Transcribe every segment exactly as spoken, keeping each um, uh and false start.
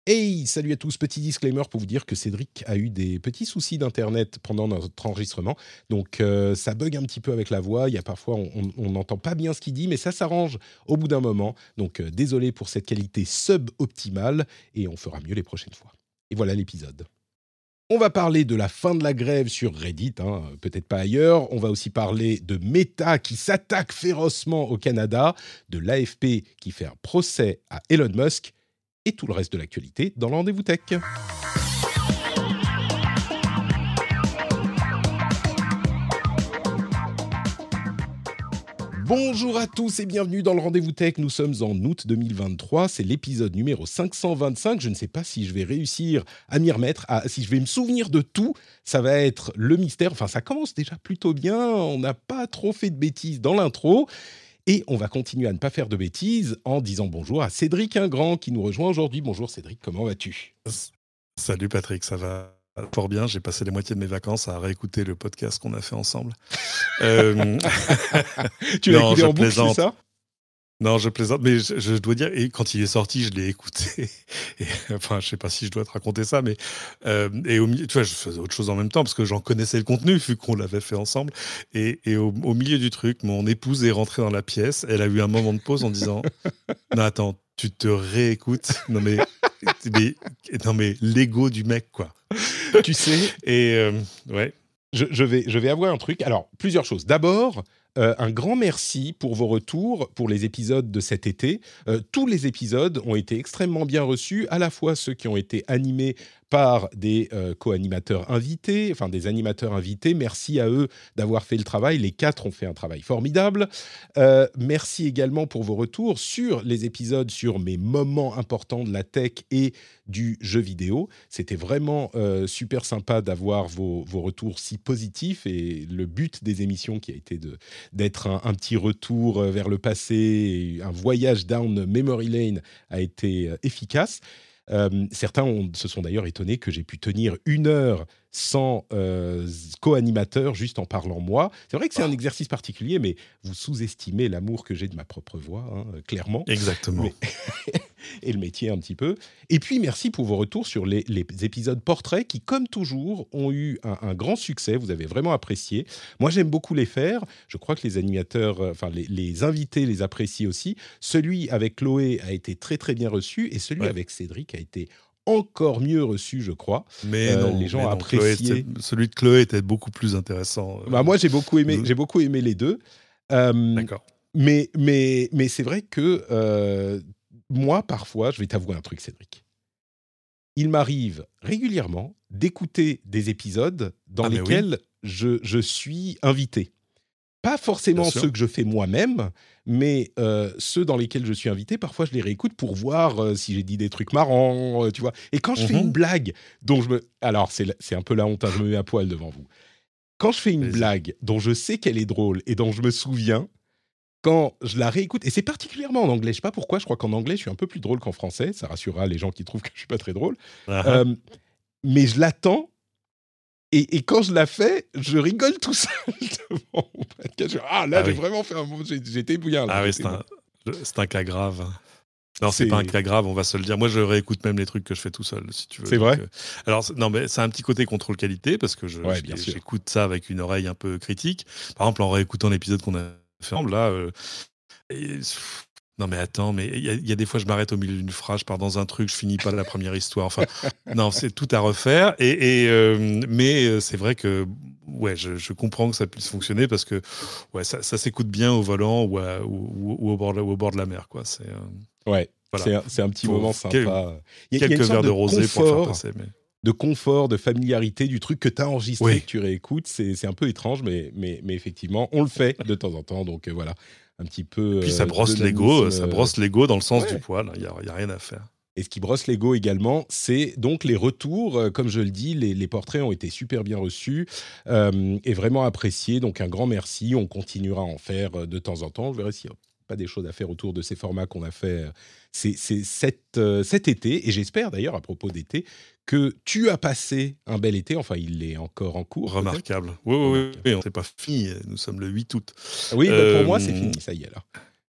Hey, salut à tous, petit disclaimer pour vous dire que Cédric a eu des petits soucis d'internet pendant notre enregistrement, donc euh, ça bug un petit peu avec la voix, il y a parfois on n'entend pas bien ce qu'il dit, mais ça s'arrange au bout d'un moment, donc euh, désolé pour cette qualité sub-optimale, et on fera mieux les prochaines fois. Et voilà l'épisode. On va parler de la fin de la grève sur Reddit, hein, peut-être pas ailleurs. On va aussi parler de Meta qui s'attaque férocement au Canada, de l'A F P qui fait un procès à Elon Musk, et tout le reste de l'actualité dans le Rendez-vous Tech. Bonjour à tous et bienvenue dans le Rendez-vous Tech. Nous sommes en août deux mille vingt-trois, c'est l'épisode numéro cinq cent vingt-cinq. Je ne sais pas si je vais réussir à m'y remettre, à, si je vais me souvenir de tout. Ça va être le mystère. Enfin, ça commence déjà plutôt bien. On n'a pas trop fait de bêtises dans l'intro. Et on va continuer à ne pas faire de bêtises en disant bonjour à Cédric Ingrand qui nous rejoint aujourd'hui. Bonjour Cédric, comment vas-tu ? Salut Patrick, ça va fort bien. J'ai passé les moitiés de mes vacances à réécouter le podcast qu'on a fait ensemble. euh... tu l'as non, écouté en boucle, c'est ça ? Non, je plaisante, mais je, je dois dire, et quand il est sorti, je l'ai écouté. Et, enfin, je sais pas si je dois te raconter ça, mais euh, et au milieu, tu vois, je faisais autre chose en même temps parce que j'en connaissais le contenu vu qu'on l'avait fait ensemble. Et, et au, au milieu du truc, mon épouse est rentrée dans la pièce. Elle a eu un moment de pause en disant "Non, attends, tu te réécoutes Non mais, mais non mais l'ego du mec, quoi." Tu sais. Et euh, ouais. Je, je vais, je vais avouer un truc. Alors, plusieurs choses. D'abord. Euh, un grand merci pour vos retours pour les épisodes de cet été. Euh, tous les épisodes ont été extrêmement bien reçus, à la fois ceux qui ont été animés par des euh, co-animateurs invités, enfin des animateurs invités. Merci à eux d'avoir fait le travail. Les quatre ont fait un travail formidable. Euh, merci également pour vos retours sur les épisodes sur mes moments importants de la tech et du jeu vidéo. C'était vraiment euh, super sympa d'avoir vos, vos retours si positifs et le but des émissions qui a été de d'être un, un petit retour vers le passé, un voyage down memory lane a été euh, efficace. Euh, certains ont, se sont d'ailleurs étonnés que j'ai pu tenir une heure sans euh, co-animateur, juste en parlant moi. C'est vrai que c'est un exercice particulier, mais vous sous-estimez l'amour que j'ai de ma propre voix, hein, clairement. Exactement. Mais et le métier un petit peu. Et puis, merci pour vos retours sur les, les épisodes portraits qui, comme toujours, ont eu un, un grand succès. Vous avez vraiment apprécié. Moi, j'aime beaucoup les faire. Je crois que les animateurs, enfin, les, les invités les apprécient aussi. Celui avec Chloé a été très, très bien reçu. Et celui ouais. avec Cédric a été encore mieux reçu, je crois. Mais euh, non, les gens mais non, appréciaient. Chloé, celui de Chloé était beaucoup plus intéressant. Bah, moi, j'ai beaucoup aimé, j'ai beaucoup aimé les deux. Euh, D'accord. Mais, mais, mais c'est vrai que euh, moi, parfois, je vais t'avouer un truc, Cédric. Il m'arrive régulièrement d'écouter des épisodes dans ah, lesquels oui. je, je suis invité. Pas forcément ceux que je fais moi-même, mais euh, ceux dans lesquels je suis invité, parfois je les réécoute pour voir euh, si j'ai dit des trucs marrants, euh, tu vois. Et quand je mm-hmm. fais une blague dont je me... Alors, c'est, c'est un peu la honte, hein, je me mets à poil devant vous. Quand je fais une Vas-y. blague dont je sais qu'elle est drôle et dont je me souviens, quand je la réécoute, et c'est particulièrement en anglais, je sais pas pourquoi, je crois qu'en anglais, je suis un peu plus drôle qu'en français, ça rassurera les gens qui trouvent que je suis pas très drôle, uh-huh. euh, mais je l'attends, et, et quand je la fais, je rigole tout seul devant mon podcast. Ah là, ah, j'ai oui. vraiment fait un moment, j'ai, j'étais bouillard. Là, ah oui, c'est un, c'est un cas grave. Non, c'est... c'est pas un cas grave, on va se le dire. Moi, je réécoute même les trucs que je fais tout seul, si tu veux. C'est vrai. Euh... Alors, non, mais c'est un petit côté contrôle qualité, parce que je, ouais, je, j'écoute ça avec une oreille un peu critique. Par exemple, en réécoutant l'épisode qu'on a fait ensemble, là... Euh... Et... Non mais attends, mais il y, y a des fois je m'arrête au milieu d'une phrase, je pars dans un truc, je finis pas la première histoire. Enfin, non, c'est tout à refaire. Et, et euh, mais c'est vrai que ouais, je, je comprends que ça puisse fonctionner parce que ouais, ça, ça s'écoute bien au volant ou, à, ou, ou, au, bord, ou au bord de la mer, quoi. C'est euh, ouais, voilà. c'est, un, c'est un petit Faut, moment sympa. Quel, il y a, quelques il y a une sorte verres de, de rosé confort, pour faire passer. Mais... de confort, de familiarité du truc que tu as enregistré, oui. que tu réécoutes. C'est, c'est un peu étrange, mais, mais, mais effectivement, on le fait de temps en temps. Donc euh, voilà. Un petit peu. Et puis ça brosse euh, l'ego, ça brosse l'ego dans le sens ouais. du poil. Il y a, y a rien à faire. Et ce qui brosse l'ego également, c'est donc les retours. Euh, comme je le dis, les, les portraits ont été super bien reçus euh, et vraiment appréciés. Donc un grand merci. On continuera à en faire de temps en temps. Je verrai s'il n'y a pas des choses à faire autour de ces formats qu'on a fait c'est, c'est cet, euh, cet été. Et j'espère d'ailleurs, à propos d'été, que tu as passé un bel été. Enfin, il est encore en cours. Remarquable. Oui, oui, oui. On n'est pas fini. Nous sommes le huit août. Oui, euh... bah pour moi, c'est fini. Ça y est, là.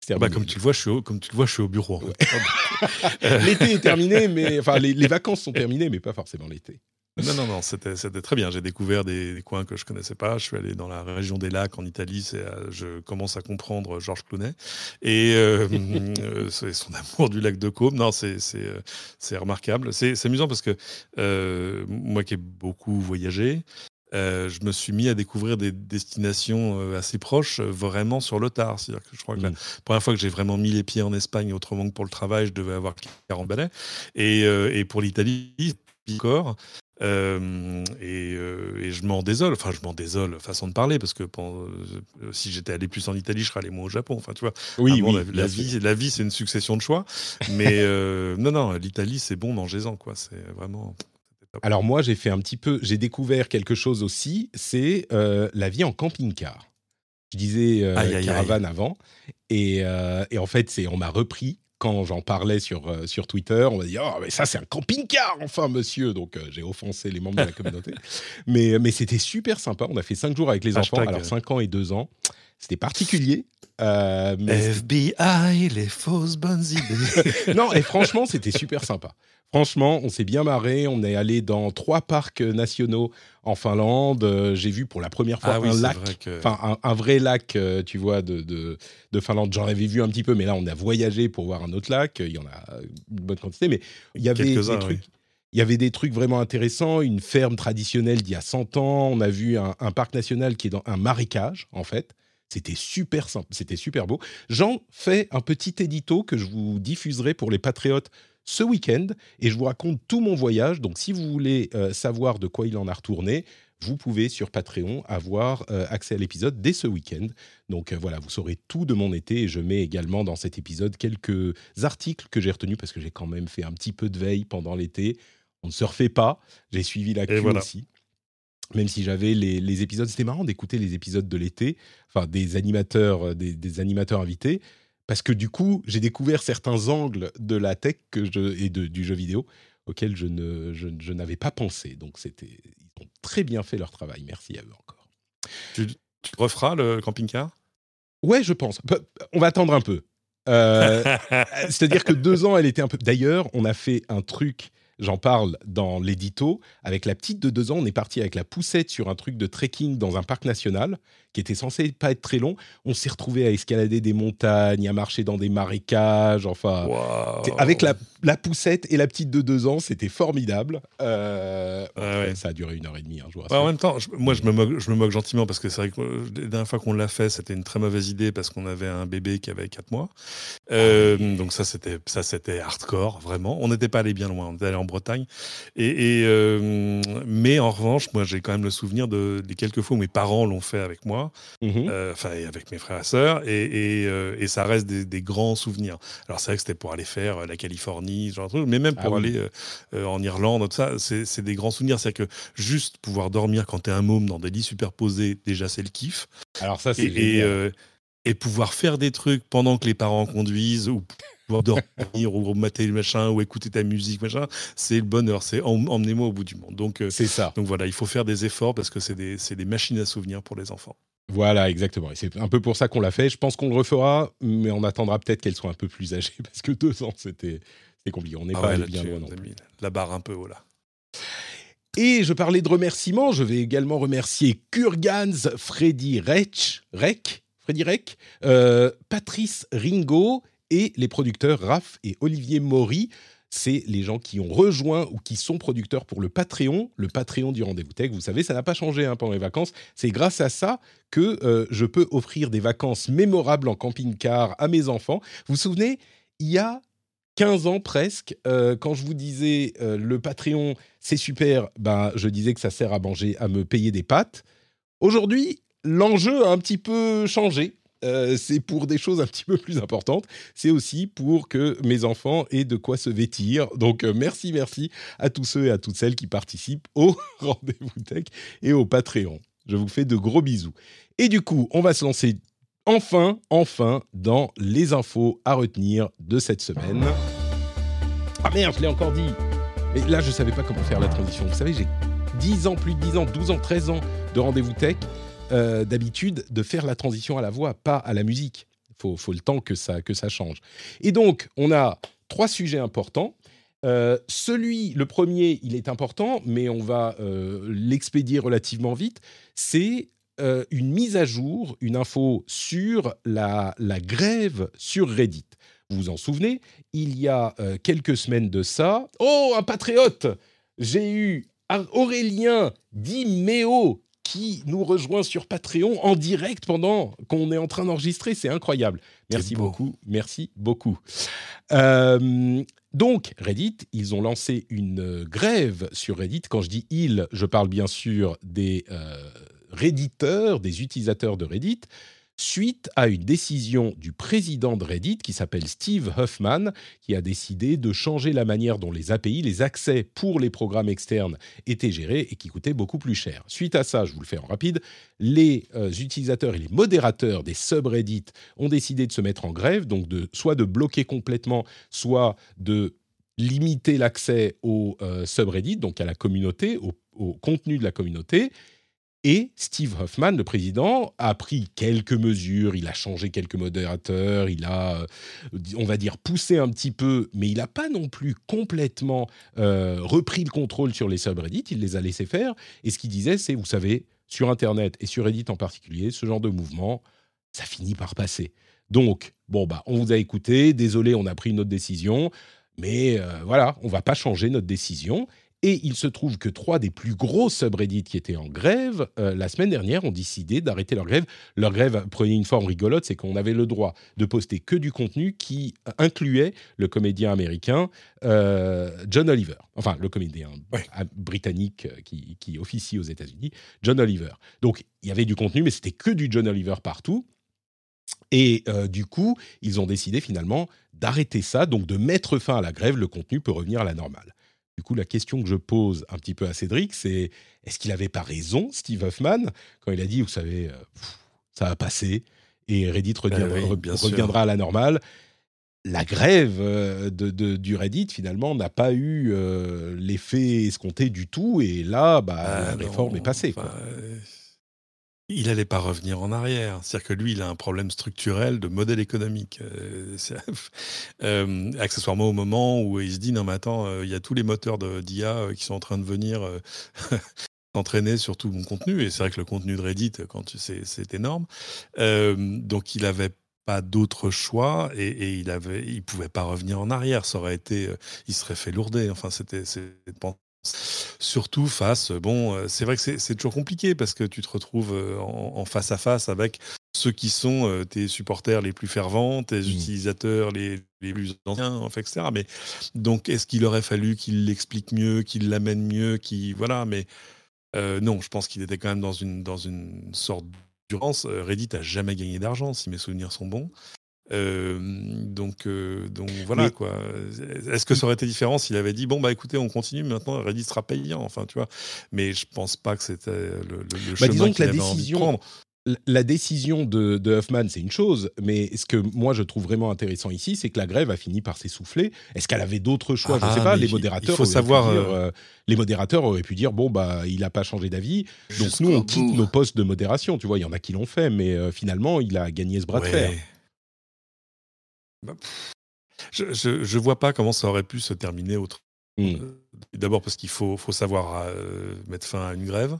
terminé. Bah, comme tu le vois, je suis au, comme tu le vois, je suis au bureau. En Ouais. fait. Euh, L'été est terminé, mais enfin les, les vacances sont terminées, mais pas forcément l'été. Non, non, non, c'était, c'était très bien. J'ai découvert des, des coins que je connaissais pas. Je suis allé dans la région des lacs en Italie. C'est, euh, je commence à comprendre Georges Clooney et euh, euh, c'est son amour du lac de Caume. Non, c'est, c'est, euh, c'est remarquable. C'est, c'est amusant parce que euh, moi qui ai beaucoup voyagé, euh, je me suis mis à découvrir des destinations euh, assez proches, euh, vraiment sur le tard. C'est-à-dire que je crois que la Mm. première fois que j'ai vraiment mis les pieds en Espagne, autrement que pour le travail, je devais avoir quarante balais. Et, euh, et pour l'Italie, encore. Euh, et, euh, et je m'en désole, enfin je m'en désole, façon de parler, parce que pendant, euh, si j'étais allé plus en Italie, je serais allé moins au Japon. Enfin, tu vois, Oui, à un moment, oui, la, bien la sûr. vie, la vie, c'est une succession de choix. Mais euh, non, non, l'Italie, c'est bon, mangez-en, quoi. C'est vraiment c'était top. Alors moi, j'ai fait un petit peu, j'ai découvert quelque chose aussi, c'est euh, la vie en camping-car. Je disais euh, Aïe, aïe, aïe. caravane avant, et, euh, et en fait, c'est, on m'a repris quand j'en parlais sur, euh, sur Twitter. On m'a dit oh mais ça c'est un camping-car enfin monsieur. Donc euh, j'ai offensé les membres de la communauté, mais mais c'était super sympa. On a fait cinq jours avec les enfants. Hashtag Alors euh, cinq ans et deux ans, c'était particulier. Euh, mais c'était F B I, les fausses bonnes idées. non, et franchement, c'était super sympa. Franchement, on s'est bien marré. On est allé dans trois parcs nationaux en Finlande. Euh, j'ai vu pour la première fois Ah oui, un c'est lac, vrai que. enfin un, un vrai lac, euh, tu vois, de, de, de Finlande. J'en avais vu un petit peu, mais là, on a voyagé pour voir un autre lac. Il y en a une bonne quantité, mais il y avait des Quelques-uns, oui. trucs. Il y avait des trucs vraiment intéressants, une ferme traditionnelle d'il y a cent ans. On a vu un, un parc national qui est dans un marécage, en fait. C'était super simple, c'était super beau. J'en fais un petit édito que je vous diffuserai pour les patriotes ce week-end et je vous raconte tout mon voyage. Donc, si vous voulez euh, savoir de quoi il en a retourné, vous pouvez sur Patreon avoir euh, accès à l'épisode dès ce week-end. Donc euh, voilà, vous saurez tout de mon été et je mets également dans cet épisode quelques articles que j'ai retenus parce que j'ai quand même fait un petit peu de veille pendant l'été. On ne se refait pas, j'ai suivi Et l'actu voilà. aussi. Même si j'avais les, les épisodes, c'était marrant d'écouter les épisodes de l'été, enfin des animateurs, euh, des, des animateurs invités, parce que du coup, j'ai découvert certains angles de la tech que je, et de, du jeu vidéo auxquels je, ne, je, je n'avais pas pensé. Donc, c'était, ils ont très bien fait leur travail. Merci à eux encore. Tu, tu referas le camping-car? Ouais, je pense. Pe- On va attendre un peu. Euh, C'est-à-dire que deux ans, elle était un peu. D'ailleurs, on a fait un truc. J'en parle dans l'édito. Avec la petite de deux ans, on est parti avec la poussette sur un truc de trekking dans un parc national qui était censé pas être très long. On s'est retrouvé à escalader des montagnes, à marcher dans des marécages. Enfin, c'est- avec Waouh. la, la poussette et la petite de deux ans, c'était formidable. Euh, bon, Ah ouais. ça a duré une heure et demie, hein, je vous Ouais, en rassure. même temps, je- moi je me, moque, je me moque gentiment parce que c'est vrai que euh, la dernière fois qu'on l'a fait, c'était une très mauvaise idée parce qu'on avait un bébé qui avait quatre mois. Euh, Ah oui. donc ça c'était, ça, c'était hardcore, vraiment. On n'était pas allé bien loin, on était allé en Bretagne. Et, et, euh, mais en revanche, moi j'ai quand même le souvenir de, des quelques fois où mes parents l'ont fait avec moi, Mhm. euh, enfin et avec mes frères et sœurs, et, et, euh, et ça reste des, des grands souvenirs. Alors c'est vrai que c'était pour aller faire euh, la Californie, ce genre de truc, mais même Ah pour oui. aller euh, euh, en Irlande, tout ça, c'est, c'est des grands souvenirs. C'est-à-dire que juste pouvoir dormir quand t'es un môme dans des lits superposés, déjà c'est le kiff. Alors ça, Et, c'est et, génial. euh, et pouvoir faire des trucs pendant que les parents conduisent ou pouvoir dormir ou mater le machin ou écouter ta musique, machin, c'est le bonheur. C'est em- emmenez-moi au bout du monde. Donc, euh, C'est ça. donc voilà, il faut faire des efforts parce que c'est des, c'est des machines à souvenirs pour les enfants. Voilà, exactement. Et c'est un peu pour ça qu'on l'a fait. Je pense qu'on le refera, mais on attendra peut-être qu'elles soient un peu plus âgées, parce que deux ans, c'était, c'était compliqué. On n'est Ah pas ouais, allé là, bien tu loin nous non as plus. mis la barre un peu haut là. Et je parlais de remerciements, je vais également remercier Kurgans, Freddy Rech, Rec, Freddy Rec, euh, Patrice Ringo et les producteurs Raph et Olivier Maury. C'est les gens qui ont rejoint ou qui sont producteurs pour le Patreon, le Patreon du Rendez-vous Tech. Vous savez, ça n'a pas changé hein, pendant les vacances. C'est grâce à ça que euh, je peux offrir des vacances mémorables en camping-car à mes enfants. Vous vous souvenez, il y a quinze ans presque, euh, quand je vous disais euh, le Patreon, c'est super, ben, je disais que ça sert à manger, à me payer des pâtes. Aujourd'hui, l'enjeu a un petit peu changé. Euh, c'est pour des choses un petit peu plus importantes. C'est aussi pour que mes enfants aient de quoi se vêtir. Donc, euh, merci, merci à tous ceux et à toutes celles qui participent au Rendez-vous Tech et au Patreon. Je vous fais de gros bisous. Et du coup, on va se lancer enfin, enfin, dans les infos à retenir de cette semaine. Ah merde, je l'ai encore dit. Mais là, je ne savais pas comment faire la transition. Vous savez, j'ai dix ans, plus de dix ans, douze ans, treize ans de Rendez-vous Tech. Euh, d'habitude, de faire la transition à la voix, pas à la musique. Il faut, faut le temps que ça, que ça change. Et donc, on a trois sujets importants. Euh, celui, le premier, il est important, mais on va euh, l'expédier relativement vite. C'est euh, une mise à jour, une info sur la, la grève sur Reddit. Vous vous en souvenez, il y a euh, quelques semaines de ça. Oh, un patriote! J'ai eu Aurélien Diméo qui nous rejoint sur Patreon en direct pendant qu'on est en train d'enregistrer. C'est incroyable. Merci beaucoup. Merci beaucoup. Euh, donc, Reddit, ils ont lancé une grève sur Reddit. Quand je dis « ils », je parle bien sûr des euh, redditeurs, des utilisateurs de Reddit, suite à une décision du président de Reddit, qui s'appelle Steve Huffman, qui a décidé de changer la manière dont les A P I, les accès pour les programmes externes, étaient gérés et qui coûtaient beaucoup plus cher. Suite à ça, je vous le fais en rapide, les euh, utilisateurs et les modérateurs des subreddits ont décidé de se mettre en grève, donc de, soit de bloquer complètement, soit de limiter l'accès au euh, subreddit, donc à la communauté, au, au contenu de la communauté. Et Steve Huffman, le président, a pris quelques mesures, il a changé quelques modérateurs, il a, on va dire, poussé un petit peu, mais il n'a pas non plus complètement euh, repris le contrôle sur les subreddits, il les a laissés faire. Et ce qu'il disait, c'est, vous savez, sur Internet et sur Reddit en particulier, ce genre de mouvement, ça finit par passer. Donc, bon, bah, on vous a écouté, désolé, on a pris une autre décision, mais euh, voilà, on ne va pas changer notre décision. Et il se trouve que trois des plus gros subreddits qui étaient en grève, euh, la semaine dernière, ont décidé d'arrêter leur grève. Leur grève prenait une forme rigolote, c'est qu'on avait le droit de poster que du contenu qui incluait le comédien américain euh, John Oliver. Enfin, le comédien ouais. britannique qui, qui officie aux États-Unis, John Oliver. Donc, il y avait du contenu, mais c'était que du John Oliver partout. Et euh, du coup, ils ont décidé finalement d'arrêter ça, donc de mettre fin à la grève. Le contenu peut revenir à la normale. Du coup, la question que je pose un petit peu à Cédric, c'est est-ce qu'il n'avait pas raison, Steve Huffman, quand il a dit, vous savez, euh, pff, ça va passer et Reddit reviendra, euh, oui, reviendra à la normale. La grève euh, de, de, du Reddit, finalement, n'a pas eu euh, l'effet escompté du tout. Et là, bah, ah, la réforme non, est passée. Enfin, quoi. Euh... Il n'allait pas revenir en arrière. C'est-à-dire que lui, il a un problème structurel de modèle économique. Euh, euh, accessoirement, au moment où il se dit « Non, mais attends, il euh, y a tous les moteurs de, d'I A euh, qui sont en train de venir euh, s'entraîner sur tout mon contenu. » Et c'est vrai que le contenu de Reddit, quand tu, c'est, c'est énorme. Euh, donc, il n'avait pas d'autre choix et, et il ne il pouvait pas revenir en arrière. Ça aurait été... Euh, il serait fait lourder. Enfin, c'était... c'était surtout face, bon, c'est vrai que c'est, c'est toujours compliqué parce que tu te retrouves en, en face à face avec ceux qui sont euh, tes supporters les plus fervents, tes mmh. utilisateurs les, les plus anciens, enfin, et cetera. Mais donc, est-ce qu'il aurait fallu qu'il l'explique mieux, qu'il l'amène mieux, qu'il voilà, mais euh, non, je pense qu'il était quand même dans une dans une sorte d'urgence. Reddit a jamais gagné d'argent, si mes souvenirs sont bons. Euh, donc, euh, donc voilà mais, quoi. Est-ce que ça aurait été différent s'il avait dit bon bah écoutez on continue maintenant Reddit sera payant enfin tu vois. Mais je pense pas que c'était le, le, le bah, chemin qu'il avait envie de prendre. La décision de, de Huffman, c'est une chose, mais ce que moi je trouve vraiment intéressant ici, c'est que la grève a fini par s'essouffler. Est-ce qu'elle avait d'autres choix ? ah, Je ne sais pas. Les modérateurs, il faut savoir, dire, euh, les modérateurs auraient pu dire bon bah il n'a pas changé d'avis, donc nous on quitte bout. nos postes de modération. Tu vois, il y en a qui l'ont fait, mais euh, finalement il a gagné ce bras ouais. de fer. Bah, je, je, je vois pas comment ça aurait pu se terminer autrement. Mmh. D'abord parce qu'il faut, faut savoir euh, mettre fin à une grève.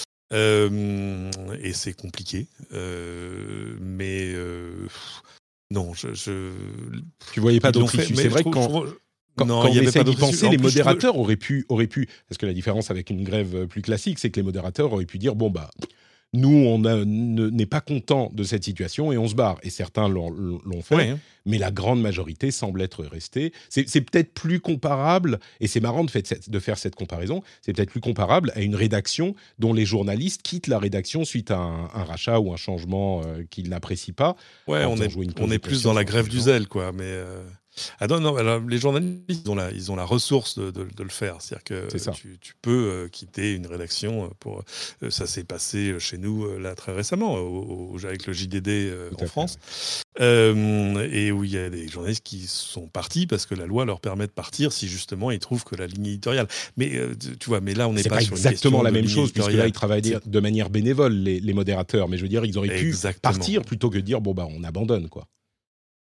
Euh, et c'est compliqué. Euh, mais euh, non, je, je... Tu voyais pas d'autre issue. C'est vrai que quand... Quand, non, quand on essaie d'y penser, les modérateurs auraient pu, auraient pu... Parce que la différence avec une grève plus classique, c'est que les modérateurs auraient pu dire, bon, bah, nous, on a, ne, n'est pas content de cette situation et on se barre. Et certains l'ont, l'ont fait, ouais. mais la grande majorité semble être restée. C'est, c'est peut-être plus comparable, et c'est marrant de, fait, de faire cette comparaison, c'est peut-être plus comparable à une rédaction dont les journalistes quittent la rédaction suite à un, un rachat ou un changement euh, qu'ils n'apprécient pas. Ouais, on est, on est plus dans la grève du zèle, quoi, mais... Euh... Ah non, non, alors, les journalistes, ils ont la, ils ont la ressource de, de, de le faire. C'est-à-dire que c'est tu, tu peux euh, quitter une rédaction. Pour, euh, ça s'est passé chez nous euh, là très récemment, au, au, avec le J D D euh, en France. Fait, ouais. euh, et où il y a des journalistes qui sont partis parce que la loi leur permet de partir si justement ils trouvent que la ligne éditoriale. Mais euh, tu vois, mais là, on n'est pas, pas sur exactement une la même chose, puisque là, ils travaillent de manière bénévole, les, les modérateurs. Mais je veux dire, ils auraient exactement. pu partir plutôt que de dire bon, bah, on abandonne, quoi.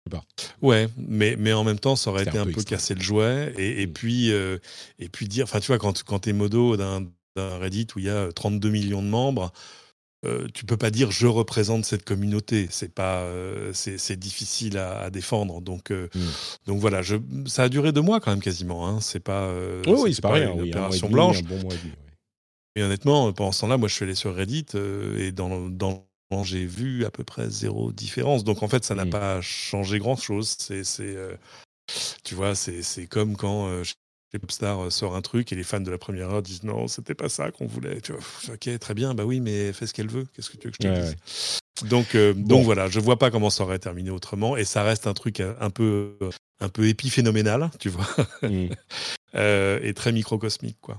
sais pas. Ouais, mais, mais en même temps, ça aurait C'était été un un peu peu extrême. casser le jouet. Et, et Mm. puis, euh, et puis dire, enfin, tu vois, quand, quand tu es modo d'un, d'un Reddit où il y a trente-deux millions de membres, euh, tu peux pas dire je représente cette communauté. C'est pas, euh, c'est, c'est difficile à, à défendre. Donc, euh, Mm. donc voilà, je, ça a duré deux mois quand même quasiment. Hein. C'est pas, Oui, euh, oui, c'est c'était pas pas rien. une Oui, un mois et opération demi, un blanche. bon mois et demi. Ouais. Et honnêtement, pendant ce temps-là, moi, je suis allé sur Reddit euh, et dans, dans j'ai vu à peu près zéro différence. Donc en fait, ça n'a Mm. pas changé grand-chose. C'est, c'est, euh, tu vois, c'est, c'est comme quand euh, chez Popstar euh, sort un truc et les fans de la première heure disent non, c'était pas ça qu'on voulait. Tu vois, ok, très bien, bah oui, mais fais ce qu'elle veut. Qu'est-ce que tu veux que je te Ouais, dise? ouais. Donc, euh, donc Bon. voilà, je vois pas comment ça aurait terminé autrement. Et ça reste un truc un peu, un peu épiphénoménal, tu vois, Mm. euh, et très microcosmique, quoi.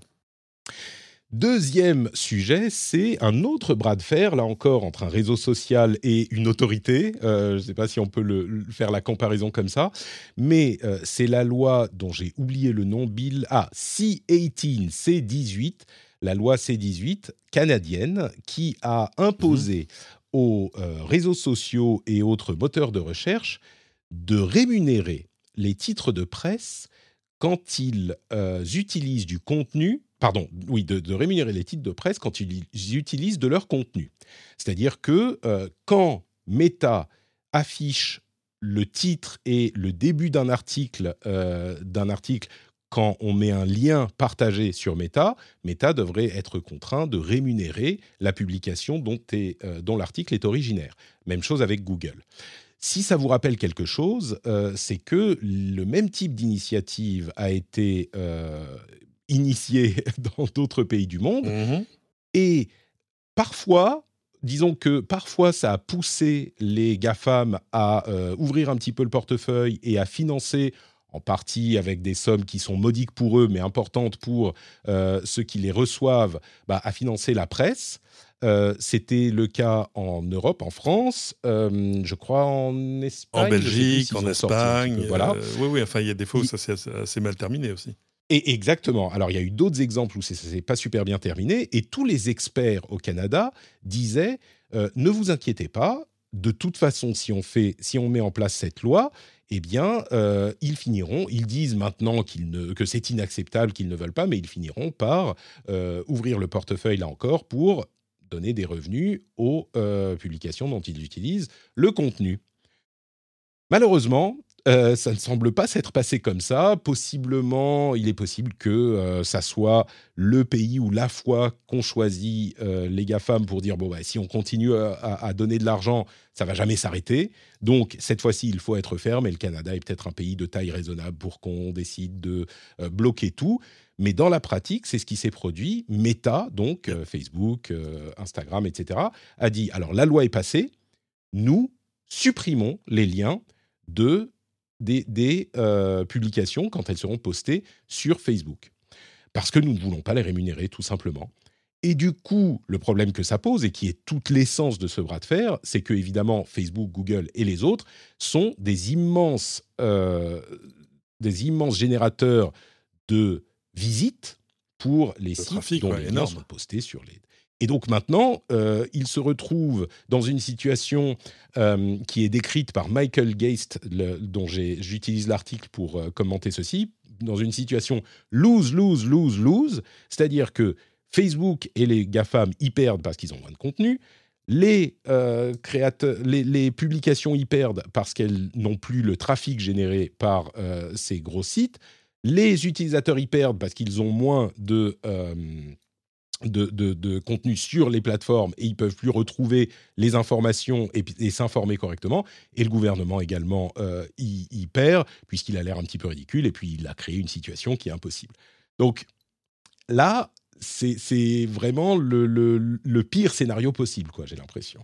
Deuxième sujet, c'est un autre bras de fer, là encore, entre un réseau social et une autorité. Euh, je ne sais pas si on peut le, le- faire la comparaison comme ça, mais euh, c'est la loi dont j'ai oublié le nom, Bill, ah, C dix-huit, C dix-huit, la loi C dix-huit canadienne, qui a Mhm. imposé aux euh, réseaux sociaux et autres moteurs de recherche de rémunérer les titres de presse quand ils euh, utilisent du contenu, pardon, oui, de, de rémunérer les titres de presse quand ils, ils utilisent de leur contenu. C'est-à-dire que euh, quand Meta affiche le titre et le début d'un article, euh, d'un article, quand on met un lien partagé sur Meta, Meta devrait être contraint de rémunérer la publication dont, est, euh, dont l'article est originaire. Même chose avec Google. Si ça vous rappelle quelque chose, euh, c'est que le même type d'initiative a été euh, initié dans d'autres pays du monde Mhm. et parfois, disons que parfois ça a poussé les GAFAM à euh, ouvrir un petit peu le portefeuille et à financer en partie avec des sommes qui sont modiques pour eux, mais importantes pour euh, ceux qui les reçoivent, bah, à financer la presse. Euh, c'était le cas en Europe, en France, euh, je crois en En Espagne, je ne sais plus Belgique, s'ils en ont sorti un petit peu. Espagne, Voilà. euh, oui, oui, enfin, il y a des fois où Il- ça s'est assez, assez mal terminé aussi. et exactement. Alors, il y a eu d'autres exemples où c'est- ça s'est pas super bien terminé, et tous les experts au Canada disaient euh, ne vous inquiétez pas. De toute façon, si on fait, si on met en place cette loi, eh bien, euh, ils finiront. Ils disent maintenant qu'ils ne, que c'est inacceptable, qu'ils ne veulent pas, mais ils finiront par euh, ouvrir le portefeuille là encore pour donner des revenus aux euh, publications dont ils utilisent le contenu. Malheureusement, euh, ça ne semble pas s'être passé comme ça. Possiblement, il est possible que euh, ça soit le pays ou la fois qu'ont choisi euh, les GAFAM pour dire bon bah si on continue à, à- à donner de l'argent, ça va jamais s'arrêter. Donc cette fois-ci, il faut être ferme. Et le Canada est peut-être un pays de taille raisonnable pour qu'on décide de euh, bloquer tout. Mais dans la pratique, c'est ce qui s'est produit. Meta, donc Yep. euh, Facebook, euh, Instagram, et cetera, a dit alors la loi est passée, nous supprimons les liens de, des, des euh, publications quand elles seront postées sur Facebook. Parce que nous ne voulons pas les rémunérer, tout simplement. Et du coup, le problème que ça pose, et qui est toute l'essence de ce bras de fer, c'est que, évidemment, Facebook, Google et les autres sont des immenses, euh, des immenses générateurs de visites pour les Le sites trafic, dont ouais, les liens sont énorme. postés sur les... Et donc maintenant, euh, il se retrouve dans une situation euh, qui est décrite par Michael Geist, le- dont j'ai- j'utilise l'article pour euh, commenter ceci, dans une situation lose, lose, lose, lose, c'est-à-dire que Facebook et les GAFAM y perdent parce qu'ils ont moins de contenu, les, euh, créateurs, les, les publications y perdent parce qu'elles n'ont plus le trafic généré par euh, ces gros sites, les utilisateurs y perdent parce qu'ils ont moins de, euh, de, de, de contenu sur les plateformes et ils peuvent plus retrouver les informations et, et s'informer correctement. Et le gouvernement également euh, y, y perd puisqu'il a l'air un petit peu ridicule et puis il a créé une situation qui est impossible. Donc là, c'est, c'est vraiment le, le, le pire scénario possible, quoi, j'ai l'impression.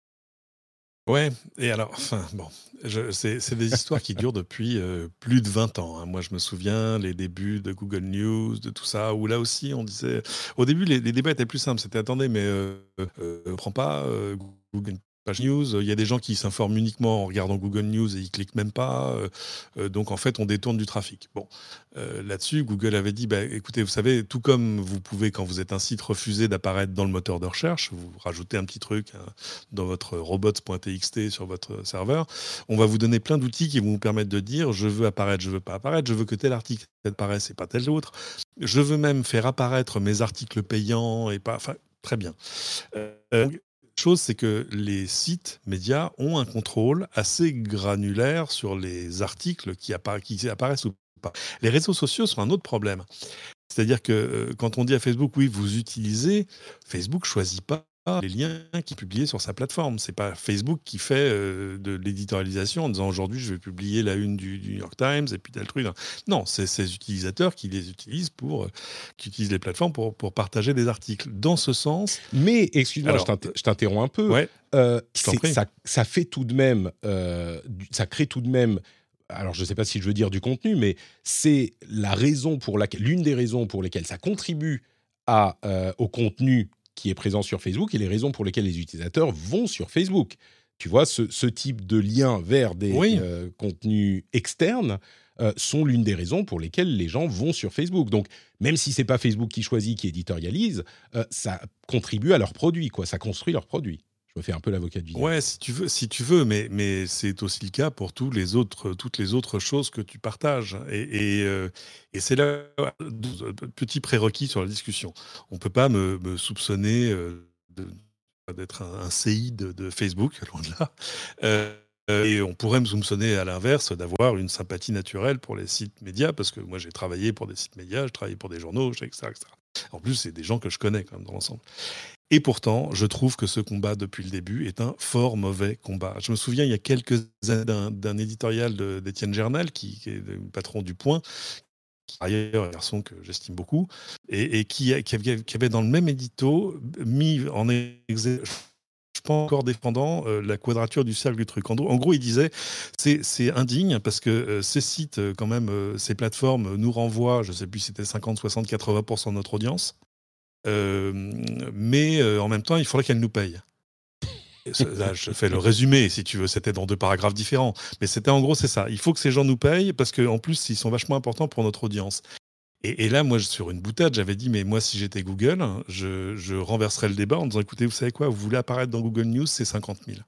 Ouais, et alors, enfin, bon, je- c'est c'est des histoires qui durent depuis euh, plus de vingt ans. Hein. Moi, je me souviens les débuts de Google News, de tout ça, où là aussi, on disait. Au début, les, les débats étaient plus simples. C'était attendez, mais euh, euh, on prend pas euh, Google page news. Il y a des gens qui s'informent uniquement en regardant Google News et ils cliquent même pas. Euh, euh, donc en fait, on détourne du trafic. Bon, euh, là-dessus, Google avait dit, bah, écoutez, vous savez, tout comme vous pouvez, quand vous êtes un site, refuser d'apparaître dans le moteur de recherche, vous rajoutez un petit truc hein, dans votre robots.txt sur votre serveur, on va vous donner plein d'outils qui vont vous permettre de dire, je veux apparaître, je veux pas apparaître, je veux que tel article apparaisse et pas tel autre. Je veux même faire apparaître mes articles payants et pas... Enfin, très bien. Euh, chose, c'est que les sites médias ont un contrôle assez granulaire sur les articles qui, appara- qui apparaissent ou pas. Les réseaux sociaux sont un autre problème. C'est-à-dire que euh, quand on dit à Facebook, oui, vous utilisez, Facebook choisit pas les liens qui sont publiés sur sa plateforme. C'est pas Facebook qui fait euh, de l'éditorialisation en disant aujourd'hui je vais publier la une du, du New York Times et puis tel truc. Non, c'est ces utilisateurs qui les utilisent pour, euh, qui utilisent les plateformes pour, pour partager des articles. Dans ce sens. Mais excuse-moi, Alors, je, t'inter- je t'interromps un peu. Ouais, Euh, je t'en c'est- prie. ça, ça fait tout de même, euh, du- ça crée tout de même. Alors, je ne sais pas si je veux dire du contenu, mais c'est la raison pour laquelle, l'une des raisons pour lesquelles ça contribue à, euh, au contenu qui est présent sur Facebook et les raisons pour lesquelles les utilisateurs vont sur Facebook. Tu vois, ce, ce type de lien vers des Oui. euh, contenus externes euh, sont l'une des raisons pour lesquelles les gens vont sur Facebook. Donc, même si c'est pas Facebook qui choisit, qui éditorialise, euh, ça contribue à leurs produits, quoi. Ça construit leurs produits. Je me fais un peu l'avocat du diable. Ouais, si tu veux, si tu veux, mais, mais c'est aussi le cas pour tous les autres, toutes les autres choses que tu partages. Et, et, euh, et c'est là, petit prérequis sur la discussion. On ne peut pas me, me soupçonner euh, de, d'être un, un C I de, de Facebook, loin de là. Euh, et on pourrait me soupçonner à l'inverse d'avoir une sympathie naturelle pour les sites médias, parce que moi j'ai travaillé pour des sites médias, j'ai travaillé pour des journaux, et cetera, et cetera. En plus, c'est des gens que je connais quand même dans l'ensemble. Et pourtant, je trouve que ce combat, depuis le début, est un fort mauvais combat. Je me souviens, il y a quelques années, d'un, d'un éditorial de, d'Étienne Gernal, qui, qui est le patron du Point, qui par ailleurs est un garçon que j'estime beaucoup, et, et qui, qui, avait, qui avait dans le même édito mis en exergue, je pense encore défendant euh, la quadrature du cercle du truc. En, en gros, il disait c'est, c'est indigne parce que euh, ces sites, euh, quand même, euh, ces plateformes nous renvoient, je ne sais plus si c'était cinquante, soixante, quatre-vingts pour cent de notre audience. Euh, mais euh, en même temps, il faudrait qu'elle nous paye. Et ce- là, je fais le résumé, si tu veux, c'était dans deux paragraphes différents. Mais c'était en gros, c'est ça. Il faut que ces gens nous payent parce qu'en plus, ils sont vachement importants pour notre audience. Et, et là, moi, sur une boutade, j'avais dit, mais moi, si j'étais Google, je, je renverserais le débat en disant, écoutez, vous savez quoi, vous voulez apparaître dans Google News, c'est cinquante mille.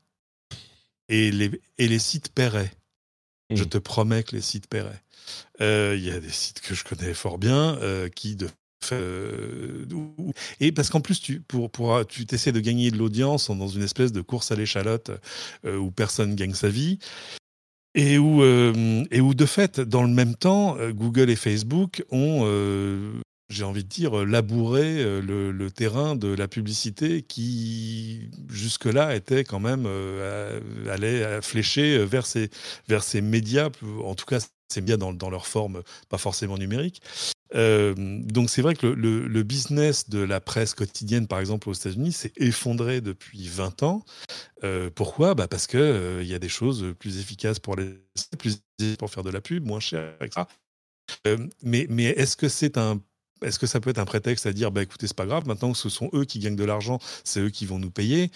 Et les, et les sites paieraient. Mmh. Je te promets que les sites paieraient. Euh, Il y a des sites que je connais fort bien euh, qui, de Euh, et parce qu'en plus, tu, pour, pour, tu t'essaies de gagner de l'audience dans une espèce de course à l'échalote euh, où personne gagne sa vie. Et où, euh, et où, de fait, dans le même temps, euh, Google et Facebook ont, euh, j'ai envie de dire, labouré euh, le, le terrain de la publicité qui, jusque-là, était quand même, euh, allait flécher vers ces, vers ces médias, en tout cas, ces médias dans, dans leur forme, pas forcément numérique. Euh, donc c'est vrai que le, le, le business de la presse quotidienne, par exemple aux États-Unis, s'est effondré depuis vingt ans. Euh, pourquoi bah parce que euh, y a des choses plus efficaces pour les plus pour faire de la pub, moins cher, et cetera. Euh, mais mais est-ce que c'est un est-ce que ça peut être un prétexte à dire bah écoutez c'est pas grave maintenant que ce sont eux qui gagnent de l'argent, c'est eux qui vont nous payer?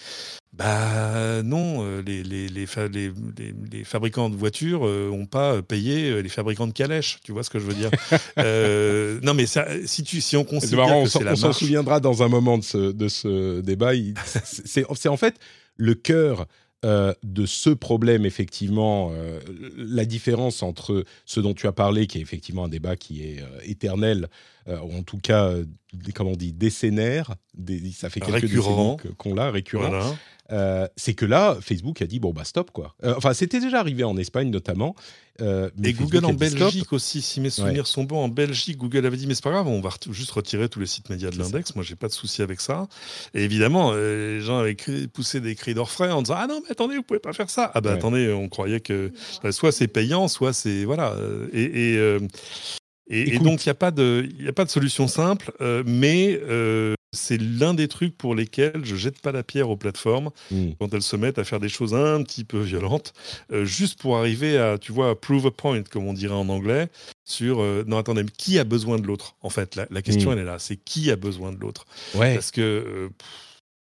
Bah non, euh, les, les, les, fa- les, les, les fabricants de voitures n'ont pas payé les fabricants de calèches, tu vois ce que je veux dire? Euh, non mais ça, si, tu, si on C'est considère marrant, on que s'en, c'est la on s'en marche... souviendra dans un moment de ce, de ce débat. Il- c'est, c'est, c'est en fait le cœur euh, de ce problème, effectivement, euh, la différence entre ce dont tu as parlé, qui est effectivement un débat qui est euh, éternel, euh, ou en tout cas, euh, des- comment on dit, décennaire, des, ça fait quelques Récurrent. décennies que- qu'on l'a, récurrent. Voilà. Euh, c'est que là, Facebook a dit bon bah stop quoi. Euh, enfin, c'était déjà arrivé en Espagne notamment. Euh, mais Et Facebook Google a en dit stop. Belgique aussi, si mes souvenirs sont bons, en Belgique, Google avait dit mais c'est pas grave, on va ret- juste retirer tous les sites médias de C'est l'index. Moi, j'ai pas de souci avec ça. Et évidemment, euh, les gens avaient cri- poussé des cris d'orfraie en disant ah non mais attendez, vous pouvez pas faire ça. Ah bah Ouais. attendez, on croyait que bah, soit c'est payant, soit c'est voilà. euh, Et, et, euh, et, et Écoute. donc il y a pas de, il y a pas de solution simple, euh, mais euh, c'est l'un des trucs pour lesquels je jette pas la pierre aux plateformes Mm. quand elles se mettent à faire des choses un petit peu violentes, euh, juste pour arriver à, tu vois, prove a point, comme on dirait en anglais, sur, euh, non attendez, mais qui a besoin de l'autre? En fait, la, la question, Mm. elle est là, c'est qui a besoin de l'autre? Ouais. Parce que, euh, pff,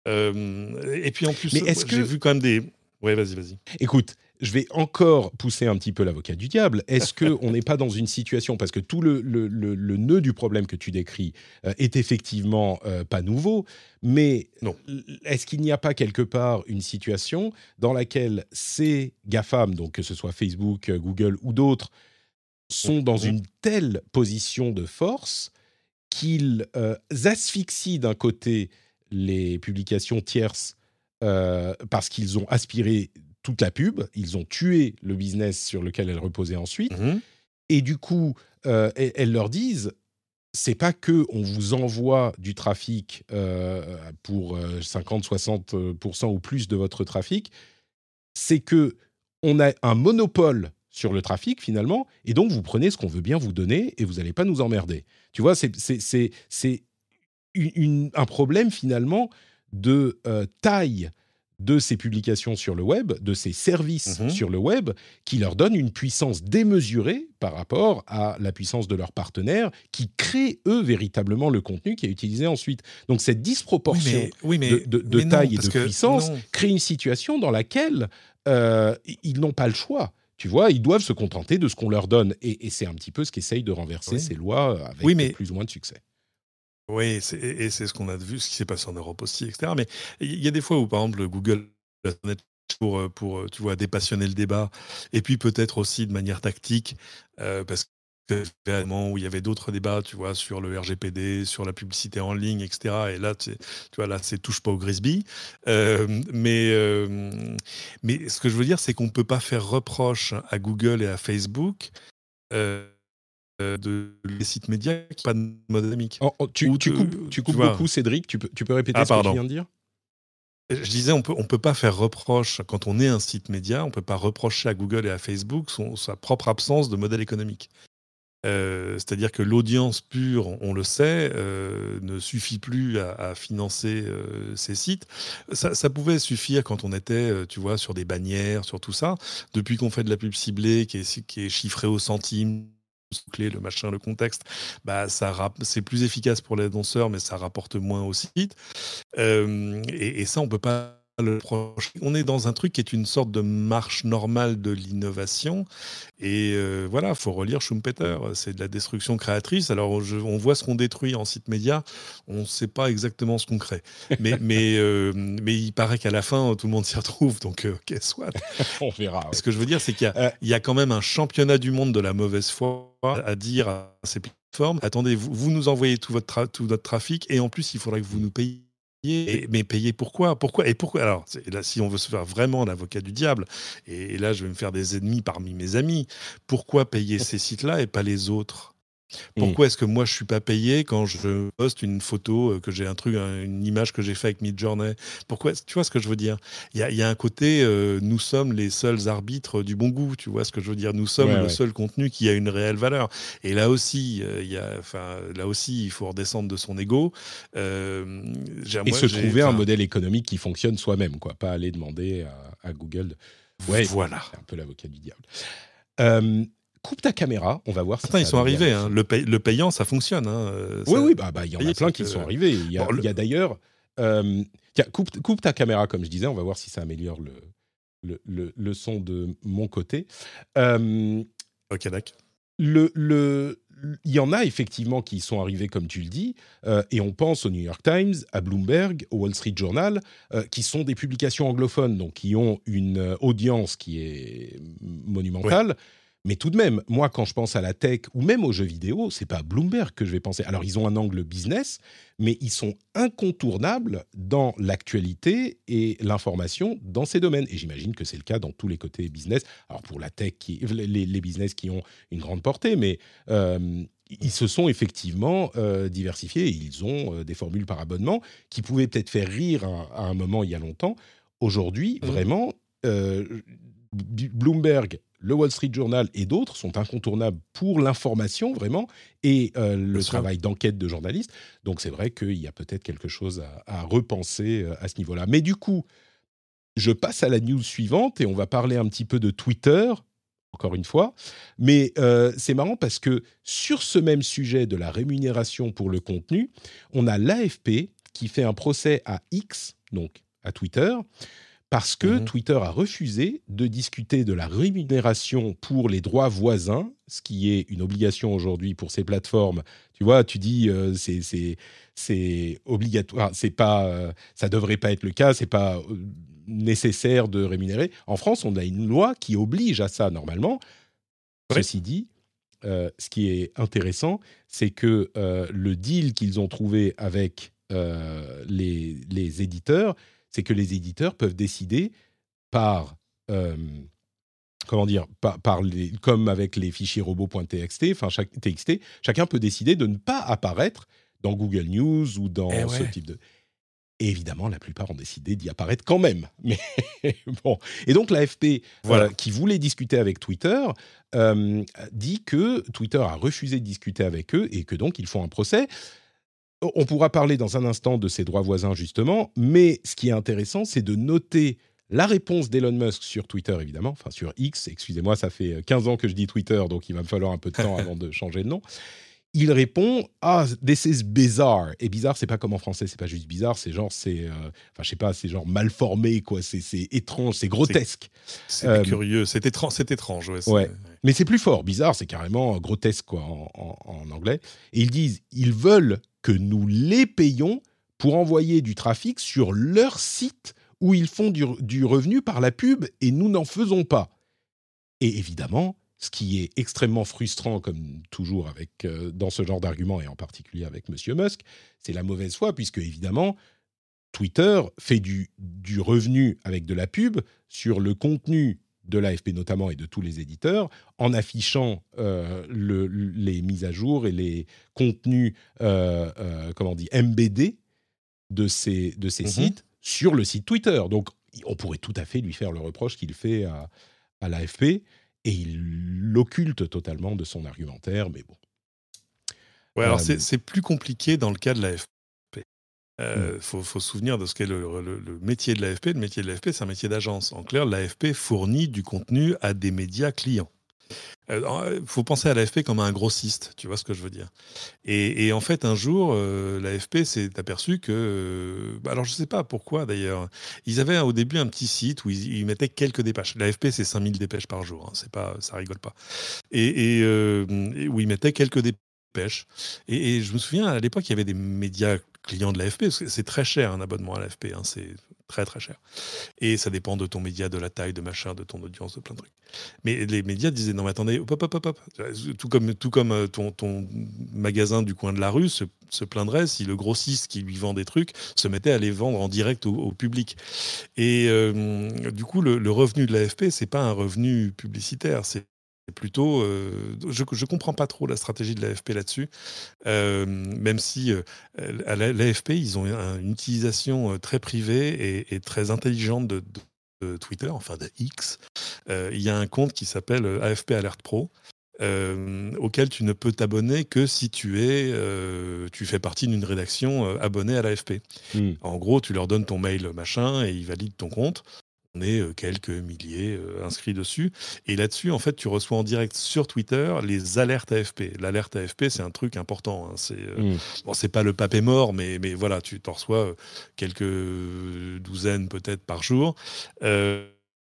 Euh, et puis en plus, Mais est-ce j'ai que... vu quand même des... Ouais, vas-y, vas-y. Écoute, je vais encore pousser un petit peu l'avocat du diable. Est-ce qu'on n'est pas dans une situation, parce que tout le, le, le, le nœud du problème que tu décris euh, est effectivement euh, pas nouveau, mais Non. est-ce qu'il n'y a pas quelque part une situation dans laquelle ces GAFAM, donc que ce soit Facebook, Google ou d'autres, sont dans Mmh. une telle position de force qu'ils euh, asphyxient d'un côté les publications tierces euh, parce qu'ils ont aspiré toute la pub, ils ont tué le business sur lequel elle reposait ensuite, Mmh. et du coup, euh, elles, elles leur disent, c'est pas que on vous envoie du trafic euh, pour euh, cinquante à soixante pour cent ou plus de votre trafic, c'est que on a un monopole sur le trafic finalement, et donc vous prenez ce qu'on veut bien vous donner et vous n'allez pas nous emmerder. Tu vois, c'est, c'est, c'est, c'est une, une, un problème finalement de euh, taille de ces publications sur le web, de ces services Mmh. sur le web, qui leur donnent une puissance démesurée par rapport à la puissance de leurs partenaires, qui créent, eux, véritablement le contenu qui est utilisé ensuite. Donc cette disproportion Oui, mais, oui, mais, de, de, de mais non, taille et parce de que puissance non. crée une situation dans laquelle euh, ils n'ont pas le choix. Tu vois, ils doivent se contenter de ce qu'on leur donne. Et, et c'est un petit peu ce qu'essayent de renverser Oui. ces lois avec Oui, mais plus ou moins de succès. oui, c'est, et c'est ce qu'on a vu, ce qui s'est passé en Europe aussi, et cetera. Mais il y a des fois où, par exemple, Google pour, pour tu vois, dépassionner le débat, et puis peut-être aussi de manière tactique, euh, parce que vraiment où il y avait d'autres débats, tu vois, sur le R G P D, sur la publicité en ligne, et cetera. Et là, tu, tu vois, là, c'est touche pas au Grisby. Euh, mais, euh, mais ce que je veux dire, c'est qu'on peut pas faire reproche à Google et à Facebook. Euh, de les sites médias qui n'ont pas de mode dynamique. Oh, oh, tu, Ou tu de- coupes, tu coupes tu vois. beaucoup, Cédric. Tu peux, tu peux répéter Ah, ce que tu pardon. viens de dire ? Je disais, on peut, on peut pas faire reproche, quand on est un site média, on peut pas reprocher à Google et à Facebook son, sa propre absence de modèle économique. Euh, c'est-à-dire que l'audience pure, on le sait, euh, ne suffit plus à, à financer euh, ces sites. Ça, ça pouvait suffire quand on était, euh, tu vois, sur des bannières, sur tout ça. Depuis qu'on fait de la pub ciblée, qui est, qui est chiffrée au centime, clé, le machin, le contexte, bah ça rap- c'est plus efficace pour les annonceurs, mais ça rapporte moins au site. Euh, et, et ça, on peut pas le reprocher. On est dans un truc qui est une sorte de marche normale de l'innovation. Et euh, voilà, faut relire Schumpeter. C'est de la destruction créatrice. Alors, je- on voit ce qu'on détruit en site média. On ne sait pas exactement ce qu'on crée. Mais, mais, euh, mais il paraît qu'à la fin, tout le monde s'y retrouve. Donc, euh, ok, soit. On verra. Ouais. Ce que je veux dire, c'est qu'il y a, Euh, il y a quand même un championnat du monde de la mauvaise foi à dire à ces plateformes, attendez, vous, vous nous envoyez tout votre, tra- tout notre trafic et en plus, il faudrait que vous nous payiez. Et- mais payer pourquoi Pourquoi Et pourquoi Alors, c'est- là, si on veut se faire vraiment l'avocat du diable, et, et là, je vais me faire des ennemis parmi mes amis, pourquoi payer ces sites-là et pas les autres ? Pourquoi est-ce que moi je suis pas payé quand je poste une photo, euh, que j'ai un truc, un- une image que j'ai fait avec Midjourney ? Pourquoi Tu vois ce que je veux dire ? Il y a, il y a un côté, euh, nous sommes les seuls arbitres du bon goût. Tu vois ce que je veux dire ? Nous sommes Ouais, le ouais. seul contenu qui a une réelle valeur. Et là aussi, euh, il y a, enfin, là aussi, il faut redescendre de son ego. Euh, j'ai- Et moi, se j'ai- trouver un enfin, modèle économique qui fonctionne soi-même, quoi. Pas aller demander à, à Google. de- Ouais, voilà. c'est un peu l'avocat du diable. Euh, coupe ta caméra, on va voir si Attends, ça ils sont a donné un arrivés. Hein. effet. Le, pay- le payant, ça fonctionne. Hein. euh, Oui, ça- oui, bah, bah, il y en a payé, plein ça qui fait- sont arrivés. Il y a, Bon, le- il y a d'ailleurs... euh, tiens, coupe, coupe ta caméra, comme je disais, on va voir si ça améliore le, le, le, le son de mon côté. Euh, Ok, d'accord. le, le, il y en a effectivement qui sont arrivés, comme tu le dis, euh, et on pense au New York Times, à Bloomberg, au Wall Street Journal, euh, qui sont des publications anglophones, donc qui ont une euh, audience qui est monumentale. Ouais. Mais tout de même, moi, quand je pense à la tech ou même aux jeux vidéo, c'est pas à Bloomberg que je vais penser. Alors, ils ont un angle business, mais ils sont incontournables dans l'actualité et l'information dans ces domaines. Et j'imagine que c'est le cas dans tous les côtés business. Alors, pour la tech, qui, les, les business qui ont une grande portée, mais euh, ils se sont effectivement euh, diversifiés et ils ont euh, des formules par abonnement qui pouvaient peut-être faire rire à, à un moment il y a longtemps. Aujourd'hui, Mmh. vraiment, euh, Bloomberg, le Wall Street Journal et d'autres sont incontournables pour l'information, vraiment, et euh, le Bien sûr. travail d'enquête de journalistes. Donc, c'est vrai qu'il y a peut-être quelque chose à, à repenser euh, à ce niveau-là. Mais du coup, je passe à la news suivante et on va parler un petit peu de Twitter, encore une fois. Mais euh, c'est marrant parce que sur ce même sujet de la rémunération pour le contenu, on a l'A F P qui fait un procès à X, donc à Twitter, parce que Mhm. Twitter a refusé de discuter de la rémunération pour les droits voisins, ce qui est une obligation aujourd'hui pour ces plateformes. Tu vois, tu dis euh, c'est c'est c'est obligatoire, c'est pas euh, ça devrait pas être le cas, c'est pas euh, nécessaire de rémunérer. En France, on a une loi qui oblige à ça normalement. Oui. Ceci dit, euh, ce qui est intéressant, c'est que euh, le deal qu'ils ont trouvé avec euh, les, les éditeurs, c'est que les éditeurs peuvent décider par, euh, comment dire, par, par les, comme avec les fichiers robots.txt, enfin chaque, T X T, chacun peut décider de ne pas apparaître dans Google News ou Eh dans ce ouais. type de... Et évidemment, la plupart ont décidé d'y apparaître quand même. Mais bon. Et donc, l'A F P, euh, Voilà. qui voulait discuter avec Twitter, euh, dit que Twitter a refusé de discuter avec eux et que donc, ils font un procès. On pourra parler dans un instant de ces droits voisins, justement. Mais ce qui est intéressant, c'est de noter la réponse d'Elon Musk sur Twitter, évidemment. Enfin, sur X, excusez-moi, ça fait quinze ans que je dis Twitter, donc il va me falloir un peu de temps avant de changer de nom. Il répond ah this is bizarre, et bizarre c'est pas comme en français, c'est pas juste bizarre, c'est genre c'est euh, enfin je sais pas, c'est genre mal formé quoi, c'est c'est étrange, c'est C'est, grotesque. c'est Euh, curieux. C'est étrange. C'est étrange. Ouais. C'est, ouais, ouais. mais c'est plus fort. Bizarre c'est carrément grotesque quoi en, en, en anglais. Et ils disent ils veulent que nous les payons pour envoyer du trafic sur leur site où ils font du, du revenu par la pub et nous n'en faisons pas. Et évidemment, ce qui est extrêmement frustrant, comme toujours avec, euh, dans ce genre d'argument, et en particulier avec M. Musk, c'est la mauvaise foi, puisque évidemment, Twitter fait du, du revenu avec de la pub sur le contenu de l'A F P notamment et de tous les éditeurs, en affichant euh, le, les mises à jour et les contenus, euh, euh, comment on dit, M B D de ces, de ces Mhm. sites sur le site Twitter. Donc, on pourrait tout à fait lui faire le reproche qu'il fait à, à l'A F P, et il l'occulte totalement de son argumentaire, mais bon. Ouais, alors c'est, Euh, c'est plus compliqué dans le cas de l'A F P. Il hmm, euh, faut, faut se souvenir de ce qu'est le, le- le métier de l'A F P. Le métier de l'A F P, c'est un métier d'agence. En clair, l'A F P fournit du contenu à des médias clients. Il faut penser à l'A F P comme à un grossiste, tu vois ce que je veux dire. Et, et en fait, un jour, euh, l'A F P s'est aperçu que... euh, bah alors, je ne sais pas pourquoi, d'ailleurs. Ils avaient au début un petit site où ils, ils mettaient quelques dépêches. L'A F P, c'est cinq mille dépêches par jour. Hein, c'est pas, ça rigole pas. Et, et, euh, et où ils mettaient quelques dépêches. Et, et je me souviens, à l'époque, il y avait des médias clients de l'A F P, parce que c'est très cher un abonnement à l'A F P. Hein, c'est très, très cher. Et ça dépend de ton média, de la taille, de machin, de ton audience, de plein de trucs. Mais les médias disaient non mais attendez, hop hop hop hop, tout comme tout comme euh, ton, ton magasin du coin de la rue se, se plaindrait si le grossiste qui lui vend des trucs se mettait à les vendre en direct au, au public. Et euh, du coup le, le revenu de l'A F P c'est pas un revenu publicitaire, c'est plutôt, euh, je je comprends pas trop la stratégie de l'A F P là-dessus, euh, même si euh, à l'A F P ils ont un- une utilisation euh, très privée et, et très intelligente de, de- de Twitter, enfin de X. Euh, il y a un compte qui s'appelle euh, A F P Alert Pro, euh, auquel tu ne peux t'abonner que si tu es, euh, tu fais partie d'une rédaction euh, abonnée à l'A F P. hmm. En gros, tu leur donnes ton mail machin et ils valident ton compte. On est euh, quelques milliers euh, inscrits dessus. Et là-dessus, en fait, tu reçois en direct sur Twitter les alertes A F P. L'alerte A F P, c'est un truc important. Hein. C'est euh, Hmm. bon, c'est pas le pape est mort, mais, mais voilà, tu t'en reçois euh, quelques douzaines peut-être par jour. Euh,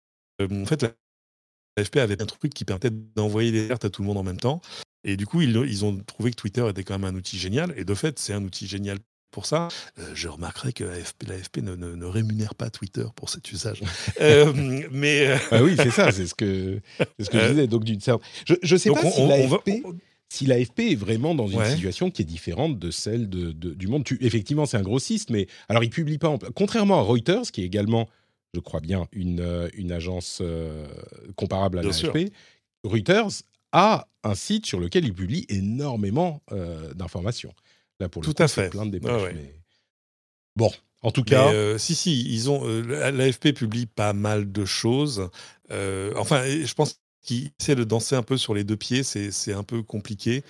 en fait, la A F P avait un truc qui permettait d'envoyer des alertes à tout le monde en même temps. Et du coup, ils, ils ont trouvé que Twitter était quand même un outil génial. Et de fait, c'est un outil génial pour ça. Euh, je remarquerai que l'A F P, l'A F P ne, ne- ne rémunère pas Twitter pour cet usage. Euh, mais euh, Bah oui, c'est ça, c'est ce que, c'est ce que je euh, disais. Donc, d'une certaine... Je ne sais donc pas on, si on- on va... l'A F P... on- Si l'A F P est vraiment dans une ouais. situation qui est différente de celle de, de- du monde, tu, effectivement, c'est un grossiste, mais alors il publie pas. En, contrairement à Reuters, qui est également, je crois bien, une, euh, une agence euh, comparable à Bien sûr. l'A F P, Reuters a un site sur lequel il publie énormément euh, d'informations. Là, pour le Tout coup, à c'est fait. plein de Ouais, dépêches. ouais. Mais bon, en tout Mais cas, euh, si, si, ils ont euh, l'A F P publie pas mal de choses. Euh, enfin, et je pense qu'ils essaient de danser un peu sur les deux pieds, c'est c'est un peu compliqué.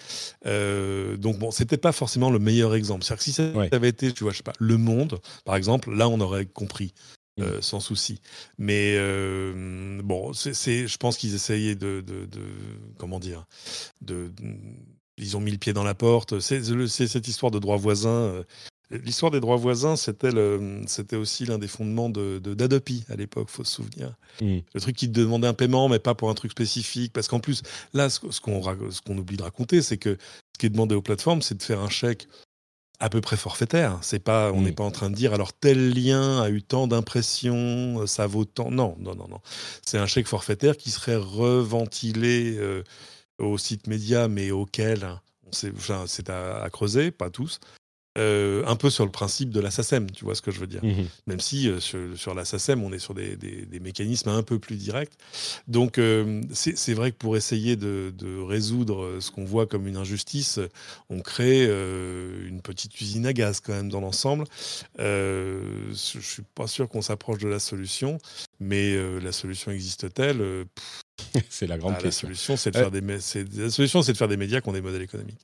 Euh, donc bon, c'était pas forcément le meilleur exemple. C'est-à-dire que si ça ouais. avait été, tu vois, je sais pas, Le Monde, par exemple, là on aurait compris. Mm. Euh, sans souci. Mais euh, bon, c'est, c'est- je pense qu'ils essayaient de, de, de- comment dire, de, de- ils ont mis le pied dans la porte. C'est, c'est cette histoire de droit voisin. euh, L'histoire des droits voisins, c'était, le, c'était aussi l'un des fondements de, de, d'Adopi à l'époque, faut se souvenir. Mm. Le truc qui te demandait un paiement, mais pas pour un truc spécifique. Parce qu'en plus, là, ce, ce qu'on, ce qu'on oublie de raconter, c'est que ce qui est demandé aux plateformes, c'est de faire un chèque à peu près forfaitaire. C'est pas, on n'est Mm. pas en train de dire alors tel lien a eu tant d'impressions, ça vaut tant. Non, non, non, non. C'est un chèque forfaitaire qui serait reventilé euh, au site média, mais auquel on sait, enfin, c'est à, à creuser, pas tous. Euh, un peu sur le principe de la SACEM, tu vois ce que je veux dire. Mm. Même si euh, sur, sur la SACEM, on est sur des, des, des mécanismes un peu plus directs. Donc, euh, c'est, c'est vrai que pour essayer de, de résoudre ce qu'on voit comme une injustice, on crée euh, une petite usine à gaz quand même dans l'ensemble. Euh, je ne suis pas sûr qu'on s'approche de la solution, mais euh, la solution existe-t-elle? Euh, pff, C'est la grande ah, la question. solution, c'est de Euh, faire des, mé- c'est- la solution, c'est de faire des médias qui ont des modèles économiques.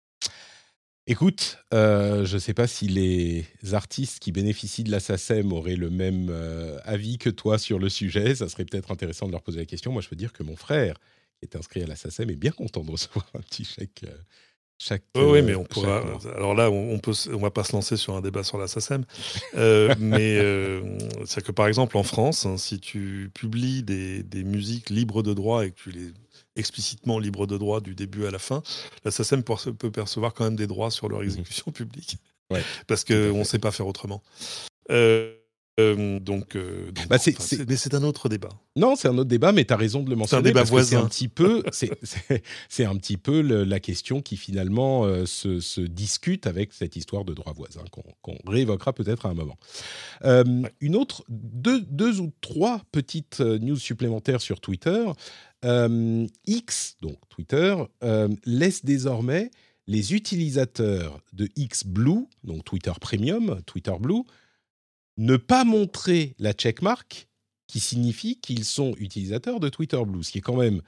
Écoute, euh, je ne sais pas si les artistes qui bénéficient de la SACEM auraient le même euh, avis que toi sur le sujet. Ça serait peut-être intéressant de leur poser la question. Moi, je peux dire que mon frère, qui est inscrit à la SACEM, est bien content de recevoir un petit chèque euh, chaque, Oui, oui, euh, mais on chaque pourra. mois. Alors là, on, on peut, on va pas se lancer sur un débat sur la SACEM, euh, mais euh, c'est que par exemple en France, hein, si tu publies des, des musiques libres de droit et que tu les explicitement libres de droit du début à la fin, la SACEM peut peut percevoir quand même des droits sur leur Mhm. exécution publique Ouais, parce tout à qu'on ne fait. sait pas faire autrement. Euh, euh, donc, euh, donc Bah, bon, c'est, enfin, c'est- c'est- mais c'est un autre débat. Non, c'est un autre débat, mais tu as raison de le C'est un mentionner débat parce que c'est un voisin. petit peu, c'est, c'est, c'est un petit peu le- la question qui finalement euh, se, se discute avec cette histoire de droit voisin qu'on, qu'on réévoquera peut-être à un moment. Euh, Ouais. une autre, deux, deux ou trois petites euh, news supplémentaires sur Twitter. Euh, X, donc Twitter, euh, laisse désormais les utilisateurs de X Blue, donc Twitter Premium, Twitter Blue, ne pas montrer la checkmark qui signifie qu'ils sont utilisateurs de Twitter Blue, ce qui est quand même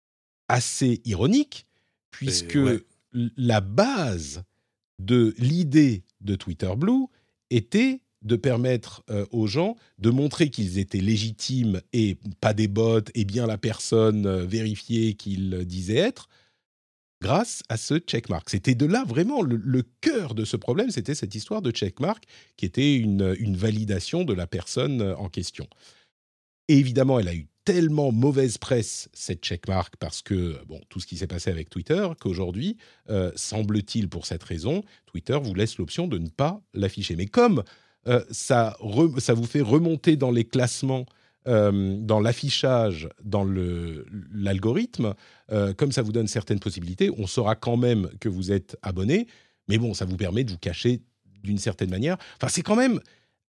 assez ironique, Et puisque ouais. l- la base de l'idée de Twitter Blue était de permettre euh, aux gens de montrer qu'ils étaient légitimes et pas des bots et bien la personne euh, vérifiée qu'ils disaient être, grâce à ce checkmark. C'était de là vraiment le, le cœur de ce problème, c'était cette histoire de checkmark qui était une, une validation de la personne euh, en question. Et évidemment, elle a eu tellement mauvaise presse, cette checkmark, parce que, bon, tout ce qui s'est passé avec Twitter, qu'aujourd'hui, euh, semble-t-il pour cette raison, Twitter vous laisse l'option de ne pas l'afficher. Mais comme euh, ça, re- ça vous fait remonter dans les classements, euh, dans l'affichage, dans le, l'algorithme, euh, comme ça vous donne certaines possibilités, on saura quand même que vous êtes abonné, mais bon, ça vous permet de vous cacher d'une certaine manière. Enfin, c'est quand même...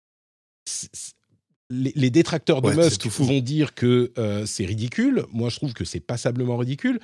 c'est- les, les détracteurs de Ouais, c'est Musk tout fou. vont dire que euh, c'est ridicule. Moi, je trouve que c'est passablement ridicule.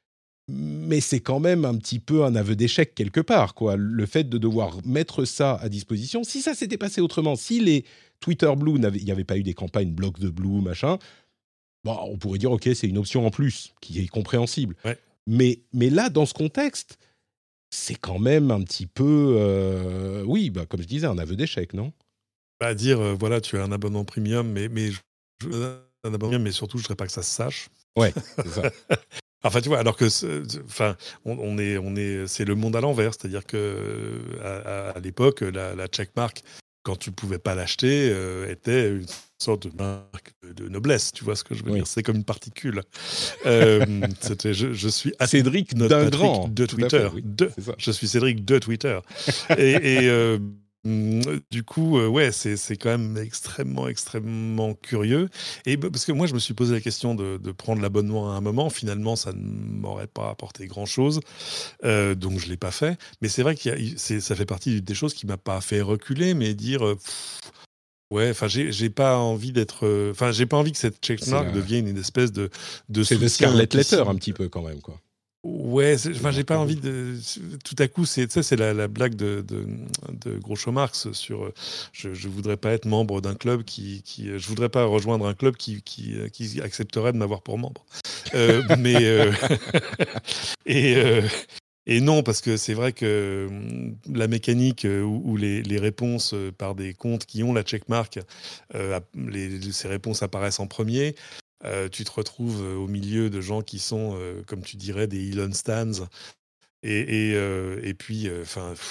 Mais c'est quand même un petit peu un aveu d'échec quelque part, quoi. Le fait de devoir mettre ça à disposition. Si ça s'était passé autrement, si les Twitter Blue, il n'y avait pas eu des campagnes Block the Blue, machin, bon, on pourrait dire, OK, c'est une option en plus qui est compréhensible. Ouais. Mais, mais là, dans ce contexte, c'est quand même un petit peu, euh, oui, bah, comme je disais, un aveu d'échec, non? Bah, dire, euh, voilà, tu as un abonnement premium, mais, mais je, je- un abonnement premium, mais surtout, je ne voudrais pas que ça se sache. Ouais, c'est ça. Enfin, tu vois, alors que, c'est- enfin, on, on est, on est, c'est le monde à l'envers, c'est-à-dire que à, à- à l'époque, la, la checkmark, quand tu pouvais pas l'acheter, euh, était une sorte de marque de, de noblesse. Tu vois ce que je veux Oui. dire? C'est comme une particule. Euh, c'était, je, je suis Cédric notre Patrick Dingrand, de tout à fait, Twitter. oui, De, c'est ça. je suis Cédric de Twitter. Et, et, euh, mm, du coup, euh, ouais, c'est, c'est quand même extrêmement, extrêmement curieux. Et b- parce que moi, je me suis posé la question de, de prendre l'abonnement à un moment. Finalement, ça ne m'aurait pas apporté grand-chose. Euh, donc, je ne l'ai pas fait. Mais c'est vrai que ça fait partie des choses qui ne m'a pas fait reculer, mais dire... euh, pff, ouais, enfin, j'ai j'ai pas envie d'être... euh, Enfin, j'ai pas envie que cette C'est checkmark la... devienne une espèce de, de C'est The soutien Scarlet Letter implicite. un petit peu quand même, quoi. Ouais, c'est- enfin, Le j'ai pas drapeau envie rouge. de. Tout à coup, c'est, tu sais, c'est la, la blague de, de, de Groucho Marx sur. euh, Je, je voudrais pas être membre d'un club qui, qui. Je voudrais pas rejoindre un club qui, qui, euh, qui accepterait de m'avoir pour membre. Euh, mais. euh, et, euh, et non, parce que c'est vrai que hum, la mécanique euh, où, où les, les réponses euh, par des comptes qui ont la checkmark, euh, app- les, ces réponses apparaissent en premier. Euh, tu te retrouves euh, au milieu de gens qui sont, euh, comme tu dirais, des Elon Stans. Et, et, euh, et puis, enfin,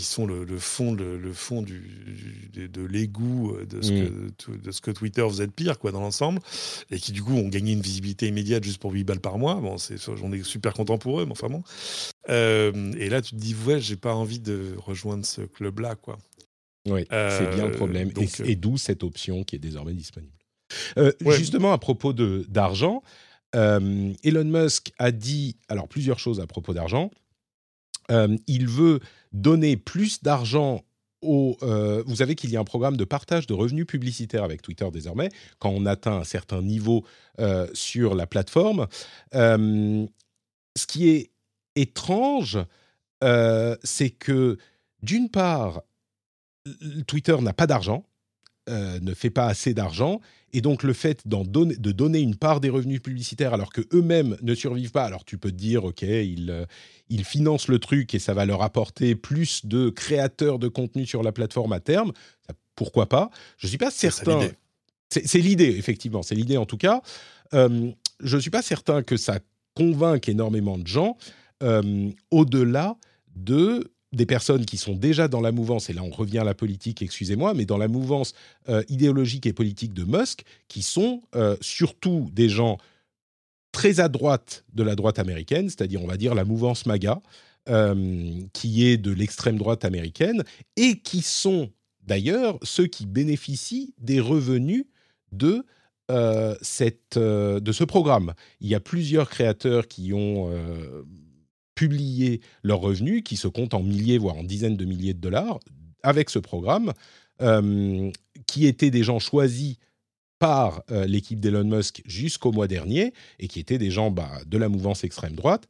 qui sont le, le fond, le, le fond du, de, de l'égout de ce, Mm. que, de ce que Twitter faisait de pire, quoi, dans l'ensemble, et qui, du coup, ont gagné une visibilité immédiate juste pour huit balles par mois. Bon, c'est, j'en ai super content pour eux, mais enfin bon. Euh, et là, tu te dis, ouais, j'ai pas envie de rejoindre ce club-là, quoi. Oui, c'est bien le Euh, problème. donc, Et, euh, et d'où cette option qui est désormais disponible. Euh, ouais, justement, à propos de, d'argent, euh, Elon Musk a dit alors plusieurs choses à propos d'argent. Euh, il veut donner plus d'argent aux... Euh, vous savez qu'il y a un programme de partage de revenus publicitaires avec Twitter désormais, quand on atteint un certain niveau euh, sur la plateforme. Euh, ce qui est étrange, euh, c'est que, d'une part, Twitter n'a pas d'argent, euh, ne fait pas assez d'argent, et donc le fait d'en donner, de donner une part des revenus publicitaires alors que eux-mêmes ne survivent pas, alors tu peux te dire, ok, ils, euh, ils financent le truc et ça va leur apporter plus de créateurs de contenu sur la plateforme à terme, ça, pourquoi pas. Je suis pas c'est ça certain. l'idée. C'est, c'est l'idée, effectivement, c'est l'idée en tout cas. Euh, je suis pas certain que ça convainque énormément de gens euh, au-delà de des personnes qui sont déjà dans la mouvance, et là on revient à la politique, excusez-moi, mais dans la mouvance euh, idéologique et politique de Musk, qui sont euh, surtout des gens très à droite de la droite américaine, c'est-à-dire on va dire la mouvance MAGA, euh, qui est de l'extrême droite américaine, et qui sont d'ailleurs ceux qui bénéficient des revenus de, euh, cette, euh, de ce programme. Il y a plusieurs créateurs qui ont... Euh, publier leurs revenus, qui se comptent en milliers, voire en dizaines de milliers de dollars, avec ce programme, euh, qui étaient des gens choisis par euh, l'équipe d'Elon Musk jusqu'au mois dernier, et qui étaient des gens bah, de la mouvance extrême droite.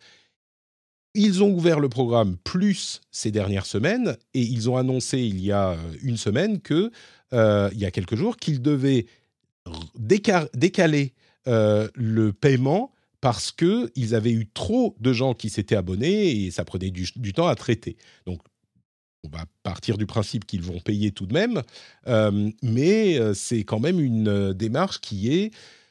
Ils ont ouvert le programme plus ces dernières semaines, et ils ont annoncé il y a une semaine, que, euh, il y a quelques jours, qu'ils devaient déca- décaler euh, le paiement parce qu'ils avaient eu trop de gens qui s'étaient abonnés et ça prenait du, du temps à traiter. Donc, on va partir du principe qu'ils vont payer tout de même, euh, mais euh, c'est quand même une euh, démarche qui est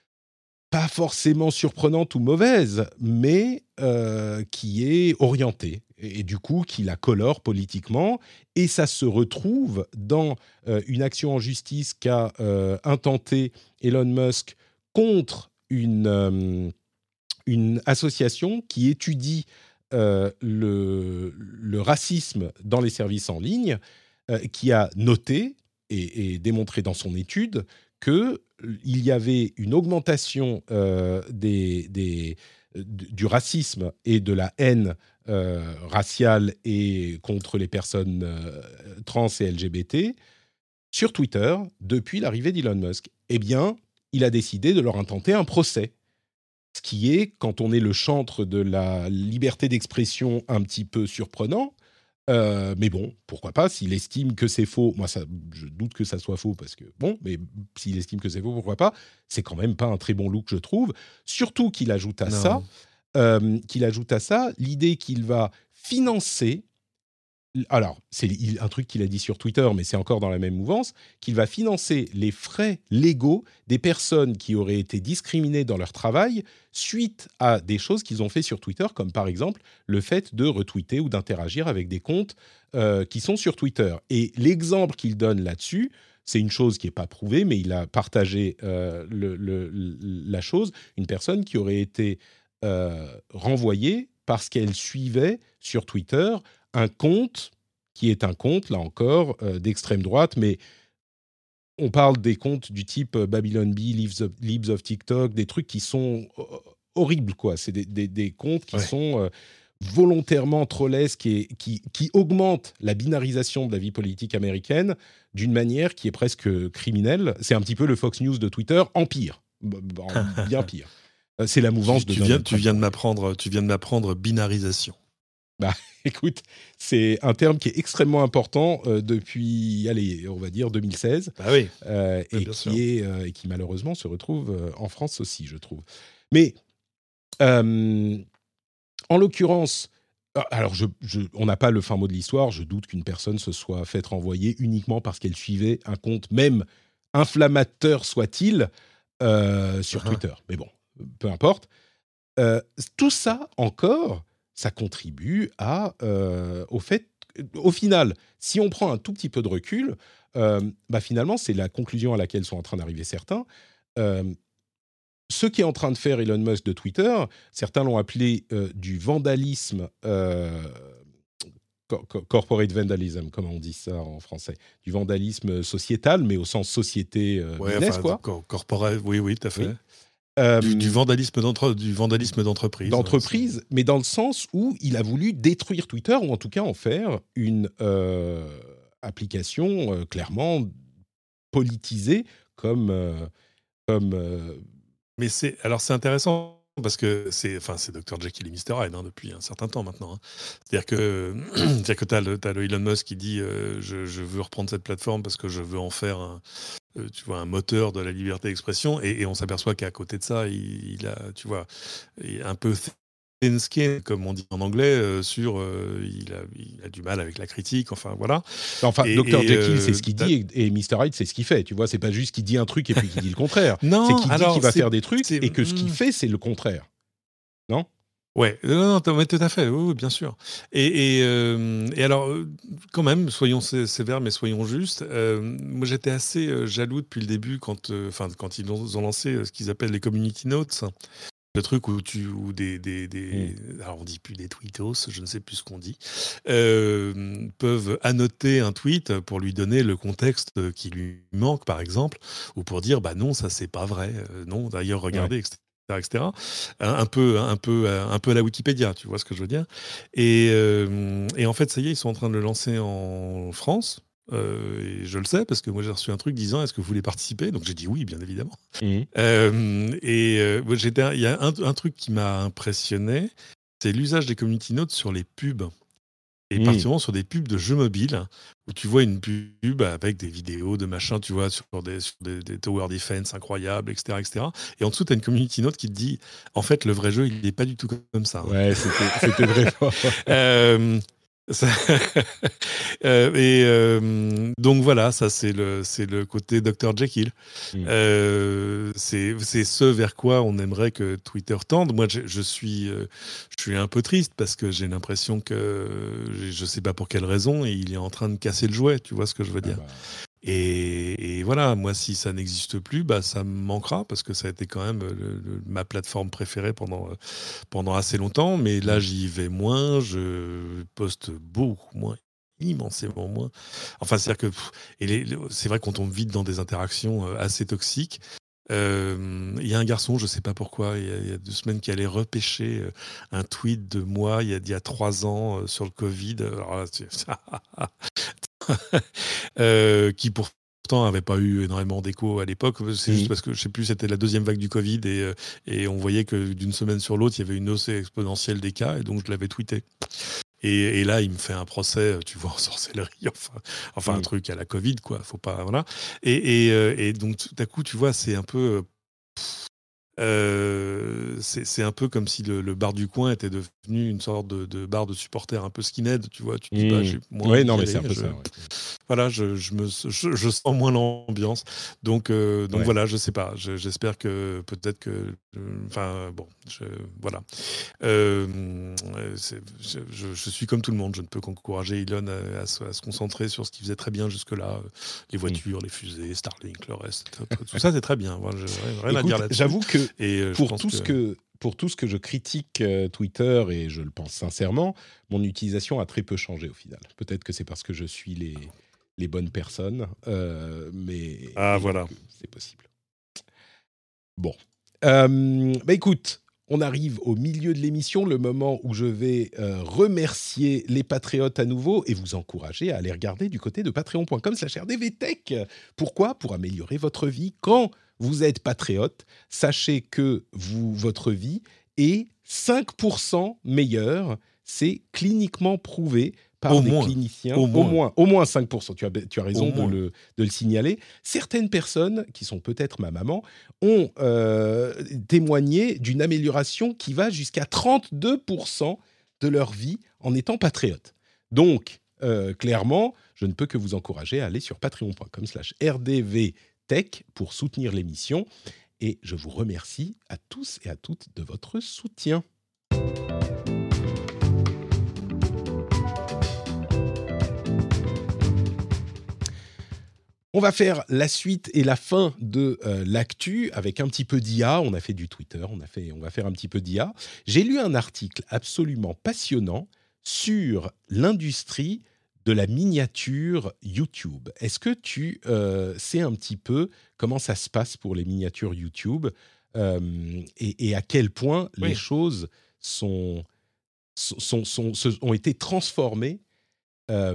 pas forcément surprenante ou mauvaise, mais euh, qui est orientée et, et du coup qui la colore politiquement. Et ça se retrouve dans euh, une action en justice qu'a euh, intenté Elon Musk contre une... Euh, une association qui étudie euh, le, le racisme dans les services en ligne, euh, qui a noté et, et démontré dans son étude qu'il y avait une augmentation euh, des, des, du racisme et de la haine euh, raciale et contre les personnes euh, trans et L G B T sur Twitter depuis l'arrivée d'Elon Musk. Eh bien, il a décidé de leur intenter un procès. Ce qui est, quand on est le chantre de la liberté d'expression, un petit peu surprenant. Euh, mais bon, pourquoi pas, s'il estime que c'est faux. Moi, ça, je doute que ça soit faux, parce que, bon, mais s'il estime que c'est faux, pourquoi pas. C'est quand même pas un très bon look, je trouve. Surtout qu'il ajoute à ça, Non. euh, qu'il ajoute à ça l'idée qu'il va financer... Alors, c'est un truc qu'il a dit sur Twitter, mais c'est encore dans la même mouvance, qu'il va financer les frais légaux des personnes qui auraient été discriminées dans leur travail suite à des choses qu'ils ont fait sur Twitter, comme par exemple le fait de retweeter ou d'interagir avec des comptes euh, qui sont sur Twitter. Et l'exemple qu'il donne là-dessus, c'est une chose qui n'est pas prouvée, mais il a partagé euh, le, le, la chose, une personne qui aurait été euh, renvoyée parce qu'elle suivait sur Twitter un compte qui est un compte, là encore, euh, d'extrême droite, mais on parle des comptes du type euh, Babylon Bee, Libs of, Libs of TikTok, des trucs qui sont euh, horribles, quoi. C'est des, des, des comptes qui Ouais. sont euh, volontairement trollesques et qui, qui augmentent la binarisation de la vie politique américaine d'une manière qui est presque criminelle. C'est un petit peu le Fox News de Twitter, en pire, en bien pire. C'est la mouvance tu, de tu viens, Donald tu Trump. viens de m'apprendre, tu viens de m'apprendre binarisation. Bah, écoute, c'est un terme qui est extrêmement important euh, depuis, allez, on va dire deux mille seize, Bah oui. euh, Oui, et, bien qui sûr. est, euh, et qui malheureusement se retrouve euh, en France aussi, je trouve. Mais euh, en l'occurrence, alors je, je, on n'a pas le fin mot de l'histoire, je doute qu'une personne se soit faite renvoyer uniquement parce qu'elle suivait un compte, même inflammateur soit-il, euh, sur Uh-huh. Twitter. Mais bon, peu importe. Euh, tout ça encore, ça contribue à, euh, au fait au final, si on prend un tout petit peu de recul, euh, bah finalement, c'est la conclusion à laquelle sont en train d'arriver certains. Euh, ce qu'est en train de faire Elon Musk de Twitter, certains l'ont appelé euh, du vandalisme, euh, co- co- corporate vandalism, comment on dit ça en français, du vandalisme sociétal, mais au sens société euh, Ouais, business, enfin, quoi. cor- corporate, oui, oui, tout à fait. Oui. Du, du Euh, vandalisme d'entre, du vandalisme d'entreprise. Ouais, c'est- d'entreprise, mais dans le sens où il a voulu détruire Twitter, ou en tout cas en faire une euh, application euh, clairement politisée comme... euh, comme euh, Mais c'est, alors c'est intéressant parce que c'est, enfin, c'est docteur Jekyll et mister Hyde hein, depuis un certain temps maintenant. hein. C'est-à-dire que, c'est-à-dire que t'as le, t'as le Elon Musk qui dit euh, je, je veux reprendre cette plateforme parce que je veux en faire un, euh, tu vois, un moteur de la liberté d'expression et, et on s'aperçoit qu'à côté de ça, il, il a, tu vois, il est un peu thin skin, comme on dit en anglais, euh, sur, euh, il, a, il a du mal avec la critique, enfin voilà. Enfin, Et, docteur et, Jekyll, c'est euh, ce qu'il t'as- dit, et, et mister Hyde, c'est ce qu'il fait. Tu vois, c'est pas juste qu'il dit un truc et puis qu'il dit le contraire. C'est non, qu'il dit qu'il alors va c'est, faire des trucs c'est, et que ce qu'il hmm, fait, c'est le contraire. Non? Ouais, non, non, t'as- mais tout à fait, oui, oui, bien sûr. Et, et, euh, et alors, euh, quand même, soyons sé- sévères, mais soyons justes. euh, moi, j'étais assez euh, jaloux depuis le début quand, euh, enfin, quand ils ont, ont lancé euh, ce qu'ils appellent les community notes, le truc où tu, où des, des, des, Mm. alors on dit plus des tweetos, je ne sais plus ce qu'on dit, euh, peuvent annoter un tweet pour lui donner le contexte qui lui manque, par exemple, ou pour dire, bah non, ça c'est pas vrai, euh, non, d'ailleurs, Ouais. regardez, et cetera et cetera. Un, un peu, un peu, un peu à la Wikipédia, tu vois ce que je veux dire. Et, euh, et en fait, ça y est, ils sont en train de le lancer en France. Euh, et je le sais parce que moi j'ai reçu un truc disant est-ce que vous voulez participer, donc j'ai dit oui bien évidemment. Mm. Euh, et euh, moi, j'étais, il y a un, un truc qui m'a impressionné, c'est l'usage des community notes sur les pubs. Et Mm. particulièrement sur des pubs de jeux mobiles, où tu vois une pub avec des vidéos de machin, tu vois, sur des, sur des, des tower defense incroyables, et cetera, et cetera. Et en dessous, tu as une community note qui te dit, en fait, le vrai jeu, il n'est pas du tout comme ça. hein. Ouais, c'était, c'était vraiment... Euh, ça- Euh, et euh, donc voilà, ça c'est le, c'est le côté docteur Jekyll. Mm. Euh, c'est, c'est ce vers quoi on aimerait que Twitter tende. Moi, je, je suis, euh, je suis un peu triste parce que j'ai l'impression que je sais pas pour quelle raison et il est en train de casser le jouet. Tu vois ce que je veux Ah dire? bah, Et, et voilà, moi, si ça n'existe plus, bah, ça me manquera parce que ça a été quand même le- le- ma plateforme préférée pendant, euh, pendant assez longtemps. Mais là, mm. j'y vais moins, je poste beaucoup moins, immensément moins. Enfin, c'est-à-dire que pff, et les- les- c'est vrai qu'on tombe vite dans des interactions euh, assez toxiques. Euh, Il y a un garçon, je sais pas pourquoi, il y a, il y a deux semaines, qui allait repêcher euh, un tweet de moi il y a, il y a trois ans euh, sur le Covid. Alors là, c'est- euh, qui pourtant n'avait pas eu énormément d'écho à l'époque. C'est juste Mm. parce que, je sais plus, c'était la deuxième vague du Covid et, euh, et on voyait que d'une semaine sur l'autre, il y avait une hausse exponentielle des cas et donc je l'avais tweeté. Et, et là, il me fait un procès, tu vois, en sorcellerie, enfin, enfin un Mm. truc à la Covid, quoi. Faut pas, voilà. Et, et, euh, et donc, tout à coup, tu vois, c'est un peu. Euh, c'est c'est un peu comme si le, le bar du coin était devenu une sorte de, de bar de supporters un peu skinhead, tu vois. Tu te dis, bah, Mm. j'ai moins Ouais, envie non, d'y mais c'est un aller. peu Je, ça. Ouais. voilà, je, je, me, je, je sens moins l'ambiance. Donc, euh, donc Ouais. voilà, je sais pas. Je- J'espère que peut-être que. euh, Enfin, bon, je, voilà. Euh, c'est- je, je- je suis comme tout le monde. Je ne peux qu'encourager Elon à, à se, à se concentrer sur ce qu'il faisait très bien jusque-là. euh, Les voitures, les fusées, Starlink, le reste. Tout ça, c'est très bien. Moi, je- rien rien à Écoute, dire là-dessus. j'avoue que Et euh, je pour pense tout que. ce que pour tout ce que je critique euh, Twitter, et je le pense sincèrement, mon utilisation a très peu changé au final. Peut-être que c'est parce que je suis les, les bonnes personnes, euh, mais Ah, et voilà. que c'est possible. Bon. Euh, bah écoute, on arrive au milieu de l'émission, le moment où je vais euh, remercier les patriotes à nouveau et vous encourager à aller regarder du côté de patreon point com slash r d v tech. Pourquoi? Pour améliorer votre vie. Quand vous êtes patriote, sachez que vous, votre vie est cinq pour cent meilleure. C'est cliniquement prouvé par Au des moins. cliniciens. Au Au moins. moins, au moins cinq pour cent. Tu as, tu as raison Au de moins. le, de le signaler. Certaines personnes, qui sont peut-être ma maman, ont euh, témoigné d'une amélioration qui va jusqu'à trente-deux pour cent de leur vie en étant patriote. Donc, euh, clairement, je ne peux que vous encourager à aller sur patreon point com slash r d v tech pour soutenir l'émission. Et je vous remercie à tous et à toutes de votre soutien. On va faire la suite et la fin de euh, l'actu avec un petit peu d'I A. On a fait du Twitter, on, a fait, on va faire un petit peu d'I A. J'ai lu un article absolument passionnant sur l'industrie de la miniature YouTube. Est-ce que tu euh, sais un petit peu comment ça se passe pour les miniatures YouTube euh, et, et à quel point oui. les choses sont, sont, sont, sont, ont été transformées euh,